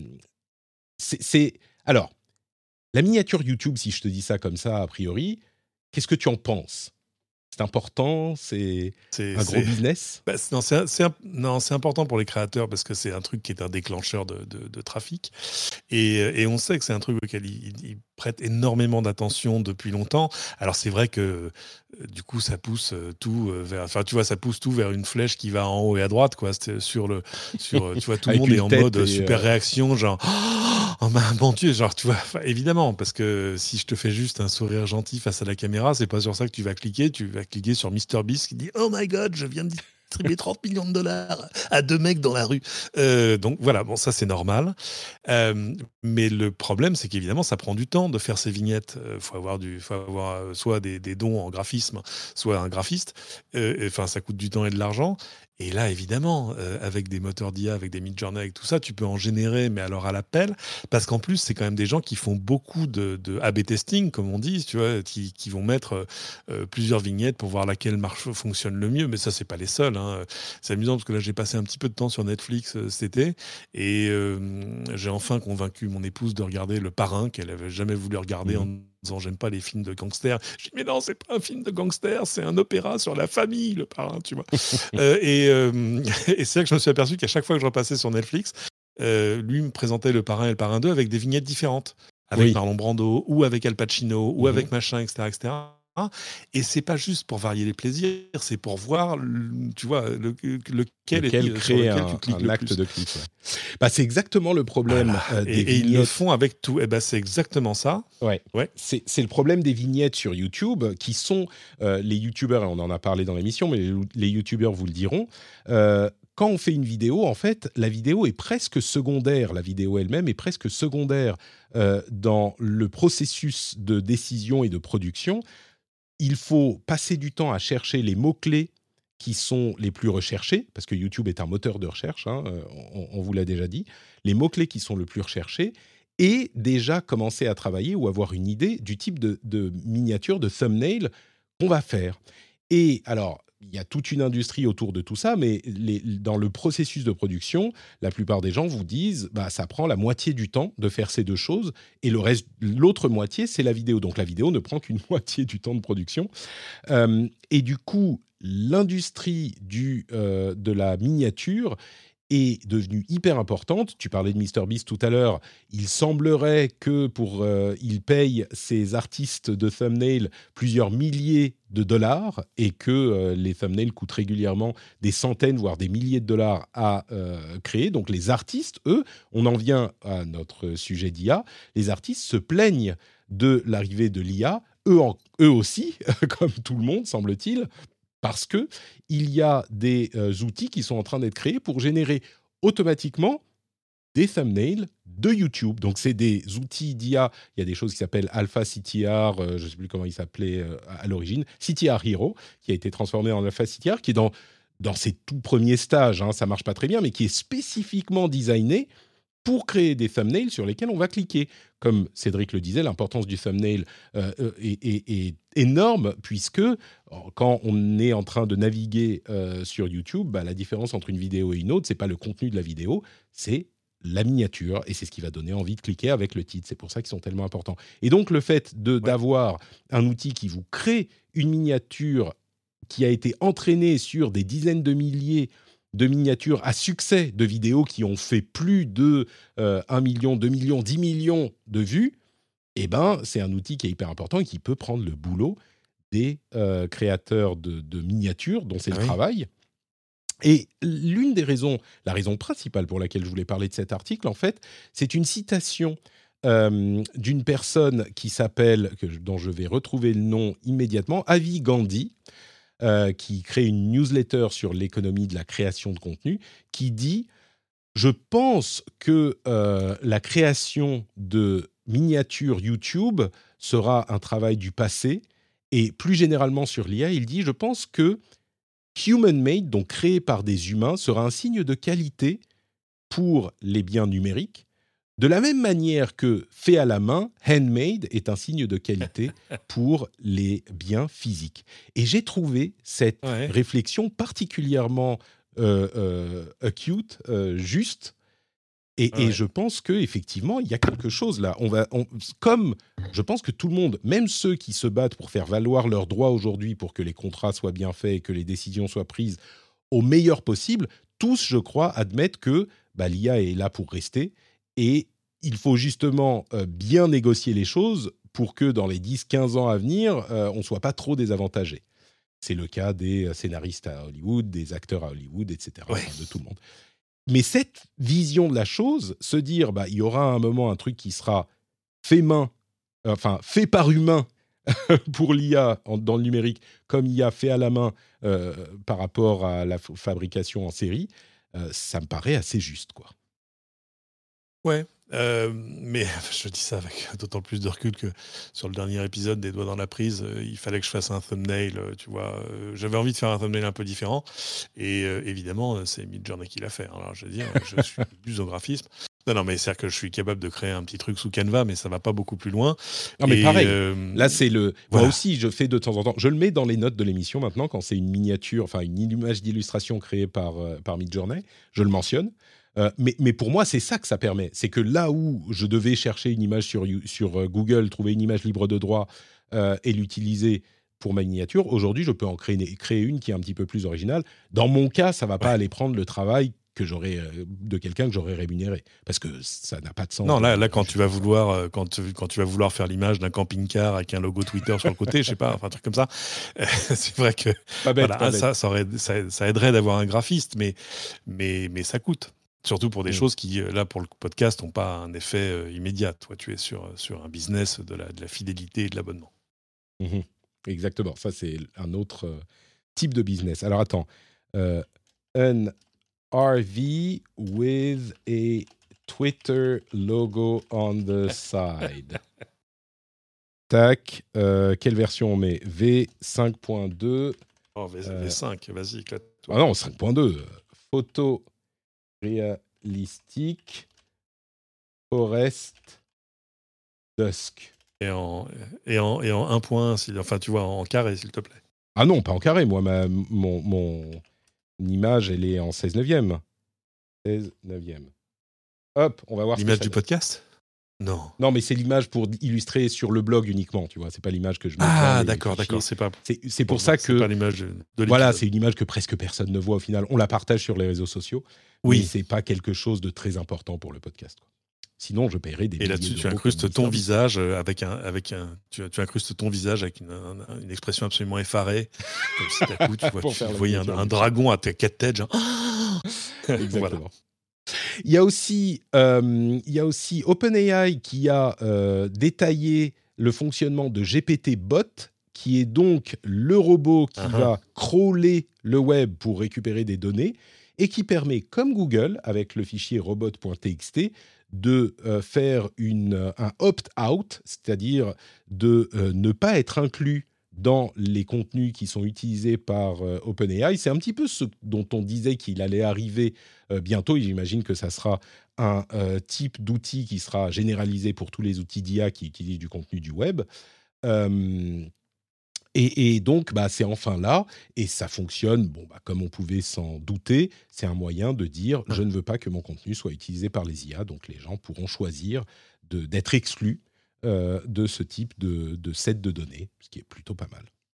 c'est, c'est... Alors, la miniature YouTube, si je te dis ça comme ça, a priori, qu'est-ce que tu en penses ? C'est important, c'est, c'est un gros c'est, business. Bah, c'est, non, c'est, c'est, non, c'est important pour les créateurs parce que c'est un truc qui est un déclencheur de, de, de trafic. Et, et on sait que c'est un truc auquel ils, ils prêtent énormément d'attention depuis longtemps. Alors c'est vrai que du coup ça pousse tout vers, enfin tu vois, ça pousse tout vers une flèche qui va en haut et à droite, quoi. C'était sur le, sur, tu vois, tout le monde est en mode et super euh... réaction, genre. Oh ben, bon Dieu, genre, tu vois, évidemment, parce que si je te fais juste un sourire gentil face à la caméra, c'est pas sur ça que tu vas cliquer, tu vas cliquer sur MrBeast qui dit « Oh my God, je viens de distribuer trente millions de dollars à deux mecs dans la rue. Euh, » Donc voilà, bon, ça c'est normal. Euh, mais le problème, c'est qu'évidemment, ça prend du temps de faire ces vignettes. Il euh, faut avoir, du, faut avoir soit des, des dons en graphisme, soit un graphiste. Enfin, euh, ça coûte du temps et de l'argent. Et là, évidemment, euh, avec des moteurs d'I A, avec des Midjourney, avec tout ça, tu peux en générer, mais alors à l'appel, parce qu'en plus, c'est quand même des gens qui font beaucoup de, de A B testing, comme on dit, tu vois, qui, qui vont mettre euh, plusieurs vignettes pour voir laquelle marche, fonctionne le mieux. Mais ça, c'est pas les seuls. Hein. C'est amusant parce que là, j'ai passé un petit peu de temps sur Netflix euh, cet été, et euh, j'ai enfin convaincu mon épouse de regarder Le Parrain, qu'elle avait jamais voulu regarder mmh. en disant j'aime pas les films de gangsters. Je dis mais non, c'est pas un film de gangsters, c'est un opéra sur la famille, Le Parrain, tu vois. euh, et, euh, et c'est là que je me suis aperçu qu'à chaque fois que je repassais sur Netflix, euh, lui me présentait Le Parrain et Le Parrain deux avec des vignettes différentes, avec oui. Marlon Brando ou avec Al Pacino ou mmh. avec machin, et cetera, et cetera. Et c'est pas juste pour varier les plaisirs, c'est pour voir, tu vois, le, lequel, lequel est crée sur lequel un, tu cliques un le acte plus. de clic. Ouais. Bah, c'est exactement le problème voilà. euh, des et, vignettes. Et ils le font avec tout. Et ben c'est exactement ça. Ouais. ouais. C'est, c'est le problème des vignettes sur YouTube, qui sont euh, les YouTubeurs, et on en a parlé dans l'émission, mais les, les YouTubeurs vous le diront. Euh, quand on fait une vidéo, en fait, la vidéo est presque secondaire. La vidéo elle-même est presque secondaire euh, dans le processus de décision et de production. Il faut passer du temps à chercher les mots-clés qui sont les plus recherchés, parce que YouTube est un moteur de recherche, hein, on, on vous l'a déjà dit, les mots-clés qui sont le plus recherchés, et déjà commencer à travailler ou avoir une idée du type de, de miniature, de thumbnail qu'on va faire. Et alors, il y a toute une industrie autour de tout ça, mais les, dans le processus de production, la plupart des gens vous disent bah, ça prend la moitié du temps de faire ces deux choses, et le reste, l'autre moitié, c'est la vidéo. Donc la vidéo ne prend qu'une moitié du temps de production. Euh, et du coup, l'industrie du, euh, de la miniature est devenue hyper importante. Tu parlais de MrBeast tout à l'heure. Il semblerait que pour euh, il paye ses artistes de thumbnail plusieurs milliers de dollars et que euh, les thumbnails coûtent régulièrement des centaines, voire des milliers de dollars à euh, créer. Donc les artistes, eux, on en vient à notre sujet d'I A, les artistes se plaignent de l'arrivée de l'I A, eux, en, eux aussi, comme tout le monde, semble-t-il, parce qu'il y a des euh, outils qui sont en train d'être créés pour générer automatiquement des thumbnails de YouTube. Donc, c'est des outils d'I A. Il y a des choses qui s'appellent Alpha C T R, euh, je ne sais plus comment il s'appelait euh, à l'origine, C T R Hero, qui a été transformé en Alpha C T R, qui est dans, dans ses tout premiers stages, hein, ça ne marche pas très bien, mais qui est spécifiquement designé pour créer des thumbnails sur lesquels on va cliquer. Comme Cédric le disait, l'importance du thumbnail euh, est, est, est énorme, puisque quand on est en train de naviguer euh, sur YouTube, bah, la différence entre une vidéo et une autre, ce n'est pas le contenu de la vidéo, c'est la miniature, et c'est ce qui va donner envie de cliquer avec le titre. C'est pour ça qu'ils sont tellement importants. Et donc, le fait de, ouais. d'avoir un outil qui vous crée une miniature qui a été entraînée sur des dizaines de milliers de miniatures à succès de vidéos qui ont fait plus de euh, un million, deux millions, dix millions de vues, eh ben, c'est un outil qui est hyper important et qui peut prendre le boulot des euh, créateurs de, de miniatures, dont c'est ah le oui. travail. Et l'une des raisons, la raison principale pour laquelle je voulais parler de cet article, en fait, c'est une citation euh, d'une personne qui s'appelle, que, dont je vais retrouver le nom immédiatement, Avi Gandhi, Euh, qui crée une newsletter sur l'économie de la création de contenu, qui dit « Je pense que euh, la création de miniatures YouTube sera un travail du passé. Et plus généralement sur l'I A, il dit « Je pense que human-made, donc créé par des humains, sera un signe de qualité pour les biens numériques, de la même manière que fait à la main, handmade, est un signe de qualité pour les biens physiques. » Et j'ai trouvé cette Ouais. réflexion particulièrement euh, euh, acute, euh, juste. Et, Ouais. et je pense qu'effectivement, il y a quelque chose là. On va, on, comme je pense que tout le monde, même ceux qui se battent pour faire valoir leurs droits aujourd'hui, pour que les contrats soient bien faits et que les décisions soient prises au meilleur possible, tous, je crois, admettent que bah, l'I A est là pour rester. Et il faut justement euh, bien négocier les choses pour que dans les dix quinze ans à venir, euh, on ne soit pas trop désavantagé. C'est le cas des scénaristes à Hollywood, des acteurs à Hollywood, et cetera, Ouais. enfin, de tout le monde. Mais cette vision de la chose, se dire, bah, il y aura à un moment un truc qui sera fait main, enfin fait par humain pour l'I A en, dans le numérique, comme I A fait à la main euh, par rapport à la f- fabrication en série, euh, ça me paraît assez juste, quoi. Ouais, euh, mais je dis ça avec d'autant plus de recul que sur le dernier épisode des Doigts dans la prise, euh, il fallait que je fasse un thumbnail, euh, tu vois. euh, J'avais envie de faire un thumbnail un peu différent, et euh, évidemment, euh, c'est Midjourney qui l'a fait. Alors, je veux dire, je suis plus au graphisme. Non, non, mais c'est-à-dire que je suis capable de créer un petit truc sous Canva, mais ça va pas beaucoup plus loin. Non, mais Et pareil. euh, Là, c'est le. voilà. Moi aussi, je fais de temps en temps. Je le mets dans les notes de l'émission maintenant quand c'est une miniature, enfin une image d'illustration créée par euh, par Midjourney. Je le mentionne. Euh, mais, mais pour moi, c'est ça que ça permet. C'est que là où je devais chercher une image sur, sur euh, Google, trouver une image libre de droit euh, et l'utiliser pour ma miniature, aujourd'hui, je peux en créer, créer une qui est un petit peu plus originale. Dans mon cas, ça ne va pas Ouais. aller prendre le travail que j'aurais, euh, de quelqu'un que j'aurais rémunéré. Parce que ça n'a pas de sens. Non, là, de- là, quand juste tu vas comme ça. vouloir, euh, quand, tu, quand tu vas vouloir faire l'image d'un camping-car avec un logo Twitter sur le côté, je sais pas, enfin un truc comme ça, euh, c'est vrai que Pas bête, voilà, pas ah, bête. ça, ça, aurait- ça- ça aiderait d'avoir un graphiste, mais, mais, mais ça coûte. Surtout pour des Mm. choses qui, euh, là, pour le podcast, n'ont pas un effet euh, immédiat. Toi, tu es sur, sur un business de la, de la fidélité et de l'abonnement. Mhm. Exactement. Ça, c'est un autre euh, type de business. Alors, attends. Euh, un R V with a Twitter logo on the side. Tac. Euh, quelle version on met? V cinq point deux. Oh, V- Euh, V5, vas-y, éclate-toi. Ah non, cinq point deux. Photo réalistique. Forest Dusk. Et en, et en, et en un point, si- enfin, tu vois, en carré, s'il te plaît. Ah non, pas en carré. Moi, ma, mon, mon image, elle est en seize neuvième. seize neuvième. Hop, on va voir ce que L'image ça du donne. podcast? Non. Non, mais c'est l'image pour illustrer sur le blog uniquement, tu vois. C'est pas l'image que je mets dans Ah, les d'accord, fichiers. d'accord. C'est pas. C'est, c'est pour bon, ça c'est que pas l'image de, de l'épisode. voilà, c'est une image que presque personne ne voit au final. On la partage sur les réseaux sociaux, Oui. mais c'est pas quelque chose de très important pour le podcast, quoi. Sinon, je paierais des Et milliers là-dessus, tu d'euros incrustes comme ton service. visage euh, avec un, avec un, tu, tu incrustes ton visage avec une, un- une expression absolument effarée, comme si d'un coup tu, vois, Pour tu faire la voyais un, miniature un du dragon à tes quatre têtes, genre. Exactement. Voilà. Il y a aussi, euh, il y a aussi OpenAI qui a euh, détaillé le fonctionnement de G P T Bot, qui est donc le robot qui Uh-huh. va crawler le web pour récupérer des données et qui permet, comme Google, avec le fichier robot.txt, de euh, faire une, un opt-out, c'est-à-dire de euh, ne pas être inclus dans les contenus qui sont utilisés par euh, OpenAI. C'est un petit peu ce dont on disait qu'il allait arriver euh, bientôt. Et j'imagine que ça sera un euh, type d'outil qui sera généralisé pour tous les outils d'I A qui utilisent du contenu du web. Euh, et, et donc, bah, c'est enfin là, et ça fonctionne, bon, bah, comme on pouvait s'en douter, c'est un moyen de dire « je ne veux pas que mon contenu soit utilisé par les I A », donc les gens pourront choisir de, d'être exclus euh, de ce type de, de set de données, ce qui est plutôt pas mal.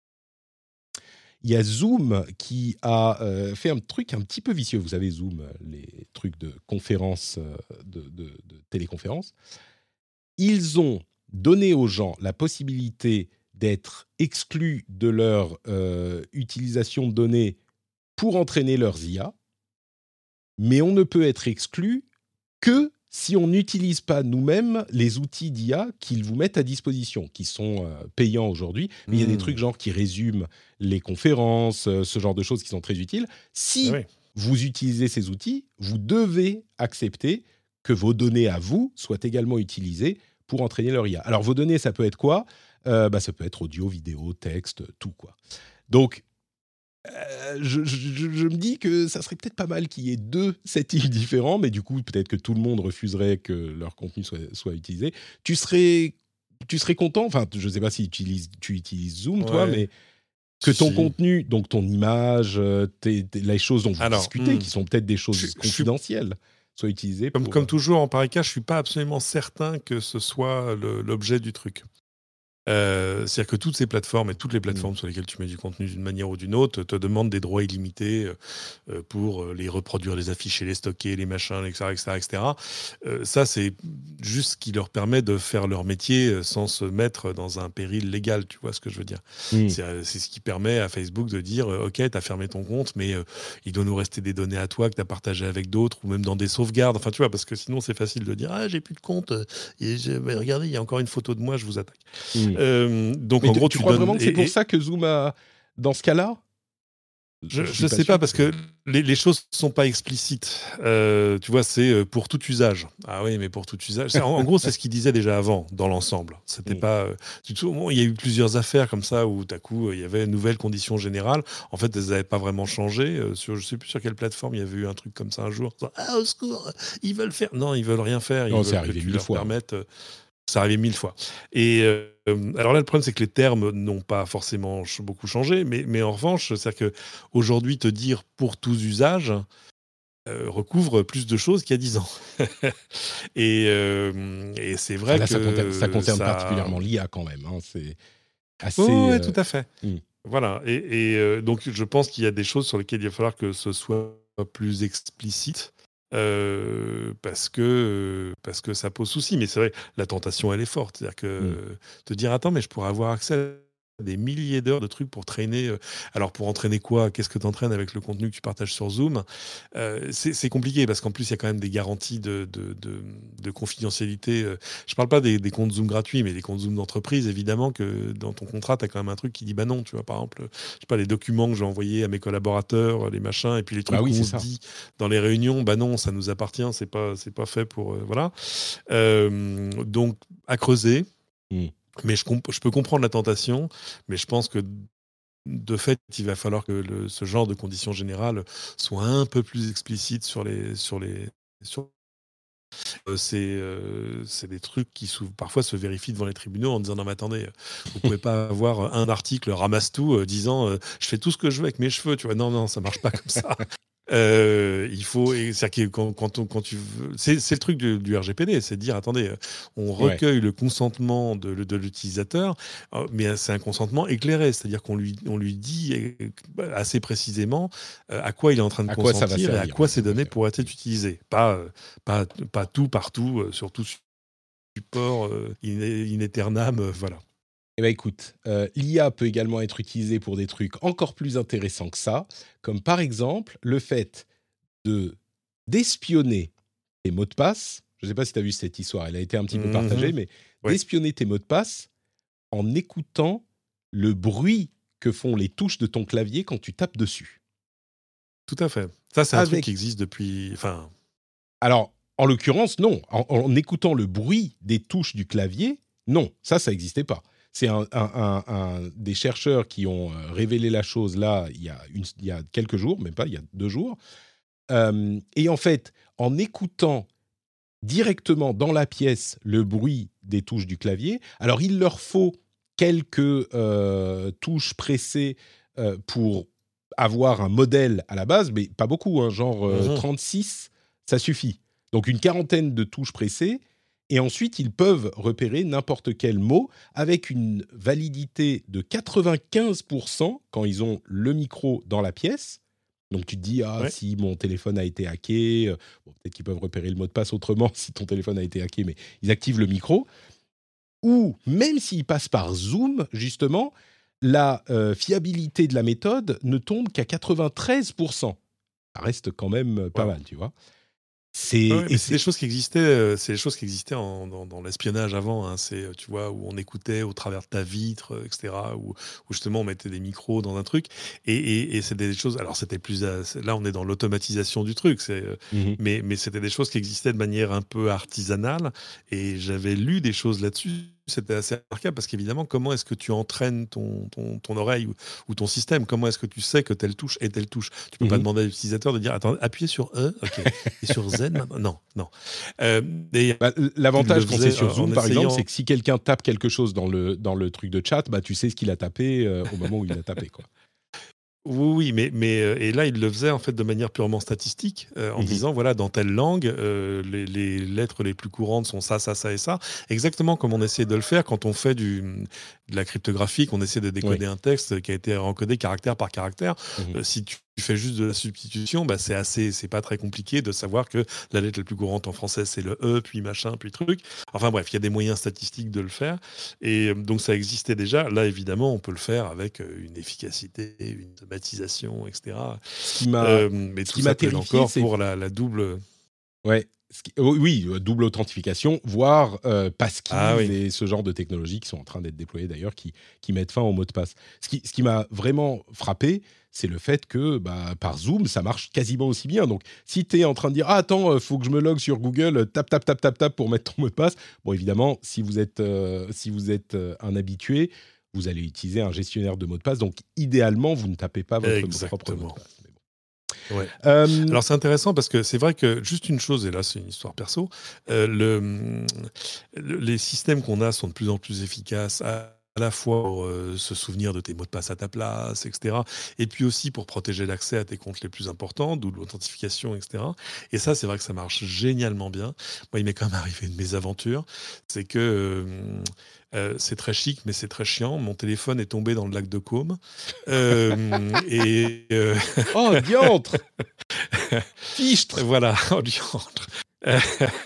Il y a Zoom qui a euh, fait un truc un petit peu vicieux. Vous savez, Zoom, les trucs de conférence, euh, de, de, de téléconférence. Ils ont donné aux gens la possibilité d'être exclus de leur euh, utilisation de données pour entraîner leurs I A, mais on ne peut être exclu que si on n'utilise pas nous-mêmes les outils d'I A qu'ils vous mettent à disposition, qui sont euh, payants aujourd'hui. Mais il y a des Mmh. trucs genre qui résument les conférences, euh, ce genre de choses qui sont très utiles. Si Ah oui. vous utilisez ces outils, vous devez accepter que vos données à vous soient également utilisées pour entraîner leur I A. Alors, vos données, ça peut être quoi ? euh, bah, Ça peut être audio, vidéo, texte, tout, quoi. Donc, euh, je, je, je me dis que ça serait peut-être pas mal qu'il y ait deux settings différents, mais du coup, peut-être que tout le monde refuserait que leur contenu soit, soit utilisé. Tu serais, tu serais content, enfin, je ne sais pas si tu utilises, tu utilises Zoom, Ouais. toi, mais que ton Si. contenu, donc ton image, tes, tes, les choses dont vous Alors, discutez, hmm. qui sont peut-être des choses je, confidentielles, je, soient utilisées comme, pour... comme toujours, en pareil cas, je ne suis pas absolument certain que ce soit le, l'objet du truc. Euh, c'est-à-dire que toutes ces plateformes et toutes les plateformes mmh. sur lesquelles tu mets du contenu d'une manière ou d'une autre te demandent des droits illimités euh, pour les reproduire, les afficher, les stocker, les machins, et cetera, et cetera, et cetera. Euh, ça, c'est juste ce qui leur permet de faire leur métier sans se mettre dans un péril légal, tu vois ce que je veux dire. Mmh. C'est, c'est ce qui permet à Facebook de dire « Ok, tu as fermé ton compte, mais euh, il doit nous rester des données à toi que tu as partagées avec d'autres ou même dans des sauvegardes. » Enfin, tu vois, parce que sinon, c'est facile de dire « Ah, j'ai plus de compte. Et je, mais regardez, il y a encore une photo de moi, je vous attaque. Mmh. » Euh, donc mais en tu, gros, tu, tu crois donnes, vraiment que c'est et, pour ça que Zoom a, dans ce cas-là ? Je ne sais pas, parce que les, les choses ne sont pas explicites. Euh, tu vois, c'est pour tout usage. Ah oui, mais pour tout usage. En, en gros, c'est ce qu'il disait déjà avant, dans l'ensemble. C'était mmh. pas. Du tout, bon, il y a eu plusieurs affaires comme ça où, d'un coup, il y avait une nouvelle condition générale. En fait, elles n'avaient pas vraiment changé. Sur, je ne sais plus sur quelle plateforme, il y avait eu un truc comme ça un jour. Ah, au secours, ils veulent faire. Non, ils veulent rien faire. Ils non, veulent c'est arrivé que tu mille leur fois. permettes. Ça arrivait mille fois. Et euh, alors là, le problème, c'est que les termes n'ont pas forcément ch- beaucoup changé, mais, mais en revanche, c'est-à-dire qu'aujourd'hui, te dire pour tous usages euh, recouvre plus de choses qu'il y a dix ans. et, euh, et c'est vrai enfin, là, que ça concerne, ça concerne ça... particulièrement l'I A quand même. Hein. C'est assez. Oh, ouais, euh... tout à fait. Mm. Voilà. Et, et euh, donc, je pense qu'il y a des choses sur lesquelles il va falloir que ce soit plus explicite. Euh, parce que euh, parce que ça pose souci, mais c'est vrai, la tentation elle est forte, c'est-à-dire que mmh. euh, te dire attends mais je pourrais avoir accès à des milliers d'heures de trucs pour traîner. Euh, alors pour entraîner quoi ? Qu'est-ce que tu entraînes avec le contenu que tu partages sur Zoom ? euh, c'est, c'est compliqué parce qu'en plus il y a quand même des garanties de, de, de, de confidentialité. Je parle pas des, des comptes Zoom gratuits, mais des comptes Zoom d'entreprise, évidemment que dans ton contrat tu as quand même un truc qui dit bah non, tu vois, par exemple, je sais pas, les documents que j'ai envoyés à mes collaborateurs, les machins, et puis les trucs bah oui, qu'on se dit dans les réunions, bah non, ça nous appartient, c'est pas, c'est pas fait pour... Euh, voilà. Euh, donc, à creuser. Mmh. Mais je, comp- je peux comprendre la tentation, mais je pense que de fait, il va falloir que le, ce genre de conditions générales soit un peu plus explicite sur les... Sur les sur euh, c'est, euh, c'est des trucs qui sou- parfois se vérifient devant les tribunaux en disant non mais attendez, vous pouvez pas avoir un article ramasse tout euh, disant euh, je fais tout ce que je veux avec mes cheveux, tu vois, non non ça marche pas comme ça. Euh, il faut, c'est-à-dire que quand, quand, on, quand tu veux, c'est, c'est le truc du, du R G P D, c'est de dire attendez, on recueille ouais. le consentement de, de l'utilisateur, mais c'est un consentement éclairé, c'est-à-dire qu'on lui, on lui dit assez précisément à quoi il est en train de à consentir et à quoi ces données pourraient être utilisées, pas, pas, pas tout partout sur tout support in, in aeternam, voilà. Eh bien, écoute, euh, l'I A peut également être utilisée pour des trucs encore plus intéressants que ça, comme par exemple le fait de, d'espionner tes mots de passe. Je ne sais pas si tu as vu cette histoire, elle a été un petit mmh, peu partagée, mais ouais. d'espionner tes mots de passe en écoutant le bruit que font les touches de ton clavier quand tu tapes dessus. Tout à fait. Ça, c'est Avec... un truc qui existe depuis... Enfin... Alors, en l'occurrence, non. En, en écoutant le bruit des touches du clavier, non, ça, ça n'existait pas. C'est un, un, un, un, des chercheurs qui ont révélé la chose là, il y a, une, il y a quelques jours, même pas, il y a deux jours. Euh, et en fait, en écoutant directement dans la pièce le bruit des touches du clavier, alors il leur faut quelques euh, touches pressées euh, pour avoir un modèle à la base, mais pas beaucoup, hein, genre euh, mmh. trente-six, ça suffit. Donc une quarantaine de touches pressées. Et ensuite, ils peuvent repérer n'importe quel mot avec une validité de quatre-vingt-quinze pour cent quand ils ont le micro dans la pièce. Donc, tu te dis, ah, ouais. si mon téléphone a été hacké, euh, bon, peut-être qu'ils peuvent repérer le mot de passe autrement si ton téléphone a été hacké, mais ils activent le micro. Ou même s'ils passent par Zoom, justement, la euh, fiabilité de la méthode ne tombe qu'à quatre-vingt-treize pour cent. Ça reste quand même pas ouais. mal, tu vois. C'est, Ouais, et mais c'est des c'est, choses qui existaient, euh, c'est des choses qui existaient en- dans, dans l'espionnage avant. Hein. C'est, euh, tu vois, où on écoutait au travers de ta vitre, euh, et cetera. Où, où justement on mettait des micros dans un truc. Et, et, et c'était des choses. Alors c'était plus, euh, c'est- là on est dans l'automatisation du truc. C'est, euh, Mhm, mais, mais c'était des choses qui existaient de manière un peu artisanale. Et j'avais lu des choses là-dessus. C'était assez remarquable parce qu'évidemment, comment est-ce que tu entraînes ton, ton, ton oreille ou, ou ton système? Comment est-ce que tu sais que telle touche est telle touche? Tu peux pas mhm. demander à l'utilisateur de dire attends, appuyez sur E, ok. Et sur Z, maintenant non, non. Euh, et Bah, l- il le l'avantage quand c'est faisait sur euh, en Zoom, par exemple, c'est essayant. que si quelqu'un tape quelque chose dans le, dans le truc de chat, bah, tu sais ce qu'il a tapé euh, au moment où il l'a tapé, quoi. Oui, oui, mais, mais euh, et là, il le faisait en fait de manière purement statistique, euh, en Mhm. disant voilà, dans telle langue, euh, les, les lettres les plus courantes sont ça, ça, ça et ça. Exactement comme on essaie de le faire quand on fait du, de la cryptographie, qu'on essaie de Oui. décoder un texte qui a été encodé caractère par caractère. Mhm. Euh, si tu fais juste de la substitution, bah, c'est assez, c'est pas très compliqué de savoir que la lettre la plus courante en français c'est le E, puis machin, puis truc. Enfin bref, il y a des moyens statistiques de le faire. Et euh, donc ça existait déjà. Là, évidemment, on peut le faire avec euh, une efficacité, une automatisation, et cetera. Ce qui m'a, Euh, mais ce tout qui m'a ça plaide terrifié, encore c'est pour la, la double. ouais. Ce qui- oh, oui, euh, double authentification, voire euh, Ah passkeys oui, et ce genre de technologies qui sont en train d'être déployées d'ailleurs, qui, qui mettent fin au mot de passe. Ce qui, ce qui m'a vraiment frappé, c'est le fait que bah, par Zoom, ça marche quasiment aussi bien. Donc, si tu es en train de dire ah, attends, euh, faut que je me logue sur Google, euh, tape, tape, tape, tape, tape pour mettre ton mot de passe. Bon, évidemment, si vous êtes, euh, si vous êtes euh, un habitué, vous allez utiliser un gestionnaire de mots de passe. Donc, idéalement, vous ne tapez pas votre propre mot de exactement. passe. Mais bon. Ouais. Euh, Alors c'est intéressant parce que c'est vrai que juste une chose, et là c'est une histoire perso, euh, le, le- les systèmes qu'on a sont de plus en plus efficaces à, à la fois pour euh, se souvenir de tes mots de passe à ta place, et cetera. Et puis aussi pour protéger l'accès à tes comptes les plus importants, d'où l'authentification, et cetera. Et ça, c'est vrai que ça marche génialement bien. Moi, il m'est quand même arrivé une mésaventure, c'est que euh, euh, c'est très chic, mais c'est très chiant. Mon téléphone est tombé dans le lac de Caume. Euh, et euh, oh, diantre, fichtre, Voilà, en diantre. Euh,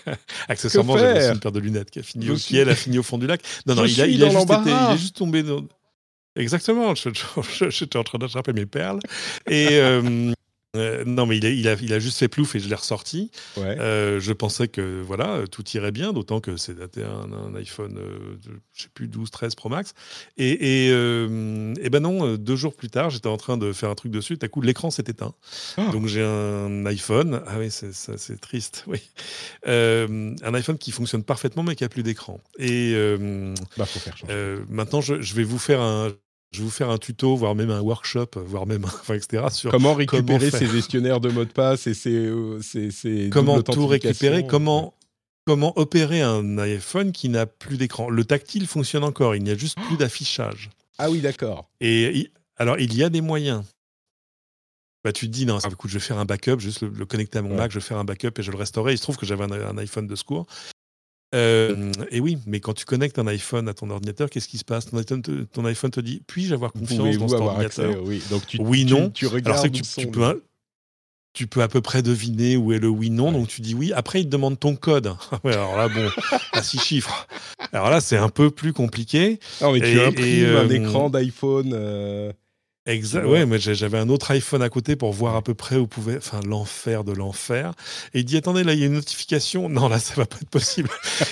que Accessoirement, j'avais aussi une faire? paire de lunettes qui a fini, Je au- qui suis, elle a fini au fond du lac. Non, je non, il a, suis il a dans juste été, il est l'embarras. juste tombé dans. Exactement. je- je- J'étais en train d'attraper mes perles et euh, euh, non, mais il a, il a, il a juste fait plouf et je l'ai ressorti. Ouais. Euh, je pensais que voilà, tout irait bien, d'autant que c'est daté un, un iPhone, euh, de, je sais plus, douze, treize Pro Max. Et, et, euh, et ben non, euh, deux jours plus tard, j'étais en train de faire un truc dessus. Tout à coup, l'écran s'est éteint. Oh, Donc j'ai un iPhone. Ah oui, c'est ça, c'est triste. Oui, Euh, un iPhone qui fonctionne parfaitement mais qui a plus d'écran. Et euh, bah faut faire changer. euh, maintenant, je, je vais vous faire un, je vais vous faire un tuto, voire même un workshop, voire même, enfin, et cetera, sur Comment comment récupérer ces faire, gestionnaires de mots de passe et ces, euh, ces, ces doubles comment tout récupérer, authentifications? Ouais. comment comment opérer un iPhone qui n'a plus d'écran. Le tactile fonctionne encore, il n'y a juste plus d'affichage. Ah oui, d'accord. Et il- alors, il y a des moyens. Bah, tu te dis, non, écoute, je vais faire un backup, juste le, le connecter à mon Ouais. Mac, je vais faire un backup et je le restaurer. Il se trouve que j'avais un, un iPhone de secours. Euh, et oui, mais quand tu connectes un iPhone à ton ordinateur, qu'est-ce qui se passe? Ton iPhone te, ton iPhone te dit, puis-je avoir confiance dans Pouvez-vous cet avoir accès? ordinateur? Oui. Donc tu, Oui, tu, non. tu Alors c'est regardes que où tu, tu sont les. peux, tu peux à peu près deviner où est le oui, non, Ouais. donc tu dis oui. Après, il te demande ton code. Ouais, alors là, bon, à six chiffres. Alors là, c'est un peu plus compliqué. Non, mais tu Et, et, imprimes un euh, écran d'iPhone, euh, tu Exact. Ouais, vois. mais j'ai- j'avais un autre iPhone à côté pour voir à Ouais. peu près où pouvait. Enfin, l'enfer de l'enfer. Et il dit attendez, là, il y a une notification. Non, là, ça va pas être possible.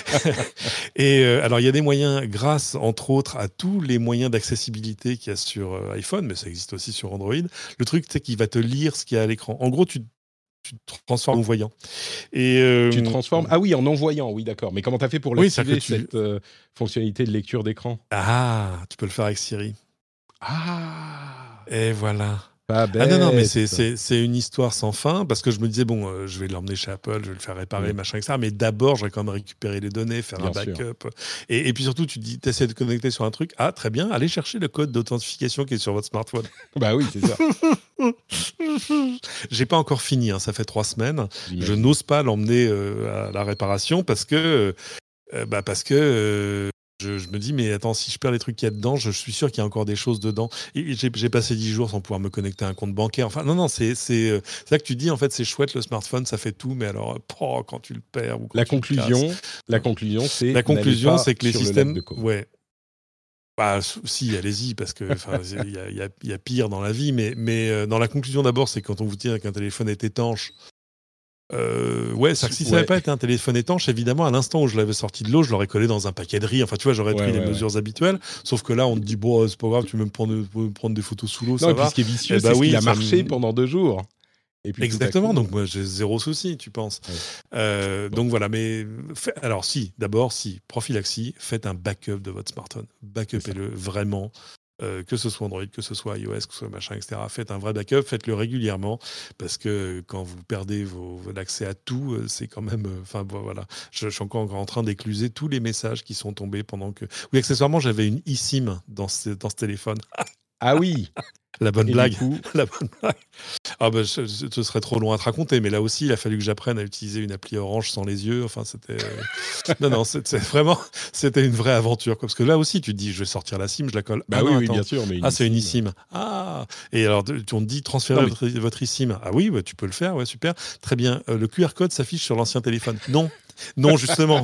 Et euh, alors, il y a des moyens, grâce entre autres à tous les moyens d'accessibilité qu'il y a sur euh, iPhone, mais ça existe aussi sur Android. Le truc, c'est qu'il va te lire ce qu'il y a à l'écran. En gros, tu, tu te transformes en voyant. Et Tu euh, transformes. Ah oui, en envoyant, oui, d'accord. Mais comment tu as fait pour oui, c'est-à-dire l'activer, que tu. cette euh, fonctionnalité de lecture d'écran? Ah, tu peux le faire avec Siri. Ah, Et voilà. pas Ah non, non, mais c'est bête. c'est- c'est une histoire sans fin, parce que je me disais, bon, euh, je vais l'emmener chez Apple, je vais le faire réparer, Hmm, machin, et cetera. Mais d'abord, je vais quand même récupérer les données, faire un bien sûr. backup. Et, et puis surtout, tu dis, essaies de connecter sur un truc. Ah, très bien, allez chercher le code d'authentification qui est sur votre smartphone. Bah oui, c'est ça, J'ai pas encore fini, hein, ça fait trois semaines. Je j'imagine. n'ose pas l'emmener euh, à la réparation parce que, euh, bah parce que euh, je, je me dis, mais attends, si je perds les trucs qu'il y a dedans, je, je suis sûr qu'il y a encore des choses dedans. Et j'ai j'ai passé dix jours sans pouvoir me connecter à un compte bancaire. Enfin, non, non, c'est c'est euh, c'est là que tu dis, en fait, c'est chouette le smartphone, ça fait tout, mais alors, euh, oh, quand tu le perds ou quand La tu le casses. conclusion, la conclusion, c'est La n'allez conclusion, pas c'est que les sur le lac de systèmes, Côme. ouais. Bah, s- si, allez-y, parce que enfin, il y a, il y a- il y a pire dans la vie, mais, mais euh, dans la conclusion d'abord, c'est quand on vous dit qu'un téléphone est étanche, Euh, ouais, c'est que si ça Ouais. n'avait pas été un téléphone étanche, évidemment, à l'instant où je l'avais sorti de l'eau, je l'aurais collé dans un paquet de riz. Enfin, tu vois, j'aurais Ouais, pris les ouais, ouais. mesures habituelles. Sauf que là, on te dit, bon, c'est pas grave, tu peux me prendre, me prendre des photos sous l'eau, Non, ça et puis va. ce qui est vicieux, Eh c'est bah ce oui, qu'il a ça marché me- pendant deux jours. Et puis tout à Exactement, coup, donc moi j'ai zéro souci, tu penses. ouais. Euh, Bon. donc voilà, mais fait- alors si, d'abord, si, prophylaxie, faites un backup de votre smartphone. C'est ça. Backupez-le vraiment, euh, que ce soit Android, que ce soit iOS, que ce soit machin, et cetera. Faites un vrai backup, faites-le régulièrement, parce que quand vous perdez vos, l'accès à tout, euh, c'est quand même. euh, Enfin bon, voilà, je, je suis encore en train d'écluser tous les messages qui sont tombés pendant que. Oui, accessoirement, j'avais une eSIM dans ce, dans ce téléphone. Ah oui. La bonne Et du blague. coup, La bonne blague. Ah bah, ce, ce serait trop long à te raconter, mais là aussi, il a fallu que j'apprenne à utiliser une appli Orange sans les yeux. Enfin, c'était. Non, non, c'était vraiment. C'était une vraie aventure. Quoi. Parce que là aussi, tu te dis, je vais sortir la SIM, je la colle. bah Ah oui, non, oui, bien attends. sûr, mais une Ah, c'est une eSIM. eSIM. Ah. Et alors, de- on te dit, transférer Non, mais votre, votre eSIM. Ah oui, bah, tu peux le faire, ouais, super. Très bien. Euh, le Q R code s'affiche sur l'ancien téléphone. Non. Non, justement.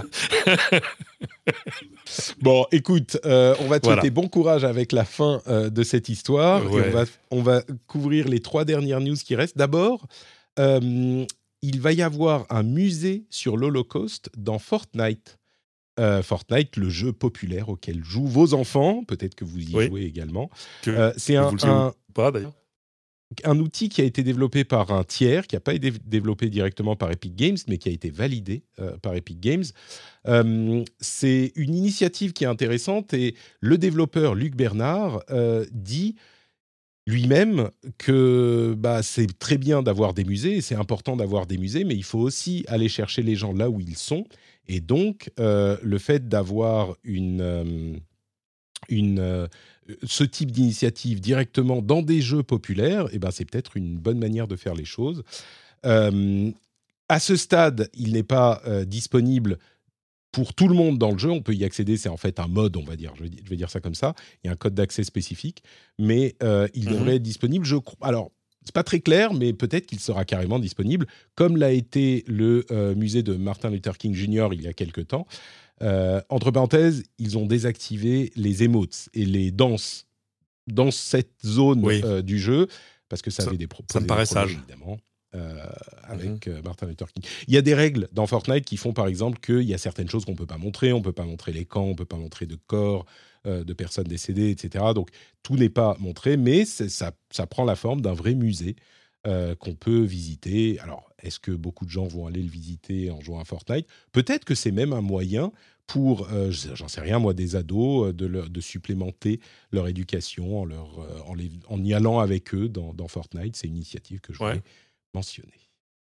bon, écoute, euh, on va te Voilà. souhaiter bon courage avec la fin euh, de cette histoire et on Ouais. va, on va couvrir les trois dernières news qui restent. D'abord, euh, il va y avoir un musée sur l'Holocauste dans Fortnite. Euh, Fortnite, le jeu populaire auquel jouent vos enfants, peut-être que vous y Oui. jouez également. Que, Euh, c'est que un, vous le savez un, ou pas, d'ailleurs. un outil qui a été développé par un tiers, qui n'a pas été développé directement par Epic Games, mais qui a été validé euh, par Epic Games. Euh, c'est une initiative qui est intéressante et le développeur Luc Bernard euh, dit lui-même que bah, c'est très bien d'avoir des musées, et c'est important d'avoir des musées, mais il faut aussi aller chercher les gens là où ils sont. Et donc, euh, le fait d'avoir une... Euh, une, euh, ce type d'initiative directement dans des jeux populaires, eh ben, c'est peut-être une bonne manière de faire les choses. Euh, à ce stade, il n'est pas euh, disponible pour tout le monde dans le jeu. On peut y accéder, c'est en fait un mode, on va dire, je vais, je vais dire ça comme ça. Il y a un code d'accès spécifique, mais euh, il Mhm. devrait être disponible, je crois. Alors, c'est pas très clair, mais peut-être qu'il sera carrément disponible, comme l'a été le euh, musée de Martin Luther King junior il y a quelque temps. Euh, entre parenthèses, ils ont désactivé les emotes et les danses dans cette zone Oui. euh, du jeu, parce que ça Ça- avait des, pro- ça me posé des paraît problèmes, sage. évidemment, euh, Mhm. avec euh, Martin Luther King. Il y a des règles dans Fortnite qui font, par exemple, qu'il y a certaines choses qu'on ne peut pas montrer. On ne peut pas montrer les camps, on ne peut pas montrer de corps euh, de personnes décédées, et cetera. Donc, tout n'est pas montré, mais c'est- ça, ça prend la forme d'un vrai musée euh, qu'on peut visiter. Alors, est-ce que beaucoup de gens vont aller le visiter en jouant à Fortnite ? Peut-être que c'est même un moyen pour, euh, j'en sais rien moi, des ados, euh, de, leur- de supplémenter leur éducation en, leur, euh, en, les- en y allant avec eux dans, dans Fortnite. C'est une initiative que je Ouais. voulais mentionner.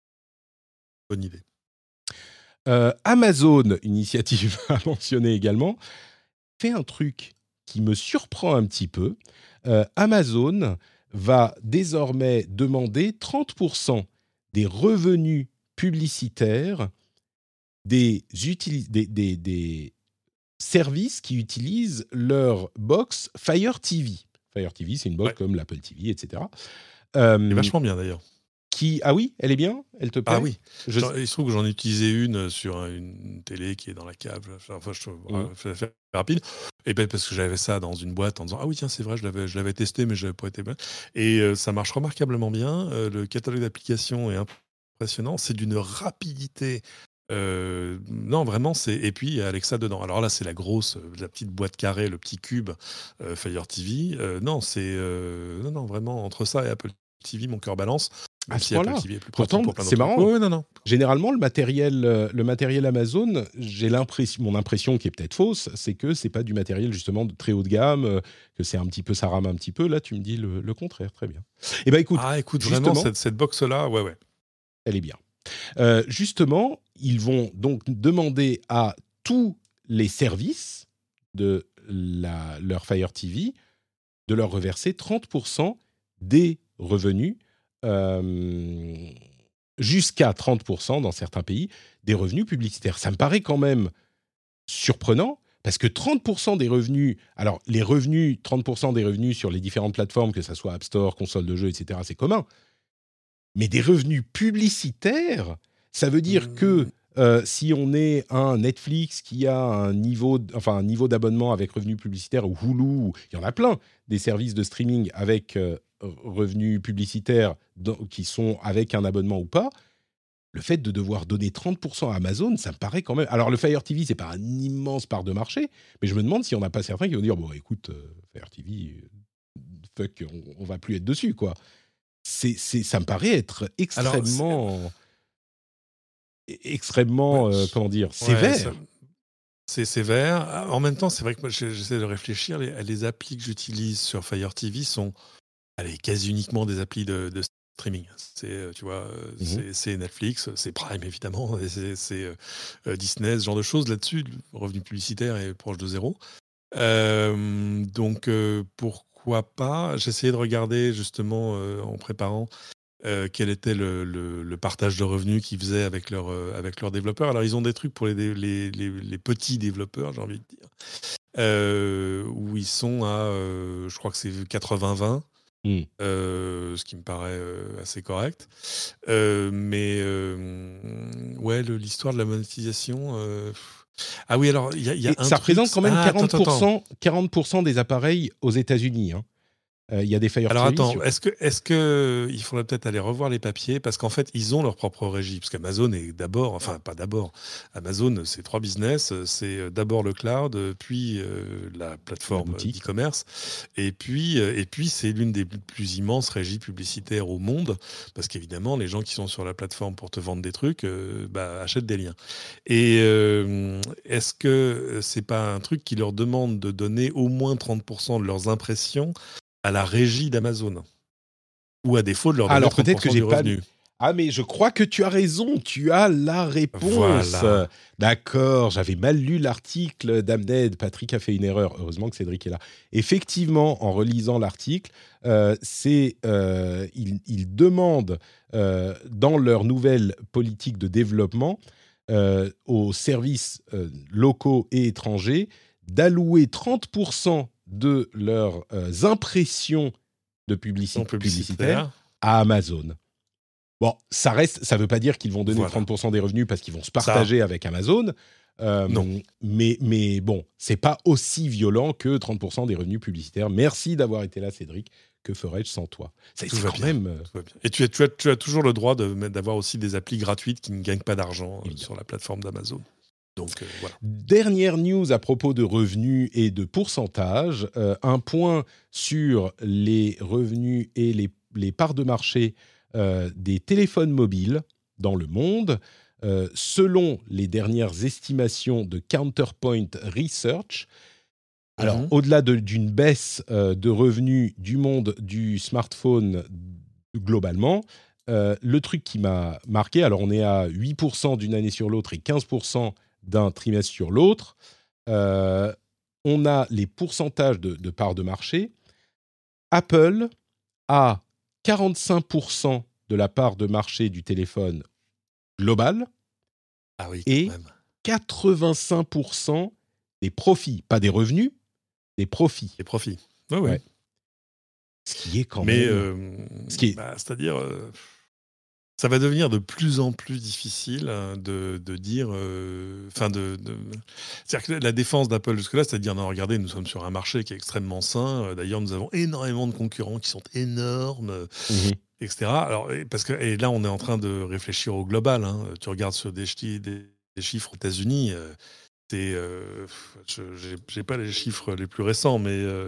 Bonne idée. Euh, Amazon, initiative à mentionner également, fait un truc qui me surprend un petit peu. Euh, Amazon va désormais demander trente pour cent des revenus publicitaires des, utili- des, des, des services qui utilisent leur box Fire T V. Fire T V, c'est une box Ouais. comme l'Apple T V, et cetera. C'est Euh, vachement bien, d'ailleurs. qui, ah oui, elle est bien. Elle te plaît? Ah oui, Je- J'en- il se trouve que j'en ai utilisé une sur un- une télé qui est dans la cave. Enfin, je trouve Mhm. je vais faire rapide. Et ben parce que j'avais ça dans une boîte en disant ah oui tiens c'est vrai je l'avais je l'avais testé mais je n'avais pas été bien. Et euh, ça marche remarquablement bien. Euh, le catalogue d'applications est impressionnant. C'est d'une rapidité. Euh, non vraiment c'est et puis il y a Alexa dedans. Alors là c'est la grosse euh, la petite boîte carrée le petit cube euh, Fire T V. Euh, non c'est euh, non non vraiment entre ça et Apple T V mon cœur balance. À Même ce si Apple point-là. T V est plus pratique Pourtant, pour plein c'est d'autres trucs. marrant. Ouais, ouais, non non. Généralement, le matériel, euh, le matériel Amazon, j'ai l'impression, mon impression qui est peut-être fausse, c'est que c'est pas du matériel justement de très haut de gamme, euh, que c'est un petit peu, ça rame un petit peu. Là, tu me dis le, le contraire, très bien. Eh ben, écoute, Ah, écoute, justement, vraiment, cette, cette box-là, ouais, ouais. elle est bien. Euh, justement, ils vont donc demander à tous les services de la, leur Fire T V de leur reverser trente pour cent des revenus, euh, jusqu'à trente pour cent dans certains pays, des revenus publicitaires. Ça me paraît quand même surprenant, parce que trente pour cent des revenus, alors les revenus, trente pour cent des revenus sur les différentes plateformes, que ce soit App Store, console de jeux, et cetera, c'est commun. Mais des revenus publicitaires, ça veut dire Mmh. que euh, si on est un Netflix qui a un niveau, d- enfin, un niveau d'abonnement avec revenus publicitaires, ou Hulu, ou- il y en a plein, des services de streaming avec euh, revenus publicitaires dans- qui sont avec un abonnement ou pas, le fait de devoir donner trente pour cent à Amazon, ça me paraît quand même... Alors, le Fire T V, c'est pas un immense part de marché, mais je me demande si on n'a pas certains qui vont dire, bon, écoute, euh, Fire T V, euh, fuck, on, on va plus être dessus, quoi. C'est, c'est, ça me paraît être extrêmement... Alors, extrêmement, ouais, euh, comment dire, sévère. Ouais, ça... C'est sévère. En même temps, c'est vrai que moi, j'essaie de réfléchir. Les, les applis que j'utilise sur Fire T V sont allez, quasi uniquement des applis de, de streaming. C'est, tu vois, mm-hmm. c'est, c'est Netflix, c'est Prime, évidemment, c'est, c'est euh, Disney, ce genre de choses. Là-dessus, le revenu publicitaire est proche de zéro. Euh, donc, euh, pourquoi pas ? J'essayais de regarder, justement, euh, en préparant, Euh, quel était le, le, le partage de revenus qu'ils faisaient avec, leur, euh, avec leurs développeurs. Alors, ils ont des trucs pour les, les, les, les petits développeurs, j'ai envie de dire, euh, où ils sont à, euh, je crois que c'est quatre-vingts vingt, mm. euh, ce qui me paraît euh, assez correct. Euh, mais, euh, ouais, le, l'histoire de la monétisation... Euh... Ah oui, alors, il y a, y a un ça truc... représente quand même ah, quarante pour cent, attends, attends. quarante pour cent des appareils aux États-Unis, hein. Il euh, y a des Fire Alors T V attends, sur... est-ce que, est-ce que il faudrait peut-être aller revoir les papiers parce qu'en fait ils ont leur propre régie parce qu'Amazon est d'abord, enfin pas d'abord, Amazon c'est trois business, c'est d'abord le cloud, puis euh, la plateforme la d'e-commerce et puis euh, et puis c'est l'une des plus immenses régies publicitaires au monde parce qu'évidemment les gens qui sont sur la plateforme pour te vendre des trucs euh, bah, achètent des liens. Et euh, est-ce que c'est pas un truc qui leur demande de donner au moins trente pour cent de leurs impressions à la régie d'Amazon, ou à défaut de leur donner Alors, trente pour cent peut-être que j'ai du pas... revenu. Ah, mais je crois que tu as raison, tu as la réponse. Voilà. D'accord, j'avais mal lu l'article d'Amned, Patrick a fait une erreur, heureusement que Cédric est là. Effectivement, en relisant l'article, euh, c'est, euh, ils, ils demandent, euh, dans leur nouvelle politique de développement, euh, aux services euh, locaux et étrangers, d'allouer trente pour cent de leurs euh, impressions de publicité, publicitaire à Amazon. Bon, ça reste, ça ne veut pas dire qu'ils vont donner voilà. trente pour cent des revenus parce qu'ils vont se partager ça. Avec Amazon. Euh, non. Mais, mais bon, c'est pas aussi violent que trente pour cent des revenus publicitaires. Merci d'avoir été là, Cédric. Que ferais-je sans toi ? C'est, Tout c'est va quand bien. même. Tout va bien. Et tu as, tu, as, tu as toujours le droit de, d'avoir aussi des applis gratuites qui ne gagnent pas d'argent euh, sur la plateforme d'Amazon. Donc, euh, voilà. Dernière news à propos de revenus et de pourcentage. Euh, un point sur les revenus et les, les parts de marché euh, des téléphones mobiles dans le monde. Euh, selon les dernières estimations de Counterpoint Research, alors mm-hmm. au-delà de, d'une baisse euh, de revenus du monde du smartphone globalement, euh, le truc qui m'a marqué, alors on est à huit pour cent d'une année sur l'autre et quinze pour cent d'un trimestre sur l'autre, euh, on a les pourcentages de, de parts de marché. Apple a quarante-cinq pour cent de la part de marché du téléphone global ah oui, et même. quatre-vingt-cinq pour cent des profits, pas des revenus, des profits. Des profits, oui, oui. Ouais. Ce qui est quand Mais, même... Euh, Ce qui est... bah, c'est-à-dire... Euh... Ça va devenir de plus en plus difficile de, de dire... Enfin, euh, de, de... C'est-à-dire que la défense d'Apple jusque-là, c'est de dire, non, regardez, nous sommes sur un marché qui est extrêmement sain. D'ailleurs, nous avons énormément de concurrents qui sont énormes, mm-hmm. et cetera. Alors, parce que, et là, on est en train de réfléchir au global. Hein. Tu regardes sur des, des, des chiffres aux États-Unis, euh, c'est, euh, je n'ai pas les chiffres les plus récents, mais... Euh,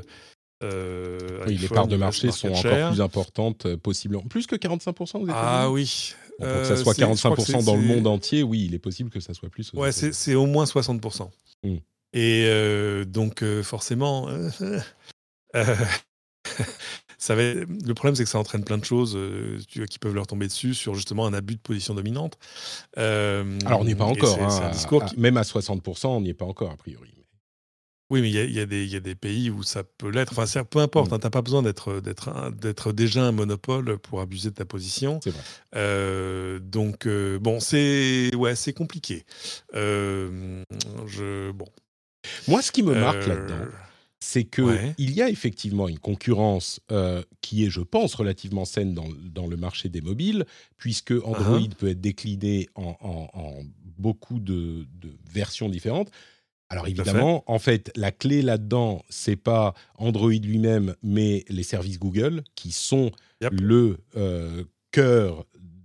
Euh, oui, les parts de marché sont encore share. plus importantes, euh, possiblement. Plus que quarante-cinq pour cent aux États-Unis. Ah oui. Bon, pour que ça soit euh, quarante-cinq pour cent dans c'est... le monde entier, oui, il est possible que ça soit plus. Ouais, c'est, c'est au moins soixante pour cent. Mm. Et euh, donc, euh, forcément, euh, euh, ça va être... le problème, c'est que ça entraîne plein de choses euh, tu vois, qui peuvent leur tomber dessus sur justement un abus de position dominante. Euh, Alors, on n'y est pas encore. C'est, hein, c'est un discours à, qui... Même à soixante pour cent, on n'y est pas encore, a priori. Oui, mais il y, y, y a des pays où ça peut l'être. Enfin, c'est, peu importe, mmh. hein, tu n'as pas besoin d'être, d'être, un, d'être déjà un monopole pour abuser de ta position. C'est vrai. Euh, donc, euh, bon, c'est, ouais, c'est compliqué. Euh, je, bon. Moi, ce qui me marque euh, là-dedans, c'est qu'il ouais. y a effectivement une concurrence euh, qui est, je pense, relativement saine dans, dans le marché des mobiles, puisque Android uh-huh. peut être décliné en, en, en beaucoup de, de versions différentes. Alors évidemment, en fait, la clé là-dedans, c'est pas Android lui-même, mais les services Google qui sont yep. le euh, cœur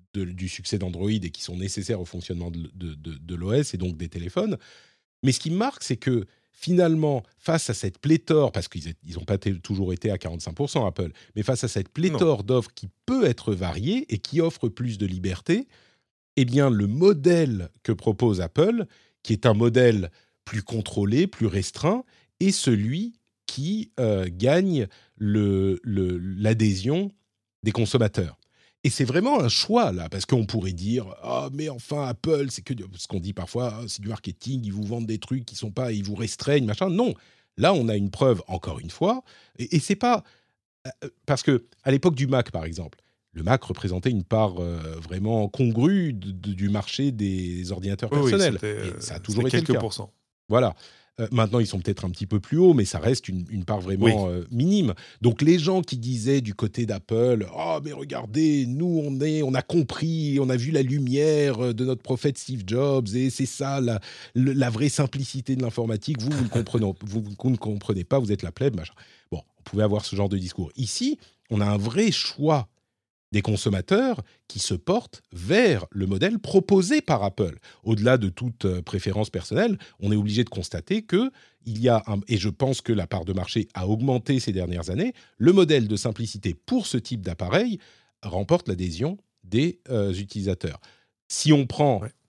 de, du succès d'Android et qui sont nécessaires au fonctionnement de, de, de, de l'O S et donc des téléphones. Mais ce qui me marque, c'est que finalement, face à cette pléthore, parce qu'ils n'ont pas t- toujours été à quarante-cinq pour cent Apple, mais face à cette pléthore non. d'offres qui peut être variée et qui offre plus de liberté, eh bien, le modèle que propose Apple, qui est un modèle plus contrôlé, plus restreint, est celui qui euh, gagne le, le, l'adhésion des consommateurs. Et c'est vraiment un choix, là, parce qu'on pourrait dire « Ah, oh, mais enfin, Apple, c'est que... » ce qu'on dit parfois, oh, c'est du marketing, ils vous vendent des trucs qui sont pas... Ils vous restreignent, machin. Non, là, on a une preuve, encore une fois, et, et c'est pas... Parce que à l'époque du Mac, par exemple, le Mac représentait une part euh, vraiment congrue de, de, du marché des ordinateurs oui, personnels. Oui, et ça a toujours été quelques le cas. Pourcents. Voilà. Euh, maintenant, ils sont peut-être un petit peu plus hauts, mais ça reste une, une part vraiment oui. euh, minime. Donc, les gens qui disaient du côté d'Apple, « Oh, mais regardez, nous, on, est, on a compris, on a vu la lumière de notre prophète Steve Jobs, et c'est ça, la, la vraie simplicité de l'informatique. Vous, vous ne comprenez, vous, vous ne comprenez pas, vous êtes la plèbe, machin. » Bon, on pouvait avoir ce genre de discours. Ici, on a un vrai choix des consommateurs qui se portent vers le modèle proposé par Apple. Au-delà de toute euh, préférence personnelle, on est obligé de constater qu'il y a, un, et je pense que la part de marché a augmenté ces dernières années, le modèle de simplicité pour ce type d'appareil remporte l'adhésion des euh, utilisateurs. Si on prend ouais.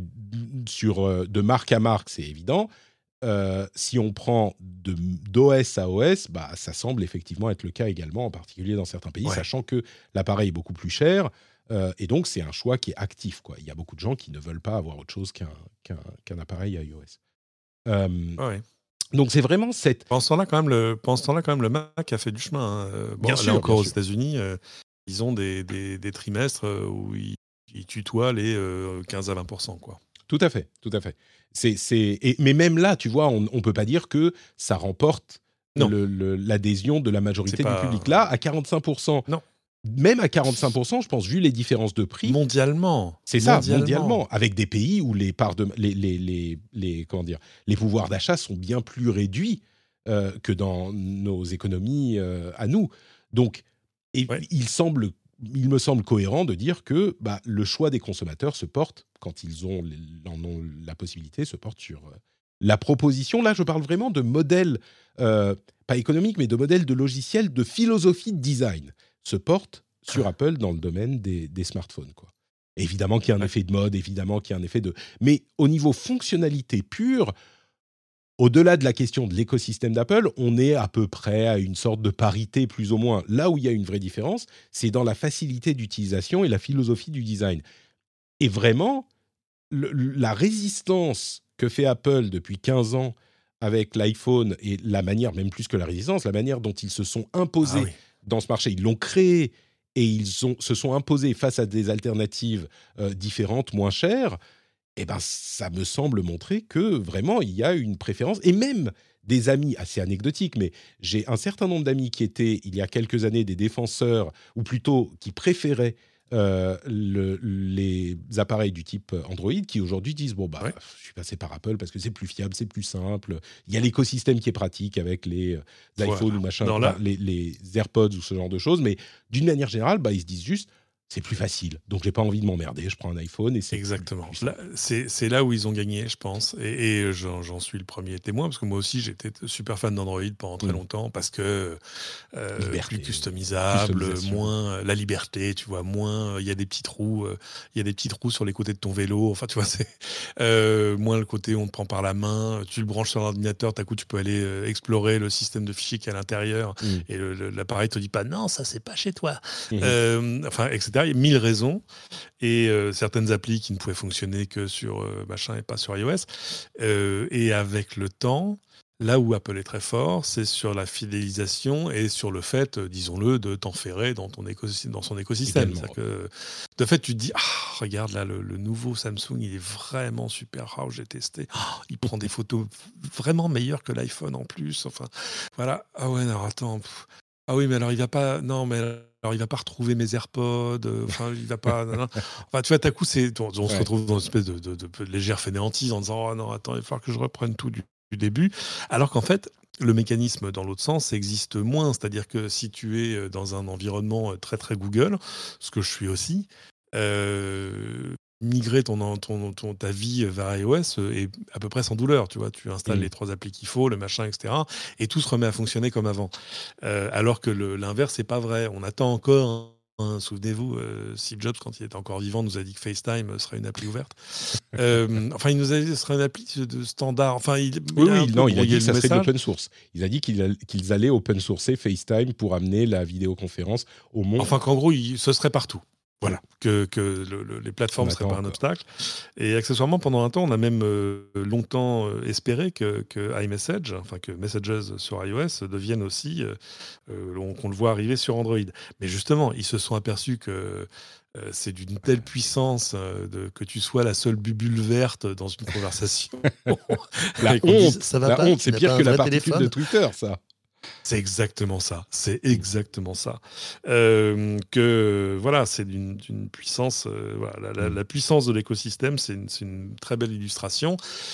sur, euh, de marque à marque, c'est évident. Euh, si on prend de, d'O S à O S, bah, ça semble effectivement être le cas également, en particulier dans certains pays, ouais. sachant que l'appareil est beaucoup plus cher. Euh, et donc, c'est un choix qui est actif, quoi. Il y a beaucoup de gens qui ne veulent pas avoir autre chose qu'un, qu'un, qu'un appareil à iOS. Euh, ouais. Donc, c'est vraiment cette... Pendant ce temps-là, quand même, le, pendant ce temps-là, quand même, le Mac a fait du chemin. Hein. Bon, bien là sûr, encore aux sûr. États-Unis, euh, ils ont des, des, des trimestres où ils, ils tutoient les euh, quinze à vingt pour cent, quoi. Tout à fait, tout à fait. C'est, c'est... Et, mais même là, tu vois, on ne peut pas dire que ça remporte le, le, l'adhésion de la majorité pas... du public. Là, à quarante-cinq pour cent, non. Même à quarante-cinq pour cent, je pense, vu les différences de prix... Mondialement. C'est ça, mondialement. mondialement. Avec des pays où les, parts de, les, les, les, les, comment dire, les pouvoirs d'achat sont bien plus réduits euh, que dans nos économies euh, à nous. Donc, et, ouais. il semble... il me semble cohérent de dire que bah, le choix des consommateurs se porte, quand ils ont, en ont la possibilité, se porte sur euh, la proposition. Là, je parle vraiment de modèles, euh, pas économiques, mais de modèles de logiciels, de philosophie de design, se porte sur ah. Apple dans le domaine des, des smartphones, quoi. Évidemment qu'il y a un ouais. effet de mode, évidemment qu'il y a un effet de... Mais au niveau fonctionnalité pure, au-delà de la question de l'écosystème d'Apple, on est à peu près à une sorte de parité, plus ou moins. Là où il y a une vraie différence, c'est dans la facilité d'utilisation et la philosophie du design. Et vraiment, le, la résistance que fait Apple depuis quinze ans avec l'iPhone, et la manière, même plus que la résistance, la manière dont ils se sont imposés ah oui. dans ce marché, ils l'ont créé et ils ont, se sont imposés face à des alternatives euh, différentes, moins chères, eh ben, ça me semble montrer que vraiment, il y a une préférence. Et même des amis, assez anecdotiques, mais j'ai un certain nombre d'amis qui étaient, il y a quelques années, des défenseurs, ou plutôt qui préféraient euh, le, les appareils du type Android, qui aujourd'hui disent, bon, bah, ouais. je suis passé par Apple parce que c'est plus fiable, c'est plus simple. Il y a l'écosystème qui est pratique avec les euh, iPhones voilà. ou machin, non, là... les, les AirPods ou ce genre de choses. Mais d'une manière générale, bah, ils se disent juste, c'est plus facile, donc j'ai pas envie de m'emmerder, je prends un iPhone et c'est exactement. Plus, plus là, c'est, c'est là où ils ont gagné, je pense, et, et j'en, j'en suis le premier témoin parce que moi aussi j'étais super fan d'Android pendant très mmh. longtemps parce que euh, liberté, plus customisable, moins la liberté, tu vois, moins il y a des petits trous, il euh, y a des petits trous sur les côtés de ton vélo, enfin tu vois, c'est euh, moins le côté on te prend par la main, tu le branches sur l'ordinateur, d'un coup tu peux aller euh, explorer le système de fichiers qui est à l'intérieur mmh. et le, le, l'appareil te dit pas non ça c'est pas chez toi, mmh. euh, enfin et cetera. Il y a mille raisons et euh, certaines applis qui ne pouvaient fonctionner que sur euh, machin et pas sur iOS. Euh, et avec le temps, là où Apple est très fort, c'est sur la fidélisation et sur le fait, euh, disons-le, de t'enferrer dans, ton écosystème, dans son écosystème. Que, de fait, tu te dis, ah, regarde là, le, le nouveau Samsung, il est vraiment super. Ah, j'ai testé. Oh, il prend des photos vraiment meilleures que l'iPhone en plus. Enfin, voilà. Ah ouais, non, attends. Pff. Ah oui, mais alors il va pas. Non, mais alors il va pas retrouver mes AirPods. Euh, enfin, il va pas. Non, non. Enfin, tu vois, à coup, c'est. On, on ouais. se retrouve dans une espèce de, de, de, de légère fainéantise en disant, oh non, attends, il va falloir que je reprenne tout du, du début. Alors qu'en fait, le mécanisme dans l'autre sens existe moins. C'est-à-dire que si tu es dans un environnement très très Google, ce que je suis aussi. euh, migrer ton, ton, ton, ta vie vers iOS est à peu près sans douleur. Tu vois, tu installes mmh. les trois applis qu'il faut, le machin, et cetera. Et tout se remet à fonctionner comme avant. Euh, alors que le, l'inverse, c'est pas vrai. On attend encore... Hein, Hein, souvenez-vous, euh, Steve Jobs, quand il était encore vivant, nous a dit que FaceTime serait une appli ouverte. euh, enfin, il nous a dit que ce serait une appli de standard. Enfin, il, oui, il, oui, non, il a dit que ça message. serait de l'open source. Il a dit qu'il a, qu'ils allaient open sourcer FaceTime pour amener la vidéoconférence au monde. Enfin, qu'en gros, il, ce serait partout. Voilà, que, que le, le, les plateformes ne seraient pas un obstacle. Et accessoirement, pendant un temps, on a même euh, longtemps euh, espéré que, que iMessage, enfin que Messages sur iOS devienne aussi, euh, euh, qu'on le voit arriver sur Android. Mais justement, ils se sont aperçus que euh, c'est d'une telle puissance euh, de, que tu sois la seule bubule verte dans une conversation. la honte, dise, ça va la pas, honte, c'est pire que la particule téléphone. De Twitter, ça. C'est exactement ça, c'est exactement ça. Euh, que voilà, c'est d'une, d'une puissance, euh, voilà, la, la, la puissance de l'écosystème, c'est une, c'est une très belle illustration.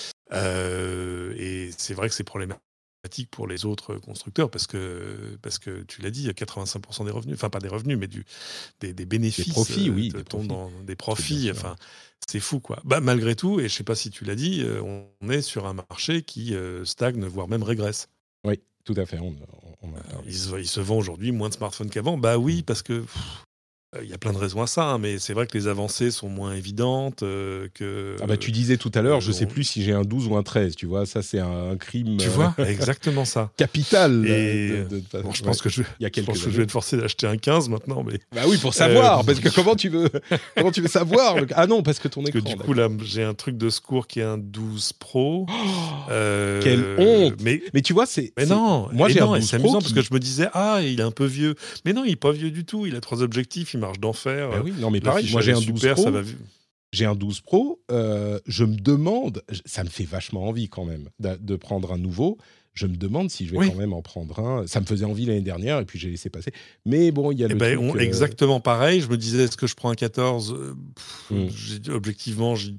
Euh, et c'est vrai que c'est problématique pour les autres constructeurs parce que, parce que tu l'as dit, quatre-vingt-cinq pour cent des revenus, enfin pas des revenus, mais du, des, des bénéfices, des profits, oui, te des tombent profits. dans des profits. Enfin, c'est fou, quoi. Bah, malgré tout, et je sais pas si tu l'as dit, on est sur un marché qui euh, stagne, voire même régresse. Oui. Tout à fait. On, on, on a il, se, il se vend aujourd'hui moins de smartphones qu'avant. Bah oui, parce que il y a plein de raisons à ça, hein, mais c'est vrai que les avancées sont moins évidentes. Euh, que, ah bah tu disais tout à l'heure, euh, je ne sais on... plus si j'ai un douze ou un treize, tu vois, ça c'est un, un crime. Tu vois, exactement ça. Capital. Et de, de, de, bon, je pense ouais, que je, il y a je, pense que je vais être forcé d'acheter un quinze maintenant, mais. Bah oui, pour savoir, euh... parce que comment tu veux, comment tu veux savoir le... Ah non, parce que ton parce écran. Que du coup là, j'ai un truc de secours qui est un douze Pro. Oh, euh... Quelle honte. Mais, mais tu vois, c'est. Mais c'est... non. Moi j'ai non, un douze c'est Pro amusant qui... parce que je me disais ah il est un peu vieux, mais non il est pas vieux du tout. Il a trois objectifs, il marche d'enfer. Bah oui, non mais pareil, moi j'ai un douze Pro. Ça va... J'ai un douze Pro, euh, je me demande, ça me fait vachement envie quand même de, de prendre un nouveau. Je me demande si je vais oui. quand même en prendre un. Ça me faisait envie l'année dernière et puis j'ai laissé passer. Mais bon, il y a le eh ben, truc... On, euh... Exactement pareil. Je me disais, est-ce que je prends un quatorze pff, mm. j'ai, Objectivement, j'ai...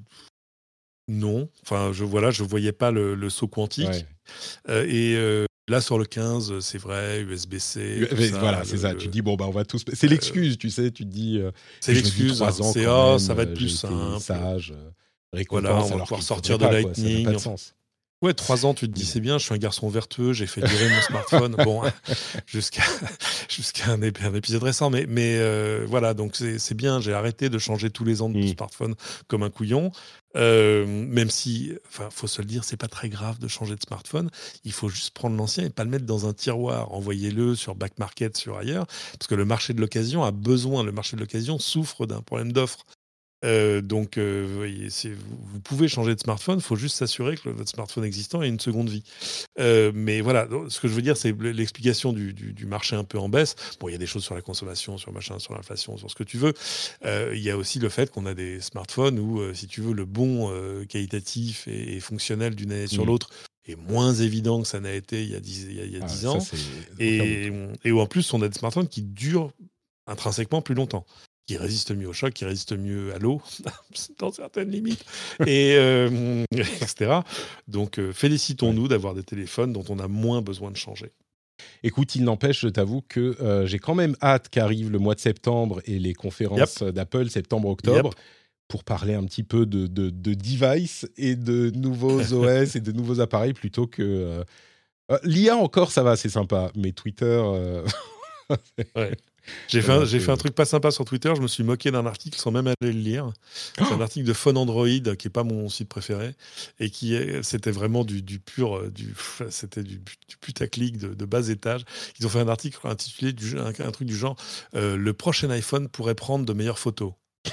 non. Enfin, je voilà, je voyais pas le, le saut quantique. Ouais. Euh, et euh, là, sur le quinze, c'est vrai, U S B-C. Mais ça, voilà, le, c'est ça. le... Tu te dis, bon, bah, on va tous. C'est l'excuse, euh... tu sais. Tu te dis. Euh... C'est l'excuse. Trois ans, c'est oh, même, ça va être plus simple. Sage, voilà, on va pouvoir sortir de pas, Lightning. Quoi, ça n'a pas de sens. Ouais, trois ans, tu te dis, c'est bien, je suis un garçon vertueux, j'ai fait durer mon smartphone, bon, jusqu'à, jusqu'à un, ép- un épisode récent, mais, mais euh, voilà, donc c'est, c'est bien, j'ai arrêté de changer tous les ans de mmh. smartphone comme un couillon, euh, même si, enfin, faut se le dire, c'est pas très grave de changer de smartphone, il faut juste prendre l'ancien et pas le mettre dans un tiroir, envoyez-le sur Back Market, sur ailleurs, parce que le marché de l'occasion a besoin, le marché de l'occasion souffre d'un problème d'offre. Euh, donc, euh, vous, voyez, c'est, vous, vous pouvez changer de smartphone, il faut juste s'assurer que le, votre smartphone existant ait une seconde vie. Euh, mais voilà, ce que je veux dire, c'est l'explication du, du, du marché un peu en baisse. Bon, il y a des choses sur la consommation, sur machin, sur l'inflation, sur ce que tu veux. Euh, il y a aussi le fait qu'on a des smartphones où, euh, si tu veux, le bon euh, qualitatif et, et fonctionnel d'une année mmh. sur l'autre est moins évident que ça n'a été il y a dix, il y a, il y a ah, dix ans. Ça, et, et où en plus, on a des smartphones qui durent intrinsèquement plus longtemps, qui résiste mieux au choc, qui résiste mieux à l'eau, dans certaines limites, et, euh, et cetera. Donc, euh, félicitons-nous ouais. d'avoir des téléphones dont on a moins besoin de changer. Écoute, il n'empêche, je t'avoue que euh, j'ai quand même hâte qu'arrive le mois de septembre et les conférences yep. d'Apple, septembre-octobre, yep. pour parler un petit peu de, de, de device et de nouveaux O S et de nouveaux appareils, plutôt que... Euh, euh, l'I A encore, ça va, c'est sympa, mais Twitter... Euh... ouais. J'ai fait, un, j'ai fait un truc pas sympa sur Twitter, je me suis moqué d'un article sans même aller le lire. C'est un article de Phone Android, qui n'est pas mon site préféré, et qui est, c'était vraiment du, du pur, du, c'était du, du putaclic de, de bas étage. Ils ont fait un article intitulé du, un, un truc du genre euh, « Le prochain iPhone pourrait prendre de meilleures photos ».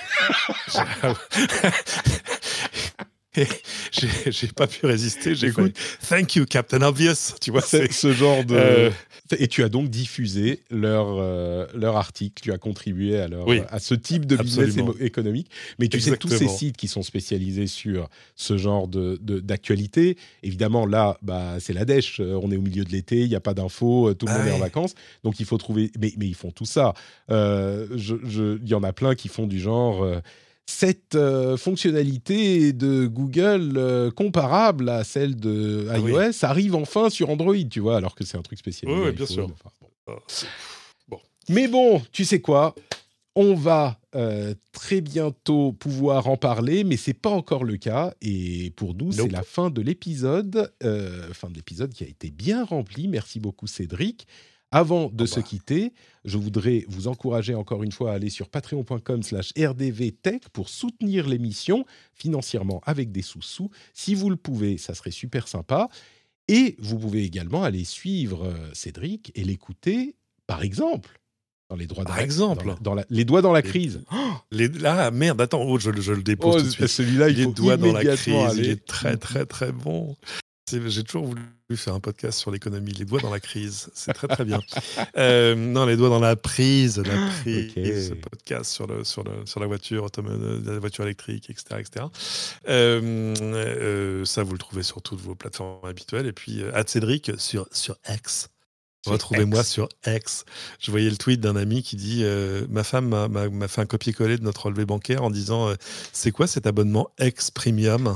Et j'ai, j'ai pas pu résister, j'ai Écoute, fait « Thank you, Captain Obvious ». Tu vois, c'est, c'est ce genre de... Euh... Et tu as donc diffusé leur, euh, leur article, tu as contribué à, leur, oui, à ce type de business émo- économique. Mais tu Exactement. sais, tous ces sites qui sont spécialisés sur ce genre de, de, d'actualité, évidemment, là, bah, c'est la dèche. On est au milieu de l'été, il n'y a pas d'infos, tout le ah monde ouais. est en vacances. Donc, il faut trouver... Mais, mais ils font tout ça. Euh, je, je, il y en a plein qui font du genre... Euh, cette euh, fonctionnalité de Google euh, comparable à celle de ah iOS oui. arrive enfin sur Android, tu vois, alors que c'est un truc spécialisé. Oui, oui bien sûr. Enfin, bon. Oh, bon. Mais bon, tu sais quoi ? On va euh, très bientôt pouvoir en parler, mais c'est pas encore le cas. Et pour nous, nope. c'est la fin de l'épisode, euh, fin de l'épisode qui a été bien rempli. Merci beaucoup, Cédric. Avant de oh se bah. quitter, je voudrais vous encourager encore une fois à aller sur patreon.com slash rdvtech pour soutenir l'émission financièrement avec des sous-sous. Si vous le pouvez, ça serait super sympa. Et vous pouvez également aller suivre euh, Cédric et l'écouter, par exemple, dans les droits par dans la, exemple. dans la, dans la, les doigts dans la crise. Les, les, ah merde, attends, oh, je, je le dépose oh, tout de suite. Celui-là, il les faut doigts dans la crise, aller. il est très très très bon. C'est, j'ai toujours voulu faire un podcast sur l'économie, les doigts dans la crise, c'est très très bien. euh, non, les doigts dans la prise, la prise, okay. Ce podcast sur le sur le sur la voiture automobile, la voiture électrique, et cetera, et cetera. Euh, euh, ça, vous le trouvez sur toutes vos plateformes habituelles. Et puis, à Cédric sur sur X. Retrouvez-moi X. Sur X. Je voyais le tweet d'un ami qui dit euh, ma femme m'a, m'a, m'a fait un copier-coller de notre relevé bancaire en disant euh, c'est quoi cet abonnement X Premium?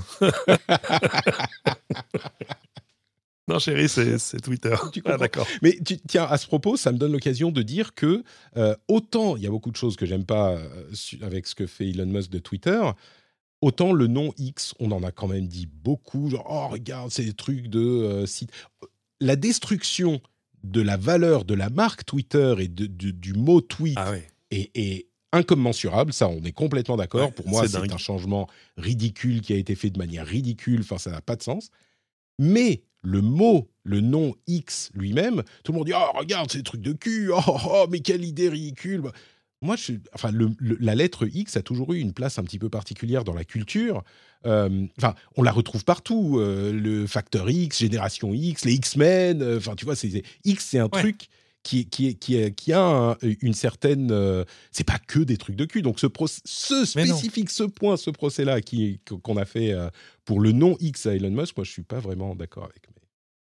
Non, chérie, c'est, c'est Twitter. Ah, d'accord. Mais tu, tiens, à ce propos, ça me donne l'occasion de dire que euh, autant il y a beaucoup de choses que j'aime pas euh, avec ce que fait Elon Musk de Twitter, autant le nom X, on en a quand même dit beaucoup. Genre, oh, regarde, c'est des trucs de euh, site. La destruction de la valeur de la marque Twitter et de, de, du mot tweet ah oui. est, est incommensurable. Ça, on est complètement d'accord. Ouais, Pour moi, c'est, c'est un changement ridicule qui a été fait de manière ridicule. Enfin, ça n'a pas de sens. Mais le mot, le nom X lui-même, tout le monde dit « Oh, regarde, c'est des trucs de cul. Oh, oh, oh mais quelle idée ridicule !» Moi, je, enfin, le, le, la lettre X a toujours eu une place un petit peu particulière dans la culture. Euh, enfin, on la retrouve partout. Euh, le facteur X, Génération X, les X-Men. Enfin, euh, tu vois, c'est, c'est, X, c'est un ouais. truc qui, qui, qui, qui a un, une certaine... Euh, c'est pas que des trucs de cul. Donc, ce, pro, ce spécifique, ce point, ce procès-là qui, qu'on a fait euh, pour le nom X à Elon Musk, moi, je suis pas vraiment d'accord avec. Mais...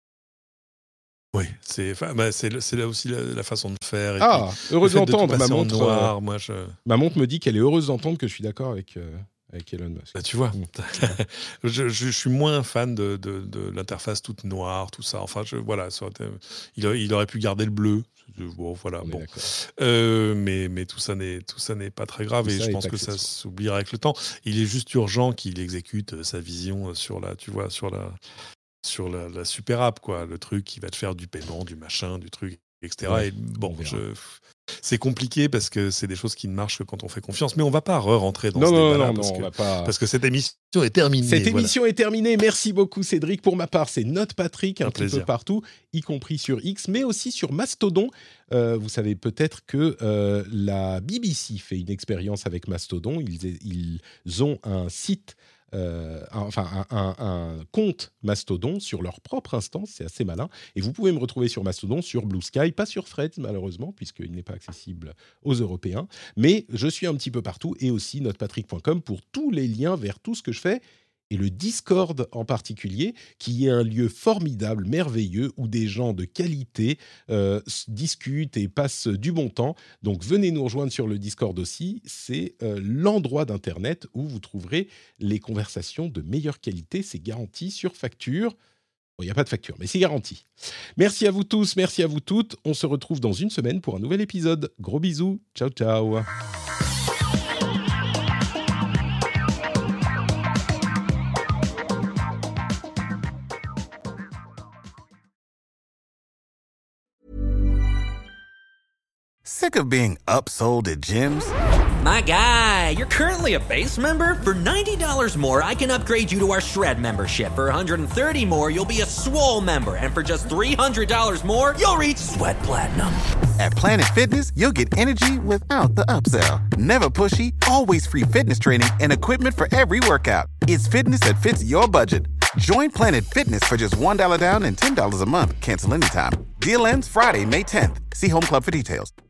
Oui, c'est, enfin, bah, c'est, c'est là aussi la, la façon de faire. Et ah, heureuse d'entendre. Ma montre, noir, moi, je... ma montre me dit qu'elle est heureuse d'entendre que je suis d'accord avec, euh, avec Elon Musk. Bah, tu vois, mmh. je, je, je suis moins fan de, de, de l'interface toute noire, tout ça. Enfin, je, voilà, ça aurait été, il, aurait, il aurait pu garder le bleu. Bon, voilà, bon. Euh, mais, mais tout ça n'est, tout ça n'est pas très grave tout et je pense que ça s'oubliera avec le temps. Il est juste urgent qu'il exécute sa vision sur la, tu vois, sur la... sur la, la super app, quoi, le truc qui va te faire du paiement, du machin, du truc, et cetera. Ouais, et bon, je, c'est compliqué parce que c'est des choses qui ne marchent que quand on fait confiance, mais on ne va pas re-rentrer dans non, ce non, débat-là non, parce, non, que, on va pas... parce que cette émission est terminée. Cette voilà. émission est terminée. Merci beaucoup, Cédric. Pour ma part, c'est Note Patrick, un, un petit plaisir. Peu partout, y compris sur X, mais aussi sur Mastodon. Euh, vous savez peut-être que euh, la B B C fait une expérience avec Mastodon. Ils, ils ont un site Euh, un, enfin un, un, un compte Mastodon sur leur propre instance, c'est assez malin. Et vous pouvez me retrouver sur Mastodon, sur Blue Sky, pas sur Threads malheureusement, puisqu'il n'est pas accessible aux Européens. Mais je suis un petit peu partout et aussi notepatrick point com pour tous les liens vers tout ce que je fais. Et le Discord en particulier, qui est un lieu formidable, merveilleux, où des gens de qualité euh, discutent et passent du bon temps. Donc venez nous rejoindre sur le Discord aussi. C'est euh, l'endroit d'Internet où vous trouverez les conversations de meilleure qualité. C'est garanti sur facture. Bon, il n'y a pas de facture, mais c'est garanti. Merci à vous tous, merci à vous toutes. On se retrouve dans une semaine pour un nouvel épisode. Gros bisous. Ciao, ciao. Sick of being upsold at gyms? My guy, you're currently a base member? For ninety dollars more, I can upgrade you to our Shred membership. For one hundred thirty dollars more, you'll be a Swole member. And for just three hundred dollars more, you'll reach Sweat Platinum. At Planet Fitness, you'll get energy without the upsell. Never pushy, always free fitness training and equipment for every workout. It's fitness that fits your budget. Join Planet Fitness for just one dollar down and ten dollars a month. Cancel anytime. Deal ends Friday, May tenth. See Home Club for details.